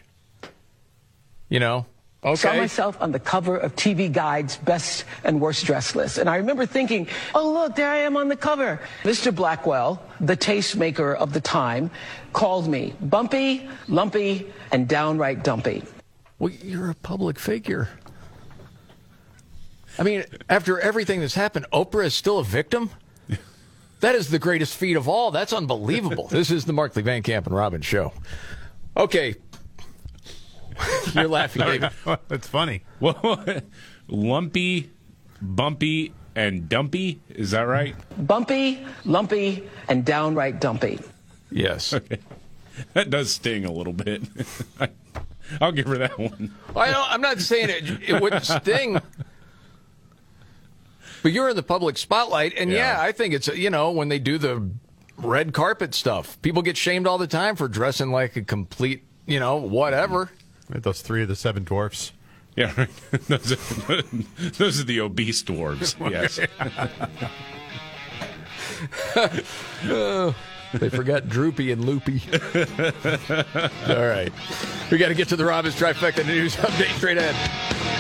[SPEAKER 5] You know? Okay.
[SPEAKER 18] Saw myself on the cover of T V Guide's best and worst dress list. And I remember thinking, oh, look, there I am on the cover. Mister Blackwell, the tastemaker of the time, called me bumpy, lumpy, and downright dumpy.
[SPEAKER 5] Well, you're a public figure. I mean, after everything that's happened, Oprah is still a victim? That is the greatest feat of all. That's unbelievable. This is the Markley, Van Camp, and Robbins show. Okay. You're laughing, David.
[SPEAKER 7] That's funny.
[SPEAKER 6] Well, lumpy, bumpy, and dumpy. Is that right?
[SPEAKER 18] Bumpy, lumpy, and downright dumpy.
[SPEAKER 5] Yes.
[SPEAKER 6] Okay. That does sting a little bit. I'll give her that one.
[SPEAKER 5] I don't, I'm not saying it, it wouldn't sting. But you're in the public spotlight, and yeah. yeah, I think it's, you know, when they do the red carpet stuff, people get shamed all the time for dressing like a complete, you know, whatever.
[SPEAKER 7] Those three of the seven dwarfs.
[SPEAKER 6] Yeah, right. those, are, those are the obese dwarves, yes.
[SPEAKER 5] oh, they forgot Droopy and Loopy. All right. We got to get to the Robbins Trifecta News Update straight ahead.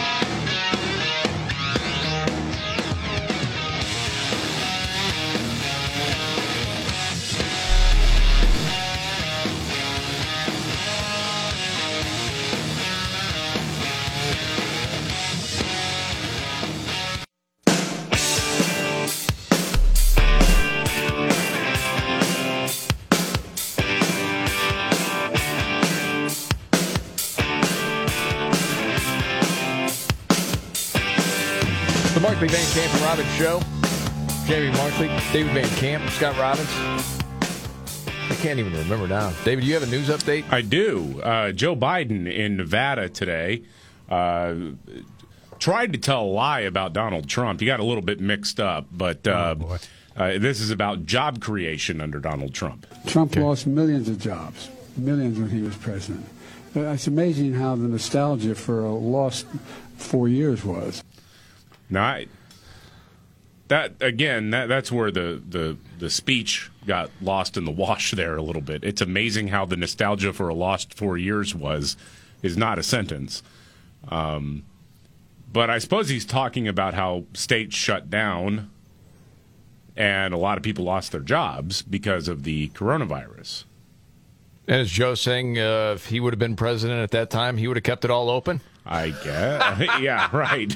[SPEAKER 5] The Markley, Van Camp, and Robbins show. Jamie Markley, David Van Camp, Scott Robbins. I can't even remember now. David, do you have a news update?
[SPEAKER 6] I do. Uh, Joe Biden in Nevada today uh, tried to tell a lie about Donald Trump. He got a little bit mixed up, but uh,
[SPEAKER 7] oh
[SPEAKER 6] uh, this is about job creation under Donald Trump.
[SPEAKER 19] Trump okay. lost millions of jobs, millions when he was president. It's amazing how the nostalgia for a lost four years was.
[SPEAKER 6] Now, I, that again, that, that's where the, the, the speech got lost in the wash there a little bit. It's amazing how the nostalgia for a lost four years was is not a sentence. Um, but I suppose he's talking about how states shut down and a lot of people lost their jobs because of the coronavirus.
[SPEAKER 5] And is Joe saying uh, if he would have been president at that time, he would have kept it all open?
[SPEAKER 6] I guess. Yeah, right.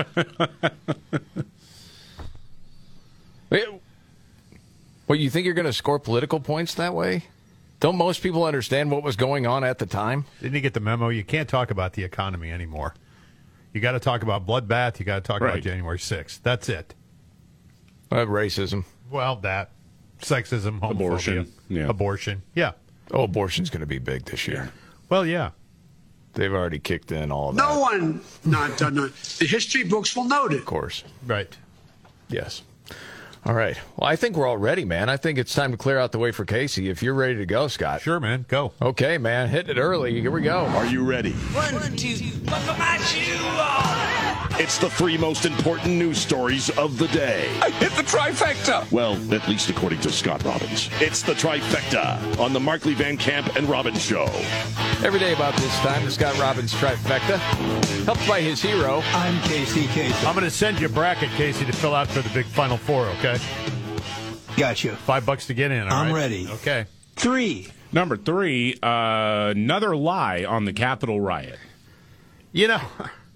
[SPEAKER 5] Well, you think you're going to score political points that way? Don't most people understand what was going on at the time?
[SPEAKER 7] Didn't you get the memo? You can't talk about the economy anymore. You got to talk about bloodbath. You got to talk
[SPEAKER 6] right.
[SPEAKER 7] about January sixth. That's it.
[SPEAKER 5] Uh, racism.
[SPEAKER 7] Well, that. Sexism, homophobia.
[SPEAKER 6] Abortion. Yeah.
[SPEAKER 7] Abortion. Yeah.
[SPEAKER 5] Oh, abortion's going to be big this year.
[SPEAKER 7] Well, yeah.
[SPEAKER 5] They've already kicked in all of that.
[SPEAKER 1] No one not done it. The history books will note it.
[SPEAKER 5] Of course.
[SPEAKER 7] Right.
[SPEAKER 5] Yes. All right. Well, I think we're all ready, man. I think it's time to clear out the way for Casey. If you're ready to go, Scott.
[SPEAKER 7] Sure, man. Go.
[SPEAKER 5] Okay, man. Hitting it early. Here we go.
[SPEAKER 9] Are you ready?
[SPEAKER 8] One, two, buckle my shoe on.
[SPEAKER 9] It's the three most important news stories of the day.
[SPEAKER 17] I hit the trifecta.
[SPEAKER 9] Well, at least according to Scott Robbins. It's the trifecta on the Markley Van Camp and Robbins Show.
[SPEAKER 5] Every day about this time, the Scott Robbins trifecta. Helped by his hero.
[SPEAKER 1] I'm Casey Casey.
[SPEAKER 7] I'm going to send you a bracket, Casey, to fill out for the big Final Four, okay?
[SPEAKER 1] Gotcha.
[SPEAKER 7] Five bucks to get in, all
[SPEAKER 1] I'm
[SPEAKER 7] right?
[SPEAKER 1] ready.
[SPEAKER 7] Okay.
[SPEAKER 1] Three.
[SPEAKER 6] Number three, uh, another lie on the Capitol riot.
[SPEAKER 7] You know,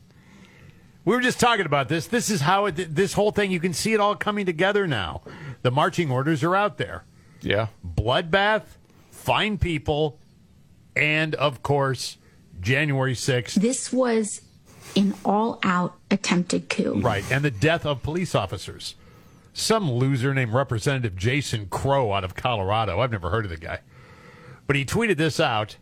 [SPEAKER 7] we were just talking about this. This is how it, this whole thing, you can see it all coming together now. The marching orders are out there.
[SPEAKER 5] Yeah.
[SPEAKER 7] Bloodbath, fine people, and, of course, January sixth.
[SPEAKER 21] This was an all-out attempted coup.
[SPEAKER 7] Right, and the death of police officers. Some loser named Representative Jason Crow out of Colorado. I've never heard of the guy. But he tweeted this out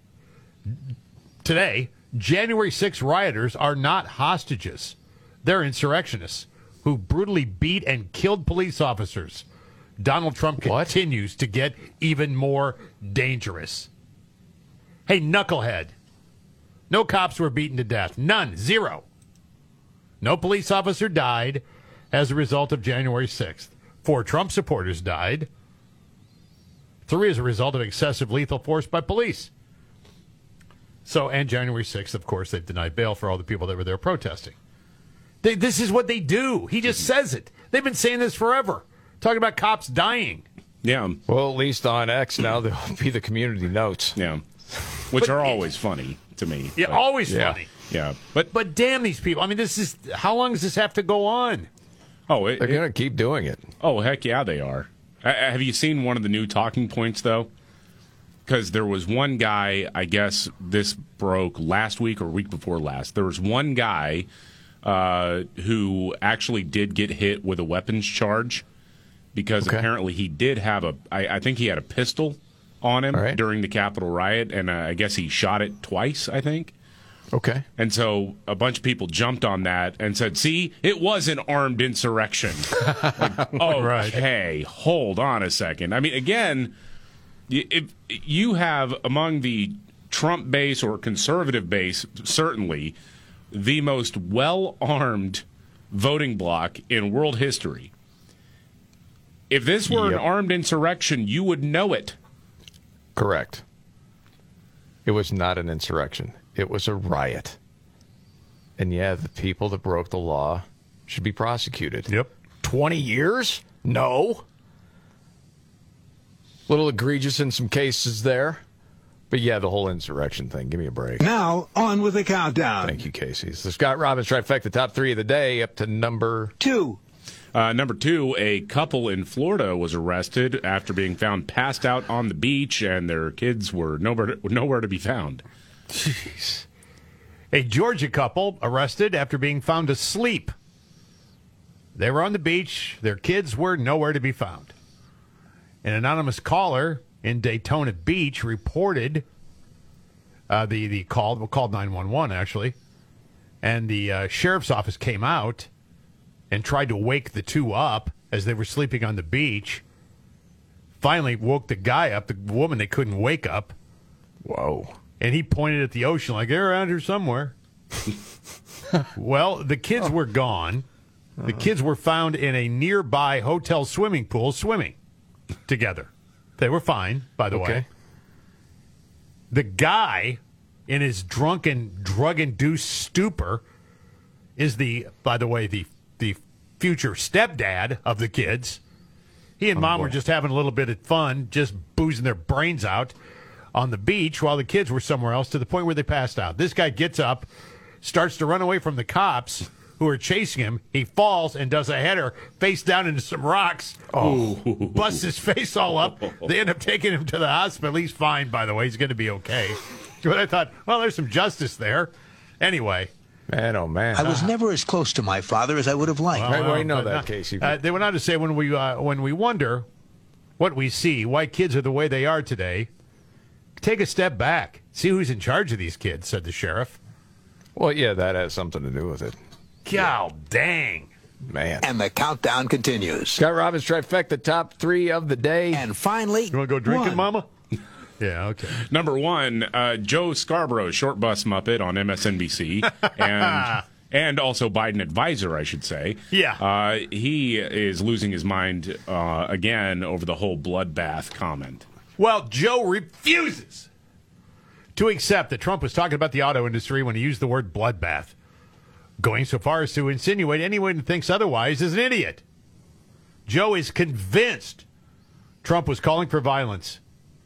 [SPEAKER 7] today. January sixth rioters are not hostages. They're insurrectionists who brutally beat and killed police officers. Donald Trump continues what? to get even more dangerous. Hey, knucklehead. No cops were beaten to death. None. Zero. No police officer died as a result of January sixth. Four Trump supporters died. Three as a result of excessive lethal force by police. So, and January sixth, of course, they've denied bail for all the people that were there protesting. They, this is what they do. He just says it. They've been saying this forever. Talking about cops dying.
[SPEAKER 6] Yeah.
[SPEAKER 5] Well, at least on X now, there'll be the community notes.
[SPEAKER 6] Yeah. Which
[SPEAKER 7] But
[SPEAKER 6] are
[SPEAKER 7] it-
[SPEAKER 6] always funny to me.
[SPEAKER 7] Yeah,
[SPEAKER 6] But-
[SPEAKER 7] always
[SPEAKER 5] yeah.
[SPEAKER 7] funny.
[SPEAKER 6] Yeah. But,
[SPEAKER 7] But damn these people. I mean, this is, how long does this have to go on?
[SPEAKER 6] oh, it,
[SPEAKER 5] They're
[SPEAKER 6] it-
[SPEAKER 5] going to keep doing it.
[SPEAKER 6] oh, heck yeah, they are. Uh, have you seen one of the new talking points, though? Because there was one guy, I guess this broke last week or week before last. There was one guy uh, who actually did get hit with a weapons charge because
[SPEAKER 5] Okay.
[SPEAKER 6] apparently he did have a, I, I think he had a pistol on him
[SPEAKER 5] All right.
[SPEAKER 6] during the Capitol riot, and uh, I guess he shot it twice, I think.
[SPEAKER 5] Okay.
[SPEAKER 6] And so a bunch of people jumped on that and said, see, it was an armed insurrection. Like, oh,
[SPEAKER 7] Right.
[SPEAKER 6] hey, hold on a second. I mean, again, y- if you have among the Trump base or conservative base, certainly, the most well-armed voting bloc in world history. If this were
[SPEAKER 5] Yep.
[SPEAKER 6] an armed insurrection, you would know it.
[SPEAKER 5] Correct. It was not an insurrection. It was a riot. And yeah, the people that broke the law should be prosecuted.
[SPEAKER 7] Yep.
[SPEAKER 5] twenty years? No. Little egregious in some cases there. But yeah, the whole insurrection thing. Give me a break.
[SPEAKER 1] Now, on with the countdown.
[SPEAKER 5] Thank you, Casey. It's the Scott Robbins trifecta, top three of the day, up to number
[SPEAKER 1] Two.
[SPEAKER 6] Uh, number two, a couple in Florida was arrested after being found passed out on the beach, and their kids were nowhere nowhere to be found.
[SPEAKER 7] Jeez. A Georgia couple arrested after being found asleep. They were on the beach. Their kids were nowhere to be found. An anonymous caller in Daytona Beach reported uh, the, the call, well, called nine one one, actually. And the uh, sheriff's office came out and tried to wake the two up as they were sleeping on the beach. Finally woke the guy up, the woman they couldn't wake up.
[SPEAKER 5] Whoa.
[SPEAKER 7] And he pointed at the ocean like, they're around here somewhere. Well, the kids were gone. The kids were found in a nearby hotel swimming pool swimming together. They were fine, by the
[SPEAKER 5] Okay.
[SPEAKER 7] way. The guy, in his drunken, drug-induced stupor, is the, by the way, the the future stepdad of the kids. He and mom were just having a little bit of fun, just boozing their brains out on the beach while the kids were somewhere else to the point where they passed out. This guy gets up, starts to run away from the cops who are chasing him. He falls and does a header face down into some rocks. Oh, busts his face all up. They end up taking him to the hospital. He's fine, by the way. He's going to be okay. But I thought, well, there's some justice there. Anyway.
[SPEAKER 5] Man, oh, man.
[SPEAKER 1] I was never as close to my father as I would have liked.
[SPEAKER 5] Well, well, we know
[SPEAKER 7] but
[SPEAKER 5] that,
[SPEAKER 7] not-
[SPEAKER 5] Casey.
[SPEAKER 7] Uh, they went on to say when we uh, when we wonder what we see, why kids are the way they are today, take a step back. See who's in charge of these kids, said the sheriff.
[SPEAKER 5] Well, yeah, that has something to do with it.
[SPEAKER 7] God dang.
[SPEAKER 5] Man.
[SPEAKER 1] And the countdown continues.
[SPEAKER 5] Scott Robbins trifecta, top three of the day.
[SPEAKER 1] And finally,
[SPEAKER 7] you want to go drinking,
[SPEAKER 1] one.
[SPEAKER 7] Mama? Yeah, okay.
[SPEAKER 6] Number one, uh, Joe Scarborough, short bus Muppet on M S N B C, and and also Biden advisor, I should say.
[SPEAKER 7] Yeah.
[SPEAKER 6] Uh, he is losing his mind uh, again over the whole bloodbath comment.
[SPEAKER 7] Well, Joe refuses to accept that Trump was talking about the auto industry when he used the word bloodbath, going so far as to insinuate anyone who thinks otherwise is an idiot. Joe is convinced Trump was calling for violence.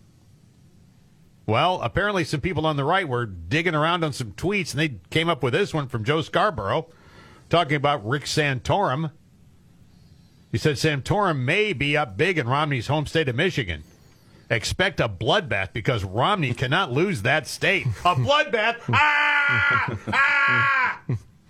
[SPEAKER 7] Well, apparently some people on the right were digging around on some tweets, and they came up with this one from Joe Scarborough, talking about Rick Santorum. He said Santorum may be up big in Romney's home state of Michigan. Expect a bloodbath because Romney cannot lose that state. A bloodbath? Ah! Ah!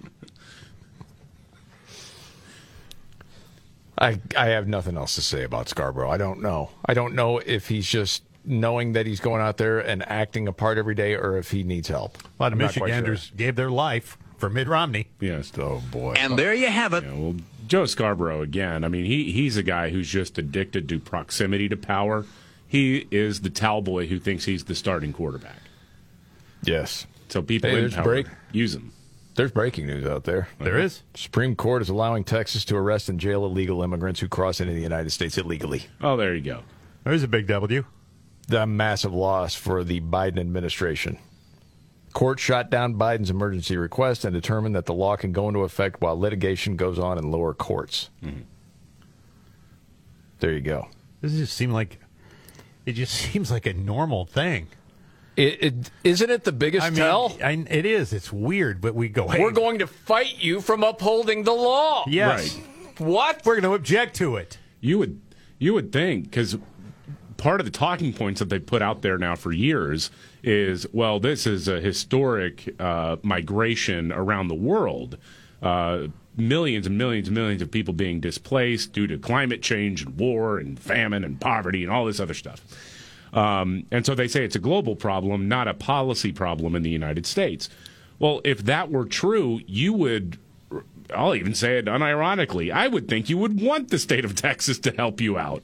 [SPEAKER 5] I I have nothing else to say about Scarborough. I don't know. I don't know if he's just knowing that he's going out there and acting a part every day or if he needs help.
[SPEAKER 7] A lot of
[SPEAKER 5] I'm not quite
[SPEAKER 7] Michiganders
[SPEAKER 5] sure.
[SPEAKER 7] gave their life for Mitt Romney.
[SPEAKER 6] Yes.
[SPEAKER 5] Oh, boy.
[SPEAKER 1] And there you have it.
[SPEAKER 6] Yeah, well, Joe Scarborough, again, I mean, he he's a guy who's just addicted to proximity to power. He is the towel boy who thinks he's the starting quarterback.
[SPEAKER 5] Yes.
[SPEAKER 6] So people
[SPEAKER 5] Hey,
[SPEAKER 6] in
[SPEAKER 5] there's
[SPEAKER 6] power
[SPEAKER 5] break.
[SPEAKER 6] use him.
[SPEAKER 5] There's breaking news out there.
[SPEAKER 7] There is?
[SPEAKER 5] Supreme Court is allowing Texas to arrest and jail illegal immigrants who cross into the United States illegally.
[SPEAKER 6] Oh, there you go.
[SPEAKER 7] There's a big W.
[SPEAKER 5] The massive loss for the Biden administration. Court shot down Biden's emergency request and determined that the law can go into effect while litigation goes on in lower courts.
[SPEAKER 6] Mm-hmm.
[SPEAKER 5] There you go.
[SPEAKER 7] Does it just seem like it just seems like a normal thing?
[SPEAKER 5] It, it isn't it the biggest
[SPEAKER 7] I mean,
[SPEAKER 5] tell?
[SPEAKER 7] I, it is. It's weird, but we go. Hey,
[SPEAKER 5] We're going to fight you from upholding the law.
[SPEAKER 7] Yes.
[SPEAKER 6] Right.
[SPEAKER 5] What?
[SPEAKER 7] We're going to object to it.
[SPEAKER 6] You would you would think, because part of the talking points that they put out there now for years is, well, this is a historic uh, migration around the world. Uh, millions and millions and millions of people being displaced due to climate change and war and famine and poverty and all this other stuff. Um, and so they say it's a global problem, not a policy problem in the United States. Well, if that were true, you would, I'll even say it unironically, I would think you would want the state of Texas to help you out.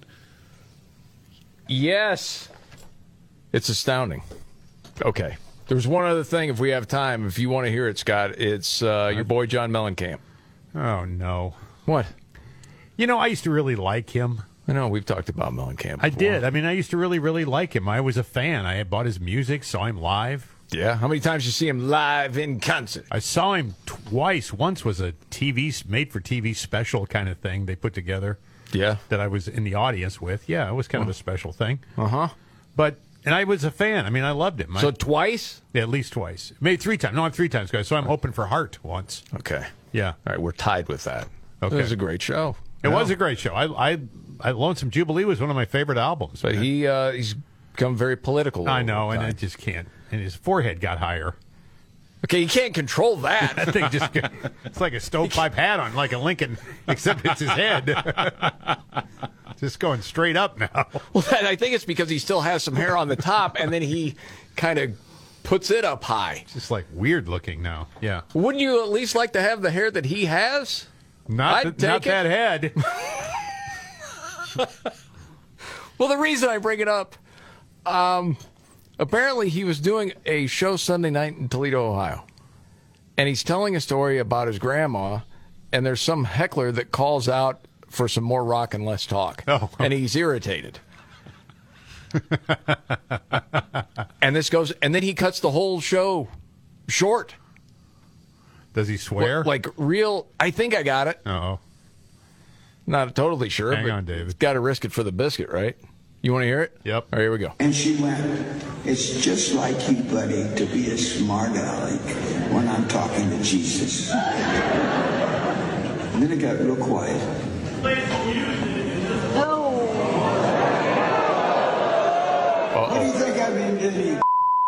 [SPEAKER 5] Yes. It's astounding. Okay. There's one other thing, if we have time, if you want to hear it, Scott. It's uh, your boy John Mellencamp.
[SPEAKER 7] Oh, no.
[SPEAKER 5] What?
[SPEAKER 7] You know, I used to really like him.
[SPEAKER 5] I know, we've talked about Mellencamp before.
[SPEAKER 7] I did. I mean, I used to really, really like him. I was a fan. I had bought his music, saw him live.
[SPEAKER 5] Yeah? How many times did you see him live in concert?
[SPEAKER 7] I saw him twice. Once was a T V, made-for-T V special kind of thing they put together.
[SPEAKER 5] Yeah?
[SPEAKER 7] That I was in the audience with. Yeah, it was kind of a special thing.
[SPEAKER 5] Uh-huh.
[SPEAKER 7] But, and I was a fan. I mean, I loved him.
[SPEAKER 5] So
[SPEAKER 7] I,
[SPEAKER 5] twice?
[SPEAKER 7] Yeah, at least twice. Maybe three times. No, I'm three times, guys. So I'm open for Heart once.
[SPEAKER 5] Okay.
[SPEAKER 7] Yeah.
[SPEAKER 5] All right, we're tied with that.
[SPEAKER 7] Okay.
[SPEAKER 5] It was a great show.
[SPEAKER 7] It
[SPEAKER 5] No.
[SPEAKER 7] was a great show. I, I, I Lonesome Jubilee was one of my favorite albums.
[SPEAKER 5] But
[SPEAKER 7] man.
[SPEAKER 5] he uh, he's become very political.
[SPEAKER 7] I know,
[SPEAKER 5] over
[SPEAKER 7] and
[SPEAKER 5] time.
[SPEAKER 7] I just can't. And his forehead got higher.
[SPEAKER 5] Okay, you can't control that.
[SPEAKER 7] That thing just got, it's like a stovepipe hat on, like a Lincoln, except it's his head. Just going straight up now.
[SPEAKER 5] Well, that, I think it's because he still has some hair on the top, and then he kind of puts it up high.
[SPEAKER 7] It's just like weird looking now. Yeah.
[SPEAKER 5] Wouldn't you at least like to have the hair that he has?
[SPEAKER 7] Not,
[SPEAKER 5] I'd
[SPEAKER 7] th- not
[SPEAKER 5] take it.
[SPEAKER 7] that head.
[SPEAKER 5] Well, the reason I bring it up, um, apparently he was doing a show Sunday night in Toledo, Ohio. And he's telling a story about his grandma, and there's some heckler that calls out for some more rock and less talk.
[SPEAKER 7] Oh.
[SPEAKER 5] And he's irritated. And this goes, and then he cuts the whole show short.
[SPEAKER 7] Does he swear?
[SPEAKER 5] Like real, I think I got it.
[SPEAKER 7] Uh-oh.
[SPEAKER 5] Not totally sure.
[SPEAKER 7] Hang
[SPEAKER 5] but
[SPEAKER 7] on, David.
[SPEAKER 5] Got to risk it for the biscuit, right? You want to hear it?
[SPEAKER 7] Yep.
[SPEAKER 5] All right, here we go.
[SPEAKER 2] And she went, it's just like you, buddy, to be a smart aleck when I'm talking to Jesus. And then it got real quiet.
[SPEAKER 17] No.
[SPEAKER 2] What do you think I've been doing?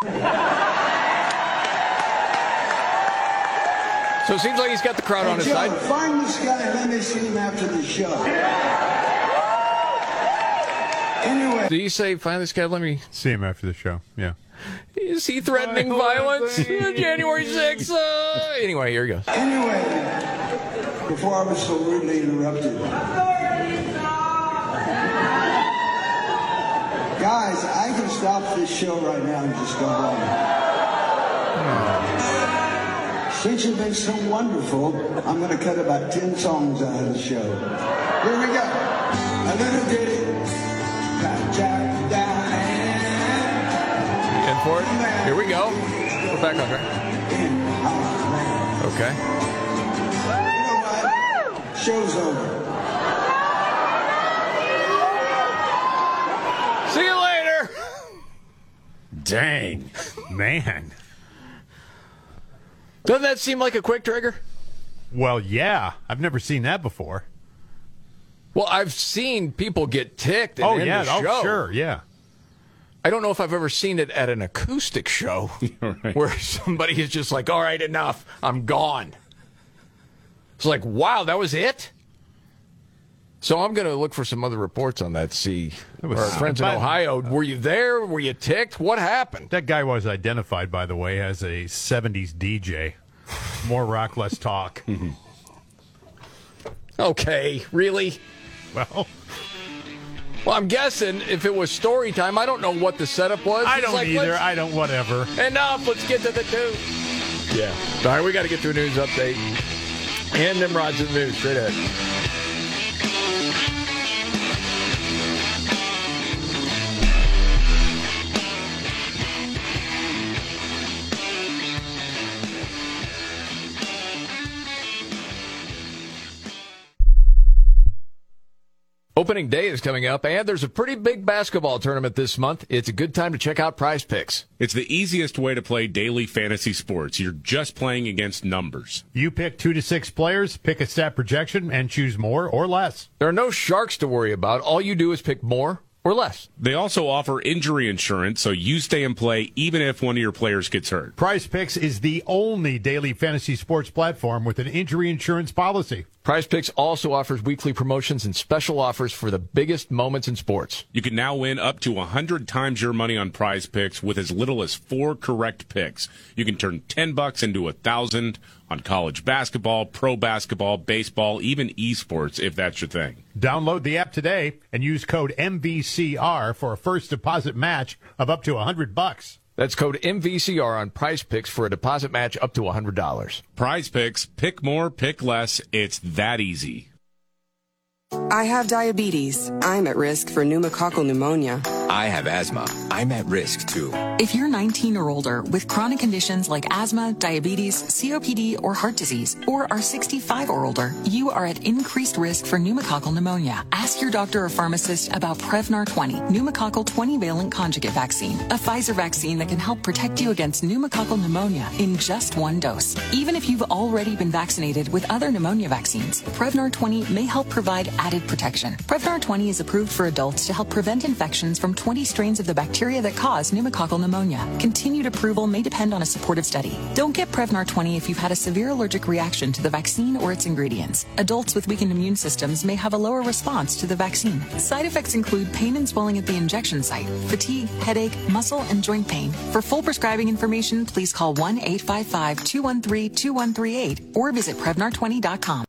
[SPEAKER 5] So it seems like he's got the crowd
[SPEAKER 2] Hey,
[SPEAKER 5] on his
[SPEAKER 2] Joe,
[SPEAKER 5] side.
[SPEAKER 2] find this guy and let me see him after the show. Anyway.
[SPEAKER 5] Do you say, find this guy, let me...
[SPEAKER 7] See him after the show. Yeah.
[SPEAKER 5] Is he threatening violence? January sixth. Uh, anyway, here he goes.
[SPEAKER 2] Anyway, before I was so rudely interrupted. Guys, I can stop this show right now and just go home. Since you've been so wonderful, I'm going to cut about ten songs out of the show. Here we go. A little ditty. Got Jack down
[SPEAKER 5] In for it. Here we go. We're back on track. Okay.
[SPEAKER 2] You know what? Show's over.
[SPEAKER 5] See you later.
[SPEAKER 6] Dang.
[SPEAKER 7] Man.
[SPEAKER 5] Doesn't that seem like a quick trigger?
[SPEAKER 7] Well, yeah. I've never seen that before.
[SPEAKER 5] Well, I've seen people get ticked. And
[SPEAKER 7] Oh,
[SPEAKER 5] end
[SPEAKER 7] yeah.
[SPEAKER 5] the
[SPEAKER 7] Oh,
[SPEAKER 5] show.
[SPEAKER 7] sure. Yeah.
[SPEAKER 5] I don't know if I've ever seen it at an acoustic show
[SPEAKER 6] Right.
[SPEAKER 5] where somebody is just like, all right, enough. I'm gone. It's like, wow, that was it? So I'm going to look for some other reports on that. See,
[SPEAKER 7] was-
[SPEAKER 5] our friends in
[SPEAKER 7] But-
[SPEAKER 5] Ohio, were you there? Were you ticked? What happened?
[SPEAKER 7] That guy was identified, by the way, as a seventies D J. More rock, less talk.
[SPEAKER 5] Okay, really?
[SPEAKER 7] Well,
[SPEAKER 5] well, I'm guessing if it was story time, I don't know what the setup was.
[SPEAKER 7] I
[SPEAKER 5] It's
[SPEAKER 7] don't
[SPEAKER 5] like,
[SPEAKER 7] either.
[SPEAKER 5] let's-
[SPEAKER 7] I don't, whatever.
[SPEAKER 5] Enough. Let's get to the two. Yeah. All right, we got to get to a news update. And Nimrod's in the news. Straight ahead. Opening day is coming up, and there's a pretty big basketball tournament this month. It's a good time to check out Prize Picks.
[SPEAKER 6] It's the easiest way to play daily fantasy sports. You're just playing against numbers.
[SPEAKER 7] You pick two to six players, pick a stat projection, and choose more or less.
[SPEAKER 5] There are no sharks to worry about. All you do is pick more or less.
[SPEAKER 6] They also offer injury insurance, so you stay in play even if one of your players gets hurt.
[SPEAKER 7] Prize Picks is the only daily fantasy sports platform with an injury insurance policy.
[SPEAKER 5] Prize Picks also offers weekly promotions and special offers for the biggest moments in sports.
[SPEAKER 6] You can now win up to one hundred times your money on Prize Picks with as little as four correct picks. You can turn ten bucks into one thousand on college basketball, pro basketball, baseball, even esports if that's your thing.
[SPEAKER 7] Download the app today and use code M V C R for a first deposit match of up to one hundred bucks.
[SPEAKER 5] That's code M V C R on Prize Picks for a deposit match up to one hundred dollars.
[SPEAKER 6] Prize Picks, pick more, pick less. It's that easy.
[SPEAKER 12] I have diabetes. I'm at risk for pneumococcal pneumonia.
[SPEAKER 15] I have asthma. I'm at risk too.
[SPEAKER 20] If you're nineteen or older with chronic conditions like asthma, diabetes, C O P D, or heart disease, or are sixty-five or older, you are at increased risk for pneumococcal pneumonia. Ask your doctor or pharmacist about Prevnar twenty, pneumococcal twenty-valent conjugate vaccine, a Pfizer vaccine that can help protect you against pneumococcal pneumonia in just one dose. Even if you've already been vaccinated with other pneumonia vaccines, Prevnar twenty may help provide added protection. Prevnar twenty is approved for adults to help prevent infections from twenty strains of the bacteria that cause pneumococcal pneumonia. Continued approval may depend on a supportive study. Don't get Prevnar twenty if you've had a severe allergic reaction to the vaccine or its ingredients. Adults with weakened immune systems may have a lower response to the vaccine. Side effects include pain and swelling at the injection site, fatigue, headache, muscle, and joint pain. For full prescribing information, please call one eight five five, two one three, two one three eight or visit Prevnar twenty dot com.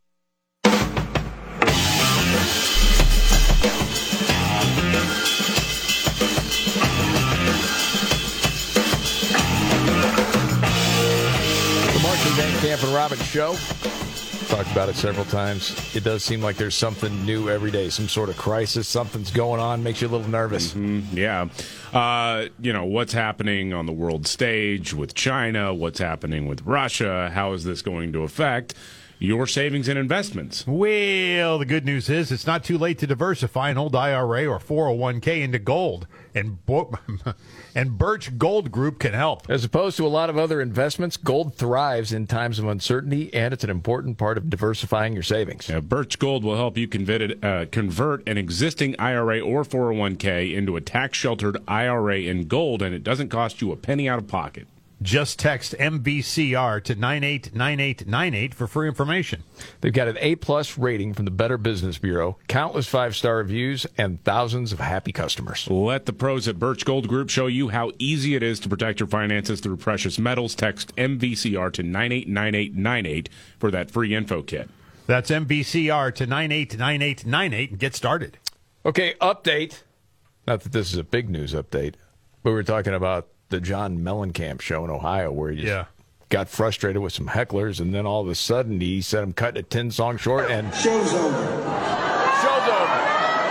[SPEAKER 5] Van Camp and Robbins show. Talked about it several times. It does seem like there's something new every day, some sort of crisis, something's going on, makes you a little nervous.
[SPEAKER 6] Mm-hmm. Yeah. Uh, you know, what's happening on the world stage with China, what's happening with Russia, how is this going to affect your savings and investments?
[SPEAKER 7] Well, the good news is it's not too late to diversify an old I R A or four oh one k into gold. And Bo- and Birch Gold Group can help.
[SPEAKER 5] As opposed to a lot of other investments, gold thrives in times of uncertainty, and it's an important part of diversifying your savings.
[SPEAKER 6] Yeah, Birch Gold will help you convert, uh, convert an existing I R A or four oh one k into a tax-sheltered I R A in gold, and it doesn't cost you a penny out of pocket.
[SPEAKER 7] Just text M V C R to nine eight nine eight nine eight for free information.
[SPEAKER 5] They've got an A-plus rating from the Better Business Bureau, countless five-star reviews, and thousands of happy customers.
[SPEAKER 6] Let the pros at Birch Gold Group show you how easy it is to protect your finances through precious metals. Text M V C R to nine eight nine eight nine eight for that free info kit.
[SPEAKER 7] That's M V C R to nine eight nine eight nine eight and get started.
[SPEAKER 5] Okay, update. Not that this is a big news update, but we were talking about the John Mellencamp show in Ohio where he just
[SPEAKER 7] yeah.
[SPEAKER 5] got frustrated with some hecklers, and then all of a sudden he said I'm cutting a ten song short, and
[SPEAKER 2] show's over.
[SPEAKER 5] Show's over.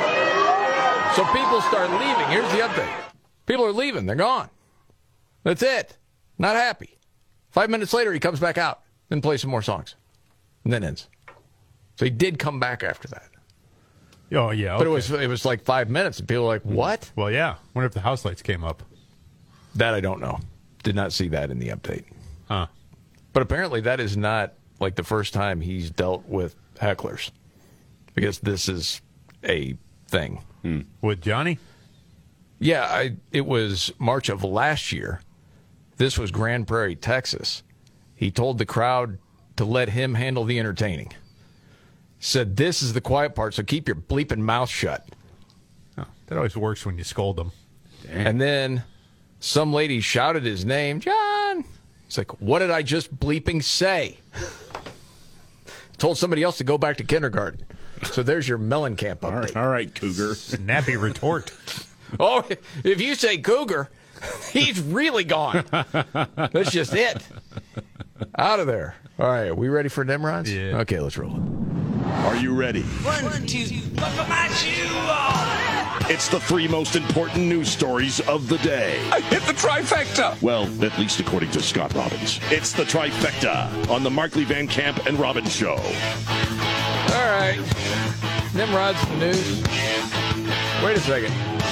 [SPEAKER 5] So people start leaving. Here's the update. People are leaving. They're gone. That's it. Not happy. Five minutes later, he comes back out and plays some more songs, and then ends. So he did come back after that.
[SPEAKER 7] Oh, yeah. Okay.
[SPEAKER 5] But it was it was like five minutes, and people were like, what?
[SPEAKER 7] Well, yeah. Wonder if the house lights came up.
[SPEAKER 5] That I don't know. Did not see that in the update.
[SPEAKER 7] Huh.
[SPEAKER 5] But apparently that is not like the first time he's dealt with hecklers, because this is a thing.
[SPEAKER 7] Hmm. With Johnny?
[SPEAKER 5] Yeah, I, it was March of last year. This was Grand Prairie, Texas. He told the crowd to let him handle the entertaining. Said, this is the quiet part, so keep your bleeping mouth shut.
[SPEAKER 7] Oh, that always works when you scold them.
[SPEAKER 5] Damn. And then some lady shouted his name, John. He's like, what did I just bleeping say? Told somebody else to go back to kindergarten. So there's your Mellencamp update.
[SPEAKER 6] All right, all right, Cougar.
[SPEAKER 7] Snappy retort.
[SPEAKER 5] Oh, if you say Cougar, he's really gone. That's just it. Out of there. All right, are we ready for Nimrods?
[SPEAKER 7] Yeah.
[SPEAKER 5] Okay, let's roll it.
[SPEAKER 9] Are you ready?
[SPEAKER 8] One, two, buckle my shoe off.
[SPEAKER 9] It's the three most important news stories of the day.
[SPEAKER 17] I hit the trifecta.
[SPEAKER 9] Well, at least according to Scott Robbins. It's the trifecta on the Markley Van Camp and Robbins Show.
[SPEAKER 5] All right. Nimrod's the news. Wait a second.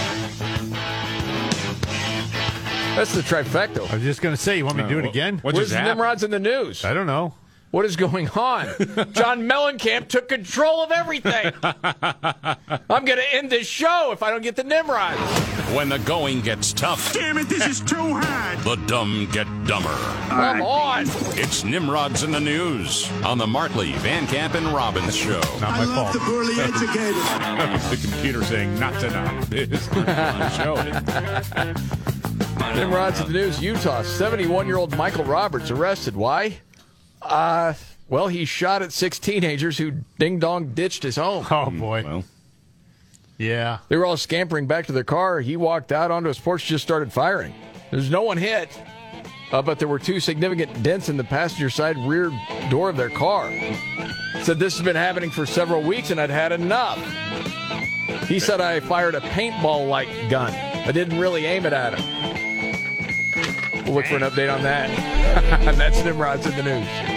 [SPEAKER 5] That's the trifecta.
[SPEAKER 7] I was just going to say, you want me to do it again?
[SPEAKER 6] What
[SPEAKER 5] Where's
[SPEAKER 6] just
[SPEAKER 5] the
[SPEAKER 6] happened?
[SPEAKER 5] Nimrod's in the news?
[SPEAKER 7] I don't know.
[SPEAKER 5] What is going on? John Mellencamp took control of everything. I'm going to end this show if I don't get the Nimrod.
[SPEAKER 9] When the going gets tough.
[SPEAKER 17] Damn it, this is too hard.
[SPEAKER 9] The dumb get dumber.
[SPEAKER 5] Come on.
[SPEAKER 9] It's Nimrod's in the news on the Markley, Van Camp, and Robbins Show.
[SPEAKER 7] Not
[SPEAKER 2] I
[SPEAKER 7] my
[SPEAKER 2] love
[SPEAKER 7] fault.
[SPEAKER 2] the poorly educated.
[SPEAKER 6] The computer saying not to knock this on the show.
[SPEAKER 5] Nimrod's in the news. Utah, seventy-one-year-old Michael Roberts arrested. Why? Uh, well, he shot at six teenagers who ding-dong ditched his home.
[SPEAKER 7] Oh, boy.
[SPEAKER 6] Well,
[SPEAKER 7] Yeah.
[SPEAKER 5] They were all scampering back to their car. He walked out onto his porch, just started firing. There's no one hit, uh, but there were two significant dents in the passenger side rear door of their car. Said this has been happening for several weeks, and I'd had enough. He said I fired a paintball-like gun. I didn't really aim it at him. We'll look for an update on that. That's Nimrod's in the news.